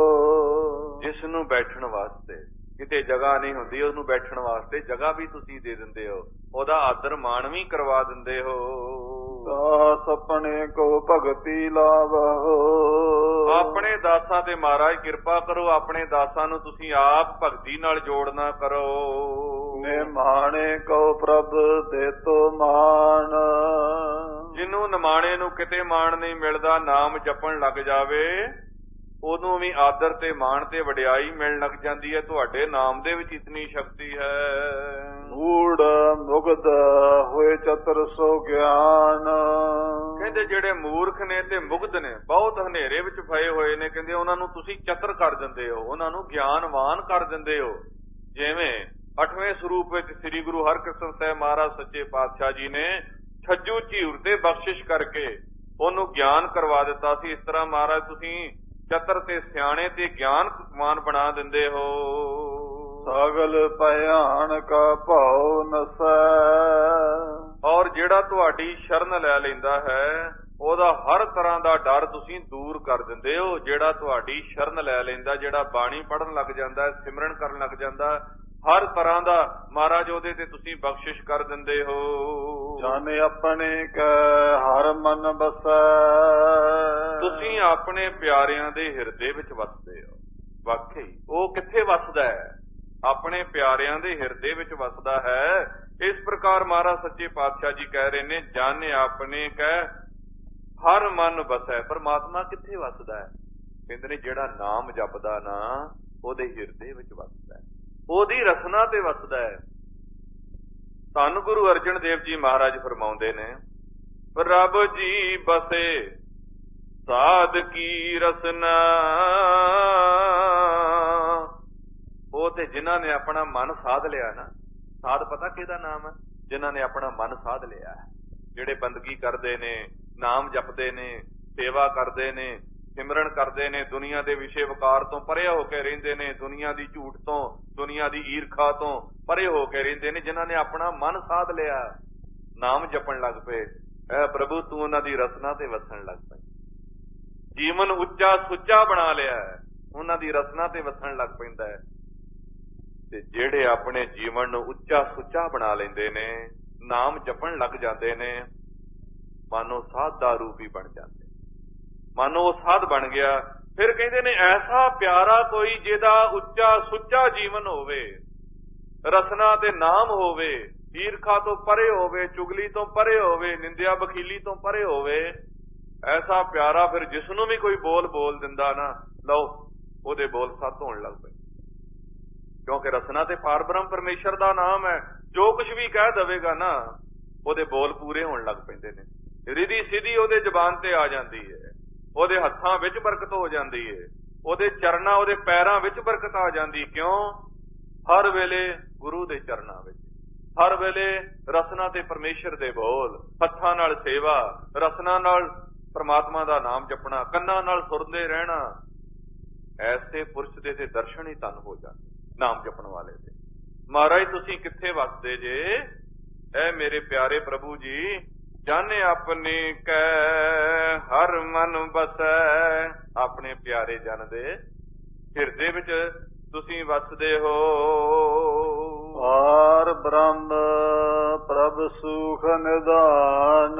ਜਿਸ ਨੂੰ ਬੈਠਣ ਵਾਸਤੇ ਕਿਤੇ ਜਗ੍ਹਾ ਨਹੀਂ ਹੁੰਦੀ, ਉਹਨੂੰ ਬੈਠਣ ਵਾਸਤੇ ਜਗ੍ਹਾ ਵੀ ਤੁਸੀਂ ਦੇ ਦਿੰਦੇ ਹੋ, ਉਹਦਾ ਆਦਰ ਮਾਣ ਵੀ ਕਰਵਾ ਦਿੰਦੇ ਹੋ।
ਦਾਸ ਆਪਣੇ ਕੋ ਭਗਤੀ ਲਾਵੋ।
ਆਪਣੇ ਦਾਸਾਂ ਤੇ ਮਹਾਰਾਜ ਕਿਰਪਾ ਕਰੋ, ਆਪਣੇ ਦਾਸਾਂ ਨੂੰ ਤੁਸੀਂ ਆਪ ਭਗਤੀ ਨਾਲ ਜੋੜਨਾ ਕਰੋ।
ਨਿਮਾਣੇ ਕੋ ਪ੍ਰਭ ਦੇ ਤੋ ਮਾਨ।
ਜਿਹਨੂੰ ਨਿਮਾਣੇ ਨੂੰ ਕਿਤੇ ਮਾਣ ਨਹੀਂ ਮਿਲਦਾ, ਨਾਮ ਜਪਣ ਲੱਗ ਜਾਵੇ, ਉਹਨੂੰ ਵੀ ਆਦਰ ਤੇ ਮਾਣ ਤੇ ਵਡਿਆਈ ਮਿਲਣ ਲੱਗ ਜਾਂਦੀ ਹੈ। ਤੁਹਾਡੇ ਨਾਮ ਦੇ ਵਿੱਚ ਇਤਨੀ ਸ਼ਕਤੀ ਹੈ।
ਮੂੜ ਮੁਗਧ ਹੋਏ ਚਤੁਰ ਸੋ ਗਿਆਨ।
ਕਹਿੰਦੇ ਜਿਹੜੇ ਮੂਰਖ ਨੇ ਤੇ ਮੁਗਧ ਨੇ, ਬਹੁਤ ਹਨੇਰੇ ਵਿੱਚ ਫਸੇ ਹੋਏ ਨੇ, ਕਹਿੰਦੇ ਉਹਨਾਂ ਨੂੰ ਤੁਸੀਂ ਚਤੁਰ ਕਰ ਦਿੰਦੇ ਹੋ, ਉਹਨਾਂ ਨੂੰ ਗਿਆਨਵਾਨ ਕਰ ਦਿੰਦੇ ਹੋ। ਜਿਵੇਂ 8ਵੇਂ ਸਰੂਪ ਵਿੱਚ ਸ੍ਰੀ ਗੁਰੂ ਹਰਿਕ੍ਰਿਸ਼ਨ ਸਾਹਿਬ ਮਹਾਰਾਜ ਸੱਚੇ ਪਾਤਸ਼ਾਹ ਜੀ ਨੇ ਛੱਜੂ ਝੀਰ ਤੇ ਬਖਸ਼ਿਸ਼ ਕਰਕੇ ਉਹਨੂੰ ਗਿਆਨ ਕਰਵਾ ਦਿੱਤਾ ਸੀ, ਇਸ ਤਰ੍ਹਾਂ ਮਹਾਰਾਜ ਤੁਸੀਂ ਚਤਰ ਤੇ ਸਿਆਣੇ ਤੇ ਗਿਆਨਵਾਨ ਬਣਾ ਦਿੰਦੇ ਹੋ।
ਸਗਲ ਭਿਆਨ ਕਾ ਭਾਉ ਨਸੈ।
ਔਰ ਜਿਹੜਾ ਤੁਹਾਡੀ ਸ਼ਰਨ ਲੈ ਲੈਂਦਾ ਹੈ, ਉਹਦਾ ਹਰ ਤਰ੍ਹਾਂ ਦਾ ਡਰ ਤੁਸੀਂ ਦੂਰ ਕਰ ਦਿੰਦੇ ਹੋ। ਜਿਹੜਾ ਤੁਹਾਡੀ ਸ਼ਰਨ ਲੈ ਲੈਂਦਾ, ਜਿਹੜਾ ਬਾਣੀ ਪੜ੍ਹਨ ਲੱਗ ਜਾਂਦਾ, ਸਿਮਰਨ ਕਰਨ ਲੱਗ ਜਾਂਦਾ, ਹਰ ਤਰ੍ਹਾਂ ਦਾ ਮਹਾਰਾਜ ਉਹਦੇ ਤੇ ਤੁਸੀਂ ਬਖਸ਼ਿਸ਼ ਕਰ ਦਿੰਦੇ ਹੋ।
ਜਨ ਆਪਣੇ ਕੈ ਹਰ ਮਨ ਬਸੈ।
ਤੁਸੀਂ ਆਪਣੇ ਪਿਆਰਿਆਂ ਦੇ ਹਿਰਦੇ ਵਿੱਚ ਵਸਦੇ ਹੋ। ਵਾਕਈ ਉਹ ਕਿੱਥੇ ਵਸਦਾ ਹੈ? ਆਪਣੇ ਪਿਆਰਿਆਂ ਦੇ ਹਿਰਦੇ ਵਿੱਚ ਵਸਦਾ ਹੈ। ਇਸ ਪ੍ਰਕਾਰ ਮਹਾਰਾਜ ਸੱਚੇ ਪਾਤਸ਼ਾਹ ਜੀ ਕਹਿ ਰਹੇ ਨੇ, ਜਨ ਆਪਣੇ ਕੈ ਹਰ ਮਨ ਬਸੈ। ਪਰਮਾਤਮਾ ਕਿੱਥੇ ਵਸਦਾ ਹੈ? ਕਹਿੰਦੇ ਨੇ ਜਿਹੜਾ ਨਾਮ ਜਪਦਾ ਨਾ, ਉਹਦੇ ਹਿਰਦੇ ਵਿੱਚ ਵਸਦਾ ਹੈ, ਉਹਦੀ ਰਸਨਾ ਤੇ ਵਸਦਾ ਹੈ। ਧੰਨ ਗੁਰੂ ਅਰਜਨ ਦੇਵ ਜੀ ਮਹਾਰਾਜ ਫਰਮਾਉਂਦੇ ਨੇ, ਰੱਬ ਜੀ ਬਸੇ ਸਾਧ ਕੀ ਰਸਨਾ। ਉਹ ਤੇ ਜਿਨ੍ਹਾਂ ਨੇ ਆਪਣਾ ਮਨ ਸਾਧ ਲਿਆ ਨਾ, ਸਾਧ ਪਤਾ ਕਿਹਦਾ ਨਾਮ ਹੈ? ਜਿਨ੍ਹਾਂ ਨੇ ਆਪਣਾ ਮਨ ਸਾਧ ਲਿਆ ਹੈ, ਜਿਹੜੇ ਬੰਦਗੀ ਕਰਦੇ ਨੇ, ਨਾਮ ਜਪਦੇ ਨੇ, ਸੇਵਾ ਕਰਦੇ ਨੇ, ਸਿਮਰਨ ਕਰਦੇ ਨੇ, ਦੁਨੀਆ ਦੇ ਵਿਸ਼ੇ ਵਿਕਾਰ ਤੋਂ ਪਰੇ ਹੋ ਕੇ ਰਹਿੰਦੇ ਨੇ, ਦੁਨੀਆ ਦੀ ਝੂਠ ਤੋਂ, ਦੁਨੀਆ ਦੀ ਈਰਖਾ ਤੋਂ ਪਰੇ ਹੋ ਕੇ ਰਹਿੰਦੇ ਨੇ, ਜਿਨ੍ਹਾਂ ਨੇ ਆਪਣਾ ਮਨ ਸਾਧ ਲਿਆ, ਨਾਮ ਜਪਣ ਲੱਗ ਪਏ, ਐ ਪ੍ਰਭੂ ਤੂੰ ਉਹਨਾਂ ਦੀ ਰਸਨਾ ਤੇ ਵਸਣ ਲੱਗ ਪਏ। ਜੀਵਨ ਉੱਚਾ ਸੁੱਚਾ ਬਣਾ ਲਿਆ, ਉਹਨਾਂ ਦੀ ਰਸਨਾ ਤੇ ਵਸਣ ਲੱਗ ਪੈਂਦਾ ਹੈ। ਤੇ ਜਿਹੜੇ ਆਪਣੇ ਜੀਵਨ ਨੂੰ ਉੱਚਾ ਸੁੱਚਾ ਬਣਾ ਲੈਂਦੇ ਨੇ, ਨਾਮ ਜਪਣ ਲੱਗ ਜਾਂਦੇ ਨੇ, ਮਾਨੋ ਸਾਧ ਦਾ ਰੂਪ ਹੀ ਬਣ ਜਾਂਦੇ, ਮਾਨੋ ਉਹ ਸਾਧ ਬਣ ਗਿਆ। ਫਿਰ ਕਹਿੰਦੇ ਨੇ, ਐਸਾ ਪਿਆਰਾ ਕੋਈ ਜਿਹਦਾ ਉੱਚਾ ਸੁੱਚਾ ਜੀਵਨ ਹੋਵੇ, ਰਸਨਾ ਤੇ ਨਾਮ ਹੋਵੇ, ਈਰਖਾ ਤੋਂ ਪਰੇ ਹੋਵੇ, ਚੁਗਲੀ ਤੋਂ ਪਰੇ ਹੋਵੇ, ਨਿੰਦਿਆ ਬਖੀਲੀ ਤੋਂ ਪਰੇ ਹੋਵੇ। ਐਸਾ ਪਿਆਰਾ ਫਿਰ ਜਿਸ ਨੂੰ ਵੀ ਕੋਈ ਬੋਲ ਦਿੰਦਾ ਨਾ, ਲਓ ਉਹਦੇ ਬੋਲ ਸੱਤ ਹੋਣ ਲੱਗ ਪਏ। ਕਿਉਂਕਿ ਰਸਨਾ ਤੇ ਪਾਰ ਬ੍ਰਹਮ ਪਰਮੇਸ਼ਰ ਦਾ ਨਾਮ ਹੈ। ਜੋ ਕੁਝ ਵੀ ਕਹਿ ਦੇਵੇਗਾ ਨਾ, ਉਹਦੇ ਬੋਲ ਪੂਰੇ ਹੋਣ ਲੱਗ ਪੈਂਦੇ ਨੇ। ਰਿਧੀ ਸਿੱਧੀ ਉਹਦੇ ਜ਼ਬਾਨ ਤੇ ਆ ਜਾਂਦੀ ਹੈ, ਉਹਦੇ ਹੱਥਾਂ ਵਿੱਚ ਬਰਕਤ ਹੋ ਜਾਂਦੀ ਹੈ, ਉਹਦੇ ਚਰਨਾਂ, ਉਹਦੇ ਪੈਰਾਂ ਵਿੱਚ ਬਰਕਤ ਆ ਜਾਂਦੀ। ਕਿਉਂ? ਹਰ ਵੇਲੇ ਗੁਰੂ ਦੇ ਚਰਨਾਂ ਵਿੱਚ, ਹਰ ਵੇਲੇ ਰਸਨਾ ਤੇ ਪਰਮੇਸ਼ਰ ਦੇ ਬੋਲ, ਹੱਥਾਂ ਨਾਲ ਸੇਵਾ, ਰਸਨਾ ਨਾਲ ਪਰਮਾਤਮਾ ਦਾ ਨਾਮ ਜਪਣਾ, ਕੰਨਾਂ ਨਾਲ ਸੁਰਦੇ ਰਹਿਣਾ। ਐਸੇ ਪੁਰਸ਼ ਦੇ ਤੇ ਦਰਸ਼ਨ ਹੀ ਧਨ ਹੋ ਜਾਂਦੇ ਨਾਮ ਜਪਣ ਵਾਲੇ ਦੇ। ਮਹਾਰਾਜ ਤੁਸੀਂ ਕਿੱਥੇ ਵਸਦੇ ਜੇ? ਐ ਮੇਰੇ ਪਿਆਰੇ ਪ੍ਰਭੂ ਜੀ, ਜਨ ਆਪਣੇ ਕੈ ਹਰ ਮਨ ਬਸੈ। ਆਪਣੇ ਪਿਆਰੇ ਜਨ ਦੇ ਹਿਰਦੇ ਵਿੱਚ ਤੁਸੀਂ ਵਸਦੇ ਹੋ।
ਪਾਰ ਬ੍ਰਹਮ ਪ੍ਰਭ ਸੁਖ ਨਿਧਾਨ।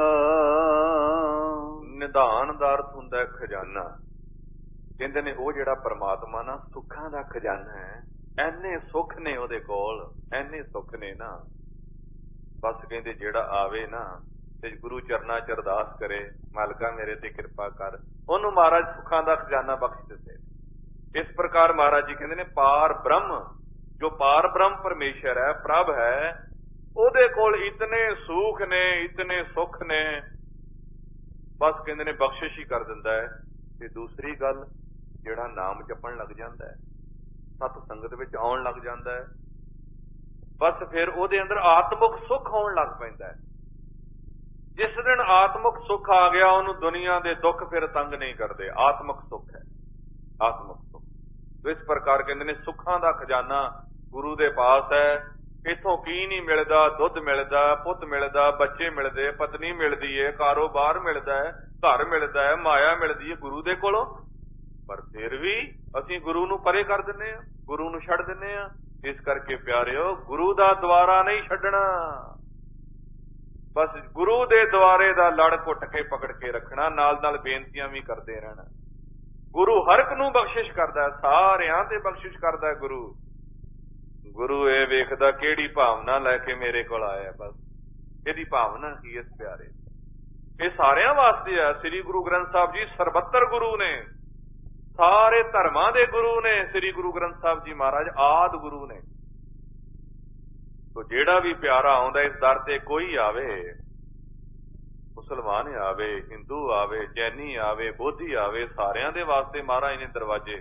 ਨਿਧਾਨ ਦਾ ਅਰਥ ਹੁੰਦਾ ਖਜ਼ਾਨਾ। ਕਹਿੰਦੇ ਨੇ ਉਹ ਜਿਹੜਾ ਪਰਮਾਤਮਾ ਨਾ ਸੁੱਖਾਂ ਦਾ ਖਜ਼ਾਨਾ ਹੈ। ਐਨੇ ਸੁੱਖ ਨੇ ਉਹਦੇ ਕੋਲ, ਐਨੇ ਸੁੱਖ ਨੇ ਨਾ, ਬਸ ਕਹਿੰਦੇ ਜਿਹੜਾ ਆਵੇ ਨਾ ਤੇ ਗੁਰੂ ਚਰਨਾਂ ਚ ਅਰਦਾਸ ਕਰੇ, ਮਾਲਕਾ ਮੇਰੇ ਤੇ ਕਿਰਪਾ ਕਰ, ਉਹਨੂੰ ਮਹਾਰਾਜ ਸੁੱਖਾਂ ਦਾ ਖਜ਼ਾਨਾ ਬਖਸ਼ ਦਿੰਦੇ। ਇਸ ਪ੍ਰਕਾਰ ਮਹਾਰਾਜ ਜੀ ਕਹਿੰਦੇ ਨੇ ਪਾਰ ਬ੍ਰਹਮ, ਜੋ ਪਾਰ ਬ੍ਰਹਮ ਪਰਮੇਸ਼ਰ ਹੈ, ਪ੍ਰਭ ਹੈ, ਉਹਦੇ ਕੋਲ ਇਤਨੇ ਸੁਖ ਨੇ, ਇਤਨੇ ਸੁੱਖ ਨੇ, ਬਸ ਕਹਿੰਦੇ ਨੇ ਬਖਸ਼ਿਸ਼ ਹੀ ਕਰ ਦਿੰਦਾ ਹੈ। ਤੇ ਦੂਸਰੀ ਗੱਲ, ਜਿਹੜਾ ਨਾਮ ਜਪਣ ਲੱਗ ਜਾਂਦਾ ਹੈ, ਸਤ ਸੰਗਤ ਵਿੱਚ ਆਉਣ ਲੱਗ ਜਾਂਦਾ ਹੈ, ਬਸ ਫਿਰ ਉਹਦੇ ਅੰਦਰ ਆਤਮਿਕ ਸੁੱਖ ਆਉਣ ਲੱਗ ਪੈਂਦਾ ਹੈ। ਜਿਸ ਦਿਨ ਆਤਮਿਕ ਸੁੱਖ ਆ ਗਿਆ, ਉਹਨੂੰ ਦੁਨੀਆ ਦੇ ਦੁੱਖ ਫਿਰ ਤੰਗ ਨਹੀਂ ਕਰਦੇ। ਆਤਮਿਕ ਸੁੱਖ ਹੈ, ਆਤਮਿਕ ਸੁੱਖ। ਇਸ ਪ੍ਰਕਾਰ ਕਹਿੰਦੇ ਨੇ ਸੁੱਖਾਂ ਦਾ ਖਜ਼ਾਨਾ ਗੁਰੂ ਦੇ ਪਾਸ ਹੈ। ਇੱਥੋਂ ਕੀ ਨਹੀਂ ਮਿਲਦਾ? ਦੁੱਧ ਮਿਲਦਾ, ਪੁੱਤ ਮਿਲਦਾ, ਬੱਚੇ ਮਿਲਦੇ, ਪਤਨੀ ਮਿਲਦੀ ਹੈ, ਕਾਰੋਬਾਰ ਮਿਲਦਾ ਹੈ, ਘਰ ਮਿਲਦਾ ਹੈ, ਮਾਇਆ ਮਿਲਦੀ ਹੈ ਗੁਰੂ ਦੇ ਕੋਲੋਂ। ਪਰ ਫਿਰ ਵੀ ਅਸੀਂ ਗੁਰੂ ਨੂੰ ਪਰੇ ਕਰ ਦਿੰਦੇ ਹਾਂ, ਗੁਰੂ ਨੂੰ ਛੱਡ ਦਿੰਦੇ ਹਾਂ। ਇਸ ਕਰਕੇ ਪਿਆਰਿਓ, ਗੁਰੂ ਦਾ ਦੁਆਰਾ ਨਹੀਂ ਛੱਡਣਾ, ਬਸ ਗੁਰੂ ਦੇ ਦੁਆਰੇ ਦਾ ਲੜ ਘੁੱਟ ਕੇ ਪਕੜ ਕੇ ਰੱਖਣਾ, ਨਾਲ ਨਾਲ ਬੇਨਤੀਆਂ ਵੀ ਕਰਦੇ ਰਹਿਣਾ। ਗੁਰੂ ਹਰ ਇੱਕ ਨੂੰ ਬਖਸ਼ਿਸ਼ ਕਰਦਾ, ਸਾਰਿਆਂ ਤੇ ਬਖਸ਼ਿਸ਼ ਕਰਦਾ ਗੁਰੂ। ਗੁਰੂ ਇਹ ਵੇਖਦਾ ਕਿਹੜੀ ਭਾਵਨਾ ਲੈ ਕੇ ਮੇਰੇ ਕੋਲ ਆਇਆ, ਬਸ ਇਹਦੀ ਭਾਵਨਾ ਕੀ। ਇਸ ਪਿਆਰੇ ਇਹ ਸਾਰਿਆਂ ਵਾਸਤੇ ਆ। ਸ੍ਰੀ ਗੁਰੂ ਗ੍ਰੰਥ ਸਾਹਿਬ ਜੀ ਸਰਬੱਤਰ ਗੁਰੂ ਨੇ, ਸਾਰੇ ਧਰਮਾਂ ਦੇ ਗੁਰੂ ਨੇ। ਸ੍ਰੀ ਗੁਰੂ ਗ੍ਰੰਥ ਸਾਹਿਬ ਜੀ ਮਹਾਰਾਜ ਆਦਿ ਗੁਰੂ ਨੇ। ਤੋ ਜਿਹੜਾ ਵੀ ਪਿਆਰਾ ਆਉਂਦਾ ਇਸ ਦਰ ਤੇ, ਕੋਈ ਆਵੇ, ਮੁਸਲਮਾਨ ਆਵੇ, ਹਿੰਦੂ ਆਵੇ, ਜੈਨੀ ਆਵੇ, ਬੋਧੀ ਆਵੇ, ਸਾਰਿਆਂ ਦੇ ਵਾਸਤੇ ਮਹਾਰਾਜ ਨੇ ਦਰਵਾਜ਼ੇ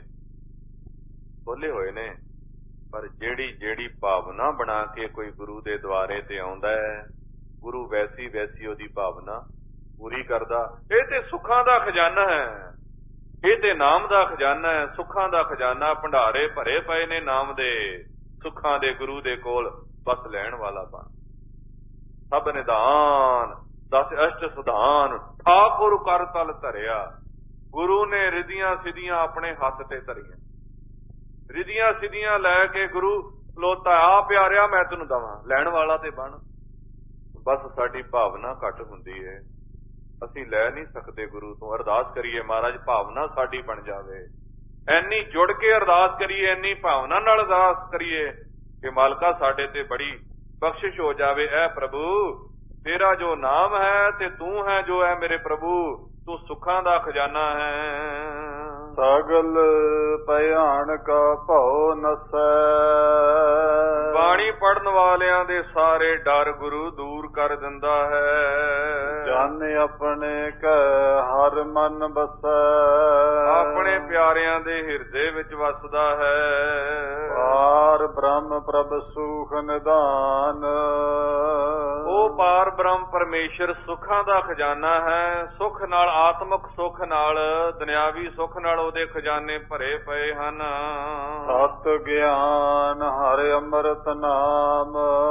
ਖੋਲੇ ਹੋਏ ਨੇ। ਪਰ ਜਿਹੜੀ ਭਾਵਨਾ ਬਣਾ ਕੇ ਕੋਈ ਗੁਰੂ ਦੇ ਦੁਆਰੇ ਤੇ ਆਉਂਦਾ ਹੈ, ਗੁਰੂ ਵੈਸੀ ਵੈਸੀ ਉਹਦੀ ਭਾਵਨਾ ਪੂਰੀ ਕਰਦਾ। ਇਹ ਤੇ ਸੁੱਖਾਂ ਦਾ ਖਜ਼ਾਨਾ ਹੈ, ਇਹ ਤੇ ਨਾਮ ਦਾ ਖਜ਼ਾਨਾ ਹੈ। ਸੁੱਖਾਂ ਦਾ ਖਜ਼ਾਨਾ, ਭੰਡਾਰੇ ਭਰੇ ਪਏ ਨੇ ਨਾਮ ਦੇ, ਸੁੱਖਾਂ ਦੇ ਗੁਰੂ ਦੇ ਕੋਲ। ਬਸ ਲੈਣ ਵਾਲਾ ਬਣ। ਸਭ ਨਿਧਾਨ ਦਸ ਅਸ਼ਟ ਸੁਧਾਨ, ਠਾਕੁਰ ਕਰ ਤਲ ਧਰਿਆ। ਗੁਰੂ ਨੇ ਰਿਧੀਆਂ ਸਿੱਧੀਆਂ ਆਪਣੇ ਹੱਥ ਤੇ ਧਰੀਆਂ, ਰਿਧੀਆਂ ਸਿੱਧੀਆਂ ਲੈ ਕੇ ਗੁਰੂ ਖਲੋਤਾ, ਆ ਪਿਆਰਿਆ ਮੈਂ ਤੈਨੂੰ ਦਵਾਂ, ਲੈਣ ਵਾਲਾ ਤੇ ਬਣ। ਬਸ ਸਾਡੀ ਭਾਵਨਾ ਘੱਟ ਹੁੰਦੀ ਹੈ, ਅਸੀਂ ਲੈ ਨਹੀਂ ਸਕਦੇ ਗੁਰੂ ਤੋਂ। ਅਰਦਾਸ ਕਰੀਏ ਮਹਾਰਾਜ ਭਾਵਨਾ ਸਾਡੀ ਬਣ ਜਾਵੇ, ਐਨੀ ਜੁੜ ਕੇ ਅਰਦਾਸ ਕਰੀਏ, ਐਨੀ ਭਾਵਨਾ ਨਾਲ ਅਰਦਾਸ ਕਰੀਏ ਕਿ ਮਾਲਕਾ ਸਾਡੇ ਤੇ ਬੜੀ ਬਖਸ਼ਿਸ਼ ਹੋ ਜਾਵੇ। ਐ ਪ੍ਰਭੂ ਤੇਰਾ ਜੋ ਨਾਮ ਹੈ ਤੇ ਤੂੰ ਹੈ ਜੋ ਹੈ ਮੇਰੇ ਪ੍ਰਭੂ, ਤੂੰ ਸੁੱਖਾਂ ਦਾ ਖਜ਼ਾਨਾ ਹੈ।
ਸਗਲ ਭਿਆਨਕ ਭਉ ਨਸੈ।
ਬਾਣੀ ਪੜਨ ਵਾਲਿਆਂ ਦੇ ਸਾਰੇ ਡਰ ਗੁਰੂ ਦੂਰ ਕਰ ਦਿੰਦਾ ਹੈ।
ਜਨ ਆਪਣੇ ਕੈ ਹਰ ਮਨ ਬਸੈ।
ਆਪਣੇ ਪਿਆਰਿਆਂ ਦੇ ਹਿਰਦੇ ਵਿੱਚ ਵਸਦਾ ਹੈ।
ਪਾਰ ਬ੍ਰਹਮ ਪ੍ਰਭ ਸੁਖ ਨਿਧਾਨ।
ਉਹ ਪਾਰ ਬ੍ਰਹਮ ਪਰਮੇਸ਼ਰ ਸੁੱਖਾਂ ਦਾ ਖਜ਼ਾਨਾ ਹੈ। ਸੁੱਖ ਨਾਲ, ਆਤਮਿਕ ਸੁੱਖ ਨਾਲ, ਦੁਨਿਆਵੀ ਸੁੱਖ ਨਾਲ ਉਹਦੇ ਖਜ਼ਾਨੇ ਭਰੇ ਪਏ ਹਨ।
ਸਤ ਗਿਆਨ ਹਰਿ ਅੰਮ੍ਰਿਤ ਨਾਮ।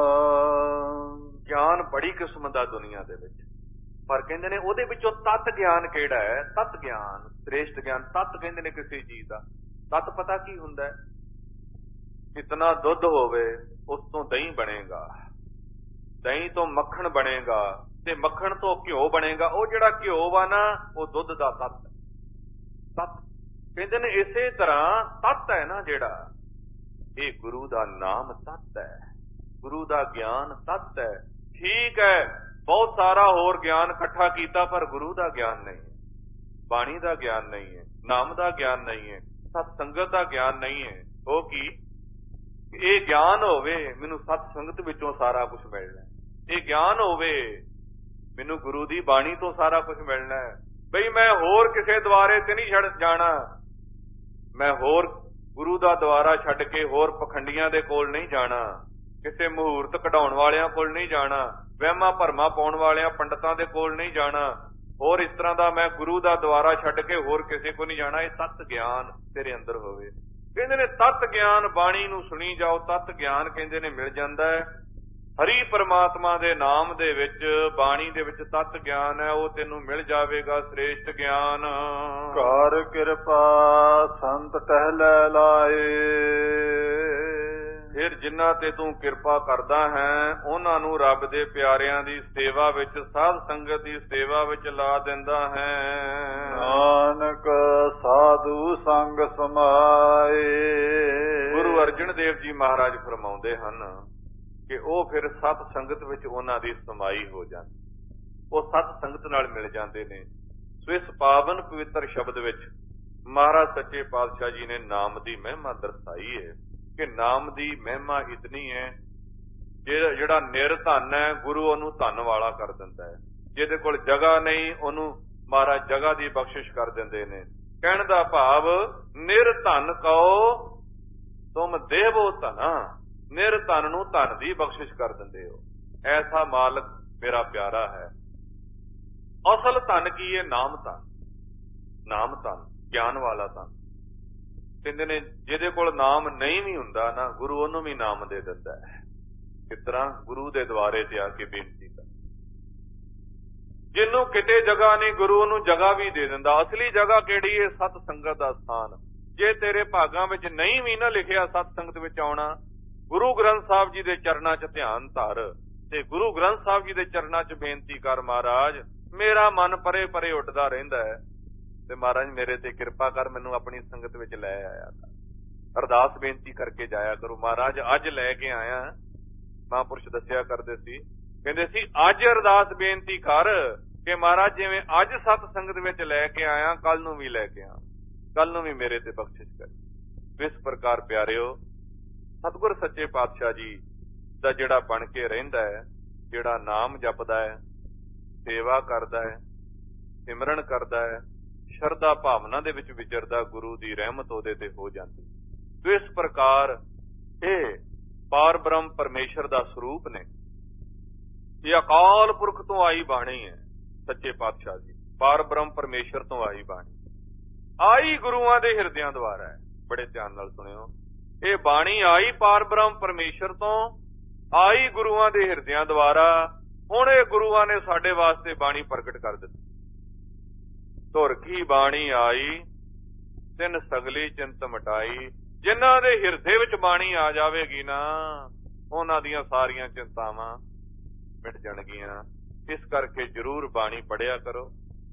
ਗਿਆਨ ਬੜੀ ਕਿਸਮ ਦਾ ਦੁਨੀਆ ਦੇ ਵਿੱਚ, ਪਰ ਕਹਿੰਦੇ ਨੇ ਉਹਦੇ ਵਿੱਚੋਂ ਤਤ ਗਿਆਨ ਕਿਹੜਾ ਹੈ? ਤਤ ਗਿਆਨ, ਸ੍ਰੇਸ਼ਟ ਗਿਆਨ। ਤਤ ਕਹਿੰਦੇ ਨੇ ਕਿਸੇ ਚੀਜ਼ ਦਾ। ਤਤ ਪਤਾ ਕੀ ਹੁੰਦਾ? ਕਿਤਨਾ ਦੁੱਧ ਹੋਵੇ ਉਸ ਤੋਂ ਦਹੀਂ ਬਣੇਗਾ, ਦਹੀਂ ਤੋਂ ਮੱਖਣ ਬਣੇਗਾ, ਤੇ ਮੱਖਣ ਤੋਂ ਘਿਓ ਬਣੇਗਾ। ਉਹ ਜਿਹੜਾ ਘਿਓ ਵਾ ਨਾ, ਉਹ ਦੁੱਧ ਦਾ ਤੱਤ। ਤੱਤ ਕਹਿੰਦੇ ਨੇ ਇਸੇ ਤਰ੍ਹਾਂ ਤੱਤ ਹੈ ਨਾ ਜਿਹੜਾ, ਇਹ ਗੁਰੂ ਦਾ ਨਾਮ ਤੱਤ ਹੈ। ਗੁਰੂ ਦਾ ਗਿਆਨ ਤਤ ਹੈ। ਠੀਕ ਹੈ, ਬਹੁਤ ਸਾਰਾ ਹੋਰ ਗਿਆਨ ਇਕੱਠਾ ਕੀਤਾ, ਪਰ ਗੁਰੂ ਦਾ ਗਿਆਨ ਨਹੀਂ ਹੈ, ਬਾਣੀ ਦਾ ਗਿਆਨ ਨਹੀਂ ਹੈ, ਨਾਮ ਦਾ ਗਿਆਨ ਨਹੀਂ ਹੈ, ਸਤ ਸੰਗਤ ਦਾ ਗਿਆਨ ਨਹੀਂ ਹੈ। ਉਹ ਕੀ? ਇਹ ਗਿਆਨ ਹੋਵੇ ਮੈਨੂੰ ਸਤ ਸੰਗਤ ਵਿੱਚੋਂ ਸਾਰਾ ਕੁਝ ਮਿਲਣਾ, ਇਹ ਗਿਆਨ ਹੋਵੇ ਮੈਨੂੰ ਗੁਰੂ ਦੀ ਬਾਣੀ ਤੋਂ ਸਾਰਾ ਕੁਝ ਮਿਲਣਾ ਹੈ। ਬਈ ਮੈਂ ਹੋਰ ਕਿਸੇ ਦੁਆਰੇ ਤੇ ਨਹੀਂ ਛੱਡ ਜਾਣਾ, ਮੈਂ ਹੋਰ ਗੁਰੂ ਦਾ ਦੁਆਰਾ ਛੱਡ ਕੇ ਹੋਰ ਪਖੰਡੀਆਂ ਦੇ ਕੋਲ ਨਹੀਂ ਜਾਣਾ, ਕਿਸੇ ਮੁਹੂਰਤ ਕਢਾਉਣ ਵਾਲਿਆਂ ਕੋਲ ਨਹੀਂ ਜਾਣਾ, ਵਹਿਮਾਂ ਭਰਮਾਂ ਪਾਉਣ ਵਾਲਿਆਂ ਪੰਡਤਾਂ ਦੇ ਕੋਲ ਨਹੀਂ ਜਾਣਾ, ਹੋਰ ਇਸ ਤਰ੍ਹਾਂ ਦਾ ਮੈਂ ਗੁਰੂ ਦਾ ਦੁਆਰਾ ਛੱਡ ਕੇ ਹੋਰ ਕਿਸੇ ਕੋਲ ਨਹੀਂ ਜਾਣਾ। ਇਹ ਤਤ ਗਿਆਨ ਤੇਰੇ ਅੰਦਰ ਹੋਵੇ। ਕਹਿੰਦੇ ਨੇ ਤਤ ਗਿਆਨ ਬਾਣੀ ਨੂੰ ਸੁਣੀ ਜਾਓ, ਤਤ ਗਿਆਨ ਕਹਿੰਦੇ ਨੇ ਮਿਲ ਜਾਂਦਾ ਹੈ। ਹਰੀ ਪਰਮਾਤਮਾ ਦੇ ਨਾਮ ਦੇ ਵਿੱਚ, ਬਾਣੀ ਦੇ ਵਿੱਚ ਤਤ ਗਿਆਨ ਹੈ, ਉਹ ਤੈਨੂੰ ਮਿਲ ਜਾਵੇਗਾ ਸ੍ਰੇਸ਼ਟ ਗਿਆਨ।
ਕਰ ਕਿਰਪਾ ਸੰਤ ਟਹਿਲੇ ਲਾਏ,
ਫਿਰ ਜਿਨ੍ਹਾਂ ਤੇ ਤੂੰ ਕਿਰਪਾ ਕਰਦਾ ਹੈ ਉਹਨਾਂ ਨੂੰ ਰੱਬ ਦੇ ਪਿਆਰਿਆਂ ਦੀ ਸੇਵਾ ਵਿੱਚ, ਸਾਧ ਸੰਗਤ ਦੀ ਸੇਵਾ ਵਿੱਚ ਲਾ ਦਿੰਦਾ ਹੈ।
ਨਾਨਕ ਸਾਧੂ ਸੰਗ ਸਮਾਏ।
ਗੁਰੂ ਅਰਜਨ ਦੇਵ ਜੀ ਮਹਾਰਾਜ ਫਰਮਾਉਂਦੇ ਹਨ ਕਿ ਉਹ ਫਿਰ ਸਤ ਸੰਗਤ ਵਿੱਚ ਉਹਨਾਂ ਦੀ ਸਮਾਈ ਹੋ ਜਾਂਦੀ, ਉਹ ਸਤ ਸੰਗਤ ਨਾਲ ਮਿਲ ਜਾਂਦੇ ਨੇ। ਸੋ ਇਸ ਪਾਵਨ ਪਵਿੱਤਰ ਸ਼ਬਦ ਵਿੱਚ ਮਹਾਰਾਜ ਸੱਚੇ ਪਾਤਸ਼ਾਹ ਜੀ ਨੇ ਨਾਮ ਦੀ ਮਹਿਮਾ ਦਰਸਾਈ ਹੈ ਕਿ ਨਾਮ ਦੀ ਮਹਿਮਾ ਇਤਨੀ ਹੈ, ਜਿਹੜਾ ਨਿਰਧਨ ਹੈ ਗੁਰੂ ਉਹਨੂੰ ਧਨ ਵਾਲਾ ਕਰ ਦਿੰਦਾ ਹੈ, ਜਿਹਦੇ ਕੋਲ ਜਗ੍ਹਾ ਨਹੀਂ ਉਹਨੂੰ ਮਹਾਰਾਜ ਜਗ੍ਹਾ ਦੀ ਬਖਸ਼ਿਸ਼ ਕਰ ਦਿੰਦੇ ਨੇ। ਕਹਿਣ ਦਾ ਭਾਵ ਨਿਰਧਨ ਕਉ ਤੁਮ ਦੇਵੋ ਧਨਾ, ਨਿਰਧਨ ਨੂੰ ਧਨ ਦੀ ਬਖਸ਼ਿਸ਼ ਕਰ ਦਿੰਦੇ ਹੋ। ਐਸਾ ਮਾਲਕ ਮੇਰਾ ਪਿਆਰਾ ਹੈ। ਅਸਲ ਧਨ ਕੀ ਹੈ? ਨਾਮ ਧਨ, ਨਾਮ ਧਨ, ਗਿਆਨ ਵਾਲਾ ਧਨ। ਕਹਿੰਦੇ ਨੇ ਜਿਹਦੇ ਕੋਲ ਨਾਮ ਨਹੀਂ ਵੀ ਹੁੰਦਾ ਨਾ, ਗੁਰੂ ਉਹਨੂੰ ਵੀ ਨਾਮ ਦੇ ਦਿੰਦਾ ਹੈ। ਇਸ ਤਰ੍ਹਾਂ ਗੁਰੂ ਦੇ ਦੁਆਰੇ ਤੇ ਆ ਕੇ ਬੇਨਤੀ ਕਰ, ਜਿਹਨੂੰ ਕਿਤੇ ਜਗ੍ਹਾ ਨਹੀਂ ਗੁਰੂ ਉਹਨੂੰ ਜਗ੍ਹਾ ਵੀ ਦੇ ਦਿੰਦਾ। ਅਸਲੀ ਜਗ੍ਹਾ ਕਿਹੜੀ ਹੈ? ਸਤ ਸੰਗਤ ਦਾ ਸਥਾਨ। ਜੇ ਤੇਰੇ ਭਾਗਾਂ ਵਿੱਚ ਨਹੀਂ ਵੀ ਨਾ ਲਿਖਿਆ ਸਤ ਸੰਗਤ ਵਿੱਚ ਆਉਣਾ, ਗੁਰੂ ਗ੍ਰੰਥ ਸਾਹਿਬ ਜੀ ਦੇ ਚਰਨਾਂ 'ਚ ਧਿਆਨ ਧਰ ਤੇ ਗੁਰੂ ਗ੍ਰੰਥ ਸਾਹਿਬ ਜੀ ਦੇ ਚਰਨਾਂ 'ਚ ਬੇਨਤੀ ਕਰ, ਮਹਾਰਾਜ ਮੇਰਾ ਮਨ ਪਰੇ ਪਰੇ ਉੱਠਦਾ ਰਹਿੰਦਾ ਹੈ ਤੇ ਮਹਾਰਾਜ ਮੇਰੇ ਤੇ ਕਿਰਪਾ ਕਰ, ਮੈਨੂੰ ਆਪਣੀ ਸੰਗਤ ਵਿੱਚ ਲੈ ਆਇਆ ਕਰ। ਅਰਦਾਸ ਬੇਨਤੀ ਕਰਕੇ ਜਾਇਆ ਕਰੋ। ਮਹਾਰਾਜ ਅੱਜ ਲੈ ਕੇ ਆਇਆ, ਮਹਾਂਪੁਰਸ਼ ਦੱਸਿਆ ਕਰਦੇ ਸੀ, ਕਹਿੰਦੇ ਸੀ ਅੱਜ ਅਰਦਾਸ ਬੇਨਤੀ ਕਰ ਕਿ ਮਹਾਰਾਜ ਜਿਵੇਂ ਅੱਜ ਸਤ ਸੰਗਤ ਵਿੱਚ ਲੈ ਕੇ ਆਇਆ, ਕੱਲ ਨੂੰ ਵੀ ਲੈ ਕੇ ਆ, ਕੱਲ ਨੂੰ ਵੀ ਮੇਰੇ ਤੇ ਬਖਸ਼ਿਸ਼ ਕਰ। ਇਸ ਪ੍ਰਕਾਰ ਪਿਆਰਿਓ, ਸਤਿਗੁਰ ਸੱਚੇ ਪਾਤਸ਼ਾਹ ਜੀ ਦਾ ਜਿਹੜਾ ਬਣ ਕੇ ਰਹਿੰਦਾ ਹੈ, ਜਿਹੜਾ ਨਾਮ ਜਪਦਾ ਹੈ, ਸੇਵਾ ਕਰਦਾ ਹੈ, ਸਿਮਰਨ ਕਰਦਾ ਹੈ, ਸ਼ਰਧਾ ਭਾਵਨਾ ਦੇ ਵਿੱਚ ਵਿਚਰਦਾ, ਗੁਰੂ ਦੀ ਰਹਿਮਤ ਉਹਦੇ ਤੇ ਹੋ ਜਾਂਦੀ। ਸੋ ਇਸ ਪ੍ਰਕਾਰ ਇਹ ਪਾਰ ਬ੍ਰਹਮ ਪਰਮੇਸ਼ਰ ਦਾ ਸਰੂਪ ਨੇ। ਇਹ ਅਕਾਲ ਪੁਰਖ ਤੋਂ ਆਈ ਬਾਣੀ ਹੈ। ਸੱਚੇ ਪਾਤਸ਼ਾਹ ਜੀ ਪਾਰ ਬ੍ਰਹਮ ਪਰਮੇਸ਼ਰ ਤੋਂ ਆਈ ਬਾਣੀ, ਆਈ ਗੁਰੂਆਂ ਦੇ ਹਿਰਦਿਆਂ ਦੁਆਰਾ ਹੈ। ਬੜੇ ਧਿਆਨ ਨਾਲ ਸੁਣਿਓ, ਇਹ ਬਾਣੀ ਆਈ ਪਾਰ ਬ੍ਰਹਮ ਪਰਮੇਸ਼ਰ ਤੋਂ, ਆਈ ਗੁਰੂਆਂ ਦੇ ਹਿਰਦਿਆਂ ਦੁਆਰਾ। ਹੁਣ ਇਹ ਗੁਰੂਆਂ ਨੇ ਸਾਡੇ ਵਾਸਤੇ ਬਾਣੀ ਪ੍ਰਗਟ ਕਰ ਦਿੱਤੀ। ਧੁਰ ਕੀ ਬਾਣੀ ਆਈ ਤਿਨ ਸਗਲੀ ਚਿੰਤ ਮਟਾਈ। ਜਿਨ੍ਹਾਂ ਦੇ ਹਿਰਦੇ ਵਿੱਚ ਬਾਣੀ ਆ ਜਾਵੇਗੀ ਨਾ, ਉਹਨਾਂ ਦੀਆਂ ਸਾਰੀਆਂ ਚਿੰਤਾਵਾਂ ਮਿਟ ਜਾਣਗੀਆਂ। ਇਸ ਕਰਕੇ ਜ਼ਰੂਰ ਬਾਣੀ ਪੜ੍ਹਿਆ ਕਰੋ,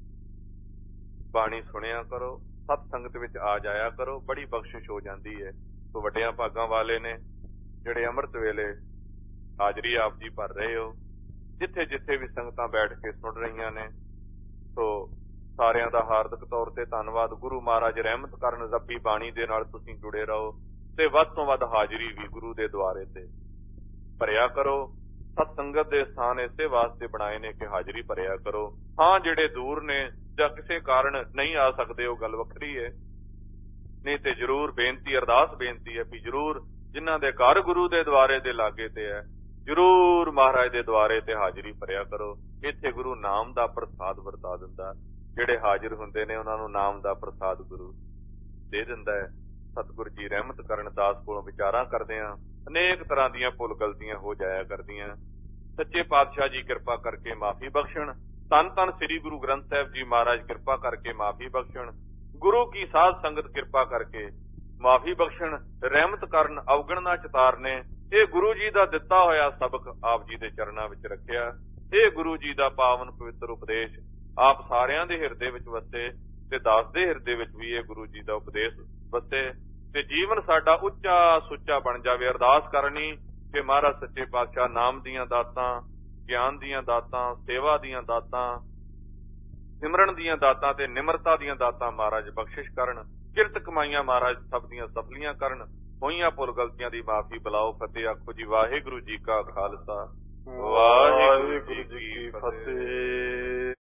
ਬਾਣੀ ਸੁਣਿਆ ਕਰੋ, ਸਤ ਸੰਗਤ ਵਿੱਚ ਆ ਜਾਇਆ ਕਰੋ, ਬੜੀ ਬਖਸ਼ਿਸ਼ ਹੋ ਜਾਂਦੀ ਹੈ। ਸੋ ਵੱਡਿਆਂ ਭਾਗਾਂ ਵਾਲੇ ਨੇ ਜਿਹੜੇ ਅੰਮ੍ਰਿਤ ਵੇਲੇ ਹਾਜ਼ਰੀ ਆਪ ਜੀ ਭਰ ਰਹੇ ਹੋ, ਜਿੱਥੇ ਜਿੱਥੇ ਵੀ ਸੰਗਤਾਂ ਬੈਠ ਕੇ ਸੁਣ ਰਹੀਆਂ ਨੇ, ਸੋ ਸਾਰਿਆਂ ਦਾ ਹਾਰਦਿਕ ਤੌਰ ਤੇ ਧੰਨਵਾਦ। ਗੁਰੂ ਮਹਾਰਾਜ ਰਹਿਮਤ ਕਰਨ, ਰੱਬੀ ਬਾਣੀ ਦੇ ਨਾਲ ਤੁਸੀਂ ਜੁੜੇ ਰਹੋ ਤੇ ਵੱਧ ਤੋਂ ਵੱਧ ਹਾਜ਼ਰੀ ਵੀ ਗੁਰੂ ਦੇ ਦੁਆਰੇ ਤੇ ਭਰਿਆ ਕਰੋ। ਸਤ ਸੰਗਤ ਦੇ ਸਥਾਨ ਇਸੇ ਵਾਸਤੇ ਬਣਾਏ ਨੇ ਕਿ ਹਾਜ਼ਰੀ ਭਰਿਆ ਕਰੋ। ਹਾਂ, ਜਿਹੜੇ ਦੂਰ ਨੇ ਜਾਂ ਕਿਸੇ ਕਾਰਨ ਨਹੀਂ ਆ ਸਕਦੇ, ਉਹ ਗੱਲ ਵੱਖਰੀ ਹੈ। ਨਹੀਂ ਤੇ ਜ਼ਰੂਰ ਬੇਨਤੀ, ਅਰਦਾਸ ਬੇਨਤੀ ਹੈ ਵੀ ਜ਼ਰੂਰ ਜਿਨ੍ਹਾਂ ਦੇ ਘਰ ਗੁਰੂ ਦੇ ਦੁਆਰੇ ਦੇ ਲਾਗੇ ਤੇ ਹੈ, ਜ਼ਰੂਰ ਮਹਾਰਾਜ ਦੇ ਦੁਆਰੇ ਤੇ ਹਾਜ਼ਰੀ ਭਰਿਆ ਕਰੋ। ਇੱਥੇ ਗੁਰੂ ਨਾਮ ਦਾ ਪ੍ਰਸਾਦ ਵਰਤਾ ਦਿੰਦਾ। ਜਿਹੜੇ ਹਾਜ਼ਰ ਹੁੰਦੇ ਨੇ ਉਹਨਾਂ ਨੂੰ ਨਾਮ ਦਾ ਪ੍ਰਸਾਦ ਗੁਰੂ ਦੇ ਦਿੰਦਾ ਹੈ। ਸਤਿਗੁਰ ਜੀ ਰਹਿਮਤ ਕਰਨ, ਦਾਸ ਕੋਲੋਂ ਵਿਚਾਰਾਂ ਕਰਦੇ ਆ, ਅਨੇਕ ਤਰ੍ਹਾਂ ਦੀਆਂ ਭੁੱਲ ਗਲਤੀਆਂ ਹੋ ਜਾਇਆ ਕਰਦੀਆਂ। ਸੱਚੇ ਪਾਤਸ਼ਾਹ ਜੀ ਕਿਰਪਾ ਕਰਕੇ ਮਾਫੀ ਬਖਸ਼ਣ। ਧੰਨ ਧੰਨ ਸ੍ਰੀ ਗੁਰੂ ਗ੍ਰੰਥ ਸਾਹਿਬ ਜੀ ਮਹਾਰਾਜ ਕਿਰਪਾ ਕਰਕੇ ਮਾਫੀ ਬਖਸ਼ਣ। ਗੁਰੂ ਕੀ ਸਾਧ ਸੰਗਤ ਕਿਰਪਾ ਕਰਕੇ ਮਾਫੀ ਬਖਸ਼ਣ, ਰਹਿਮਤ ਕਰਨ, ਅਵਗਣ ਨਾ ਚਿਤਾਰਨੇ। ਇਹ ਗੁਰੂ ਜੀ ਦਾ ਦਿੱਤਾ ਹੋਇਆ ਸਬਕ ਆਪ ਜੀ ਦੇ ਚਰਨਾਂ ਵਿੱਚ ਰੱਖਿਆ। ਇਹ ਗੁਰੂ ਜੀ ਦਾ ਪਾਵਨ ਪਵਿੱਤਰ ਉਪਦੇਸ਼ ਆਪ ਸਾਰਿਆਂ ਦੇ ਹਿਰਦੇ ਵਿੱਚ ਵਸੇ ਤੇ ਦਾਸ ਦੇ ਹਿਰਦੇ ਵਿੱਚ ਵੀ ਇਹ ਗੁਰੂ ਜੀ ਦਾ ਉਪਦੇਸ਼ ਵਸੇ ਤੇ ਜੀਵਨ ਸਾਡਾ ਉੱਚਾ ਸੁੱਚਾ ਬਣ ਜਾਵੇ। ਅਰਦਾਸ ਕਰਨੀ ਕਿ ਮਹਾਰਾਜ ਸੱਚੇ ਪਾਤਸ਼ਾਹ ਨਾਮ ਦੀਆਂ ਦਾਤਾਂ, ਗਿਆਨ ਦੀਆਂ ਦਾਤਾਂ, ਸੇਵਾ ਦੀਆਂ ਦਾਤਾਂ, ਸਿਮਰਨ ਦੀਆਂ ਦਾਤਾਂ ਤੇ ਨਿਮਰਤਾ ਦੀਆਂ ਦਾਤਾਂ ਮਹਾਰਾਜ ਬਖਸ਼ਿਸ਼ ਕਰਨ। ਕਿਰਤ ਕਮਾਈਆਂ ਮਹਾਰਾਜ ਸਭ ਦੀਆਂ ਸਫਲੀਆਂ ਕਰਨ। ਹੋਈਆਂ ਭੁੱਲ ਗਲਤੀਆਂ ਦੀ ਮਾਫੀ ਬੁਲਾਓ। ਫਤਿਹ ਆਖੋ ਜੀ। ਵਾਹਿਗੁਰੂ ਜੀ ਕਾ ਖਾਲਸਾ, ਵਾਹਿਗੁਰੂ ਜੀ ਕੀ ਫਤਿਹ।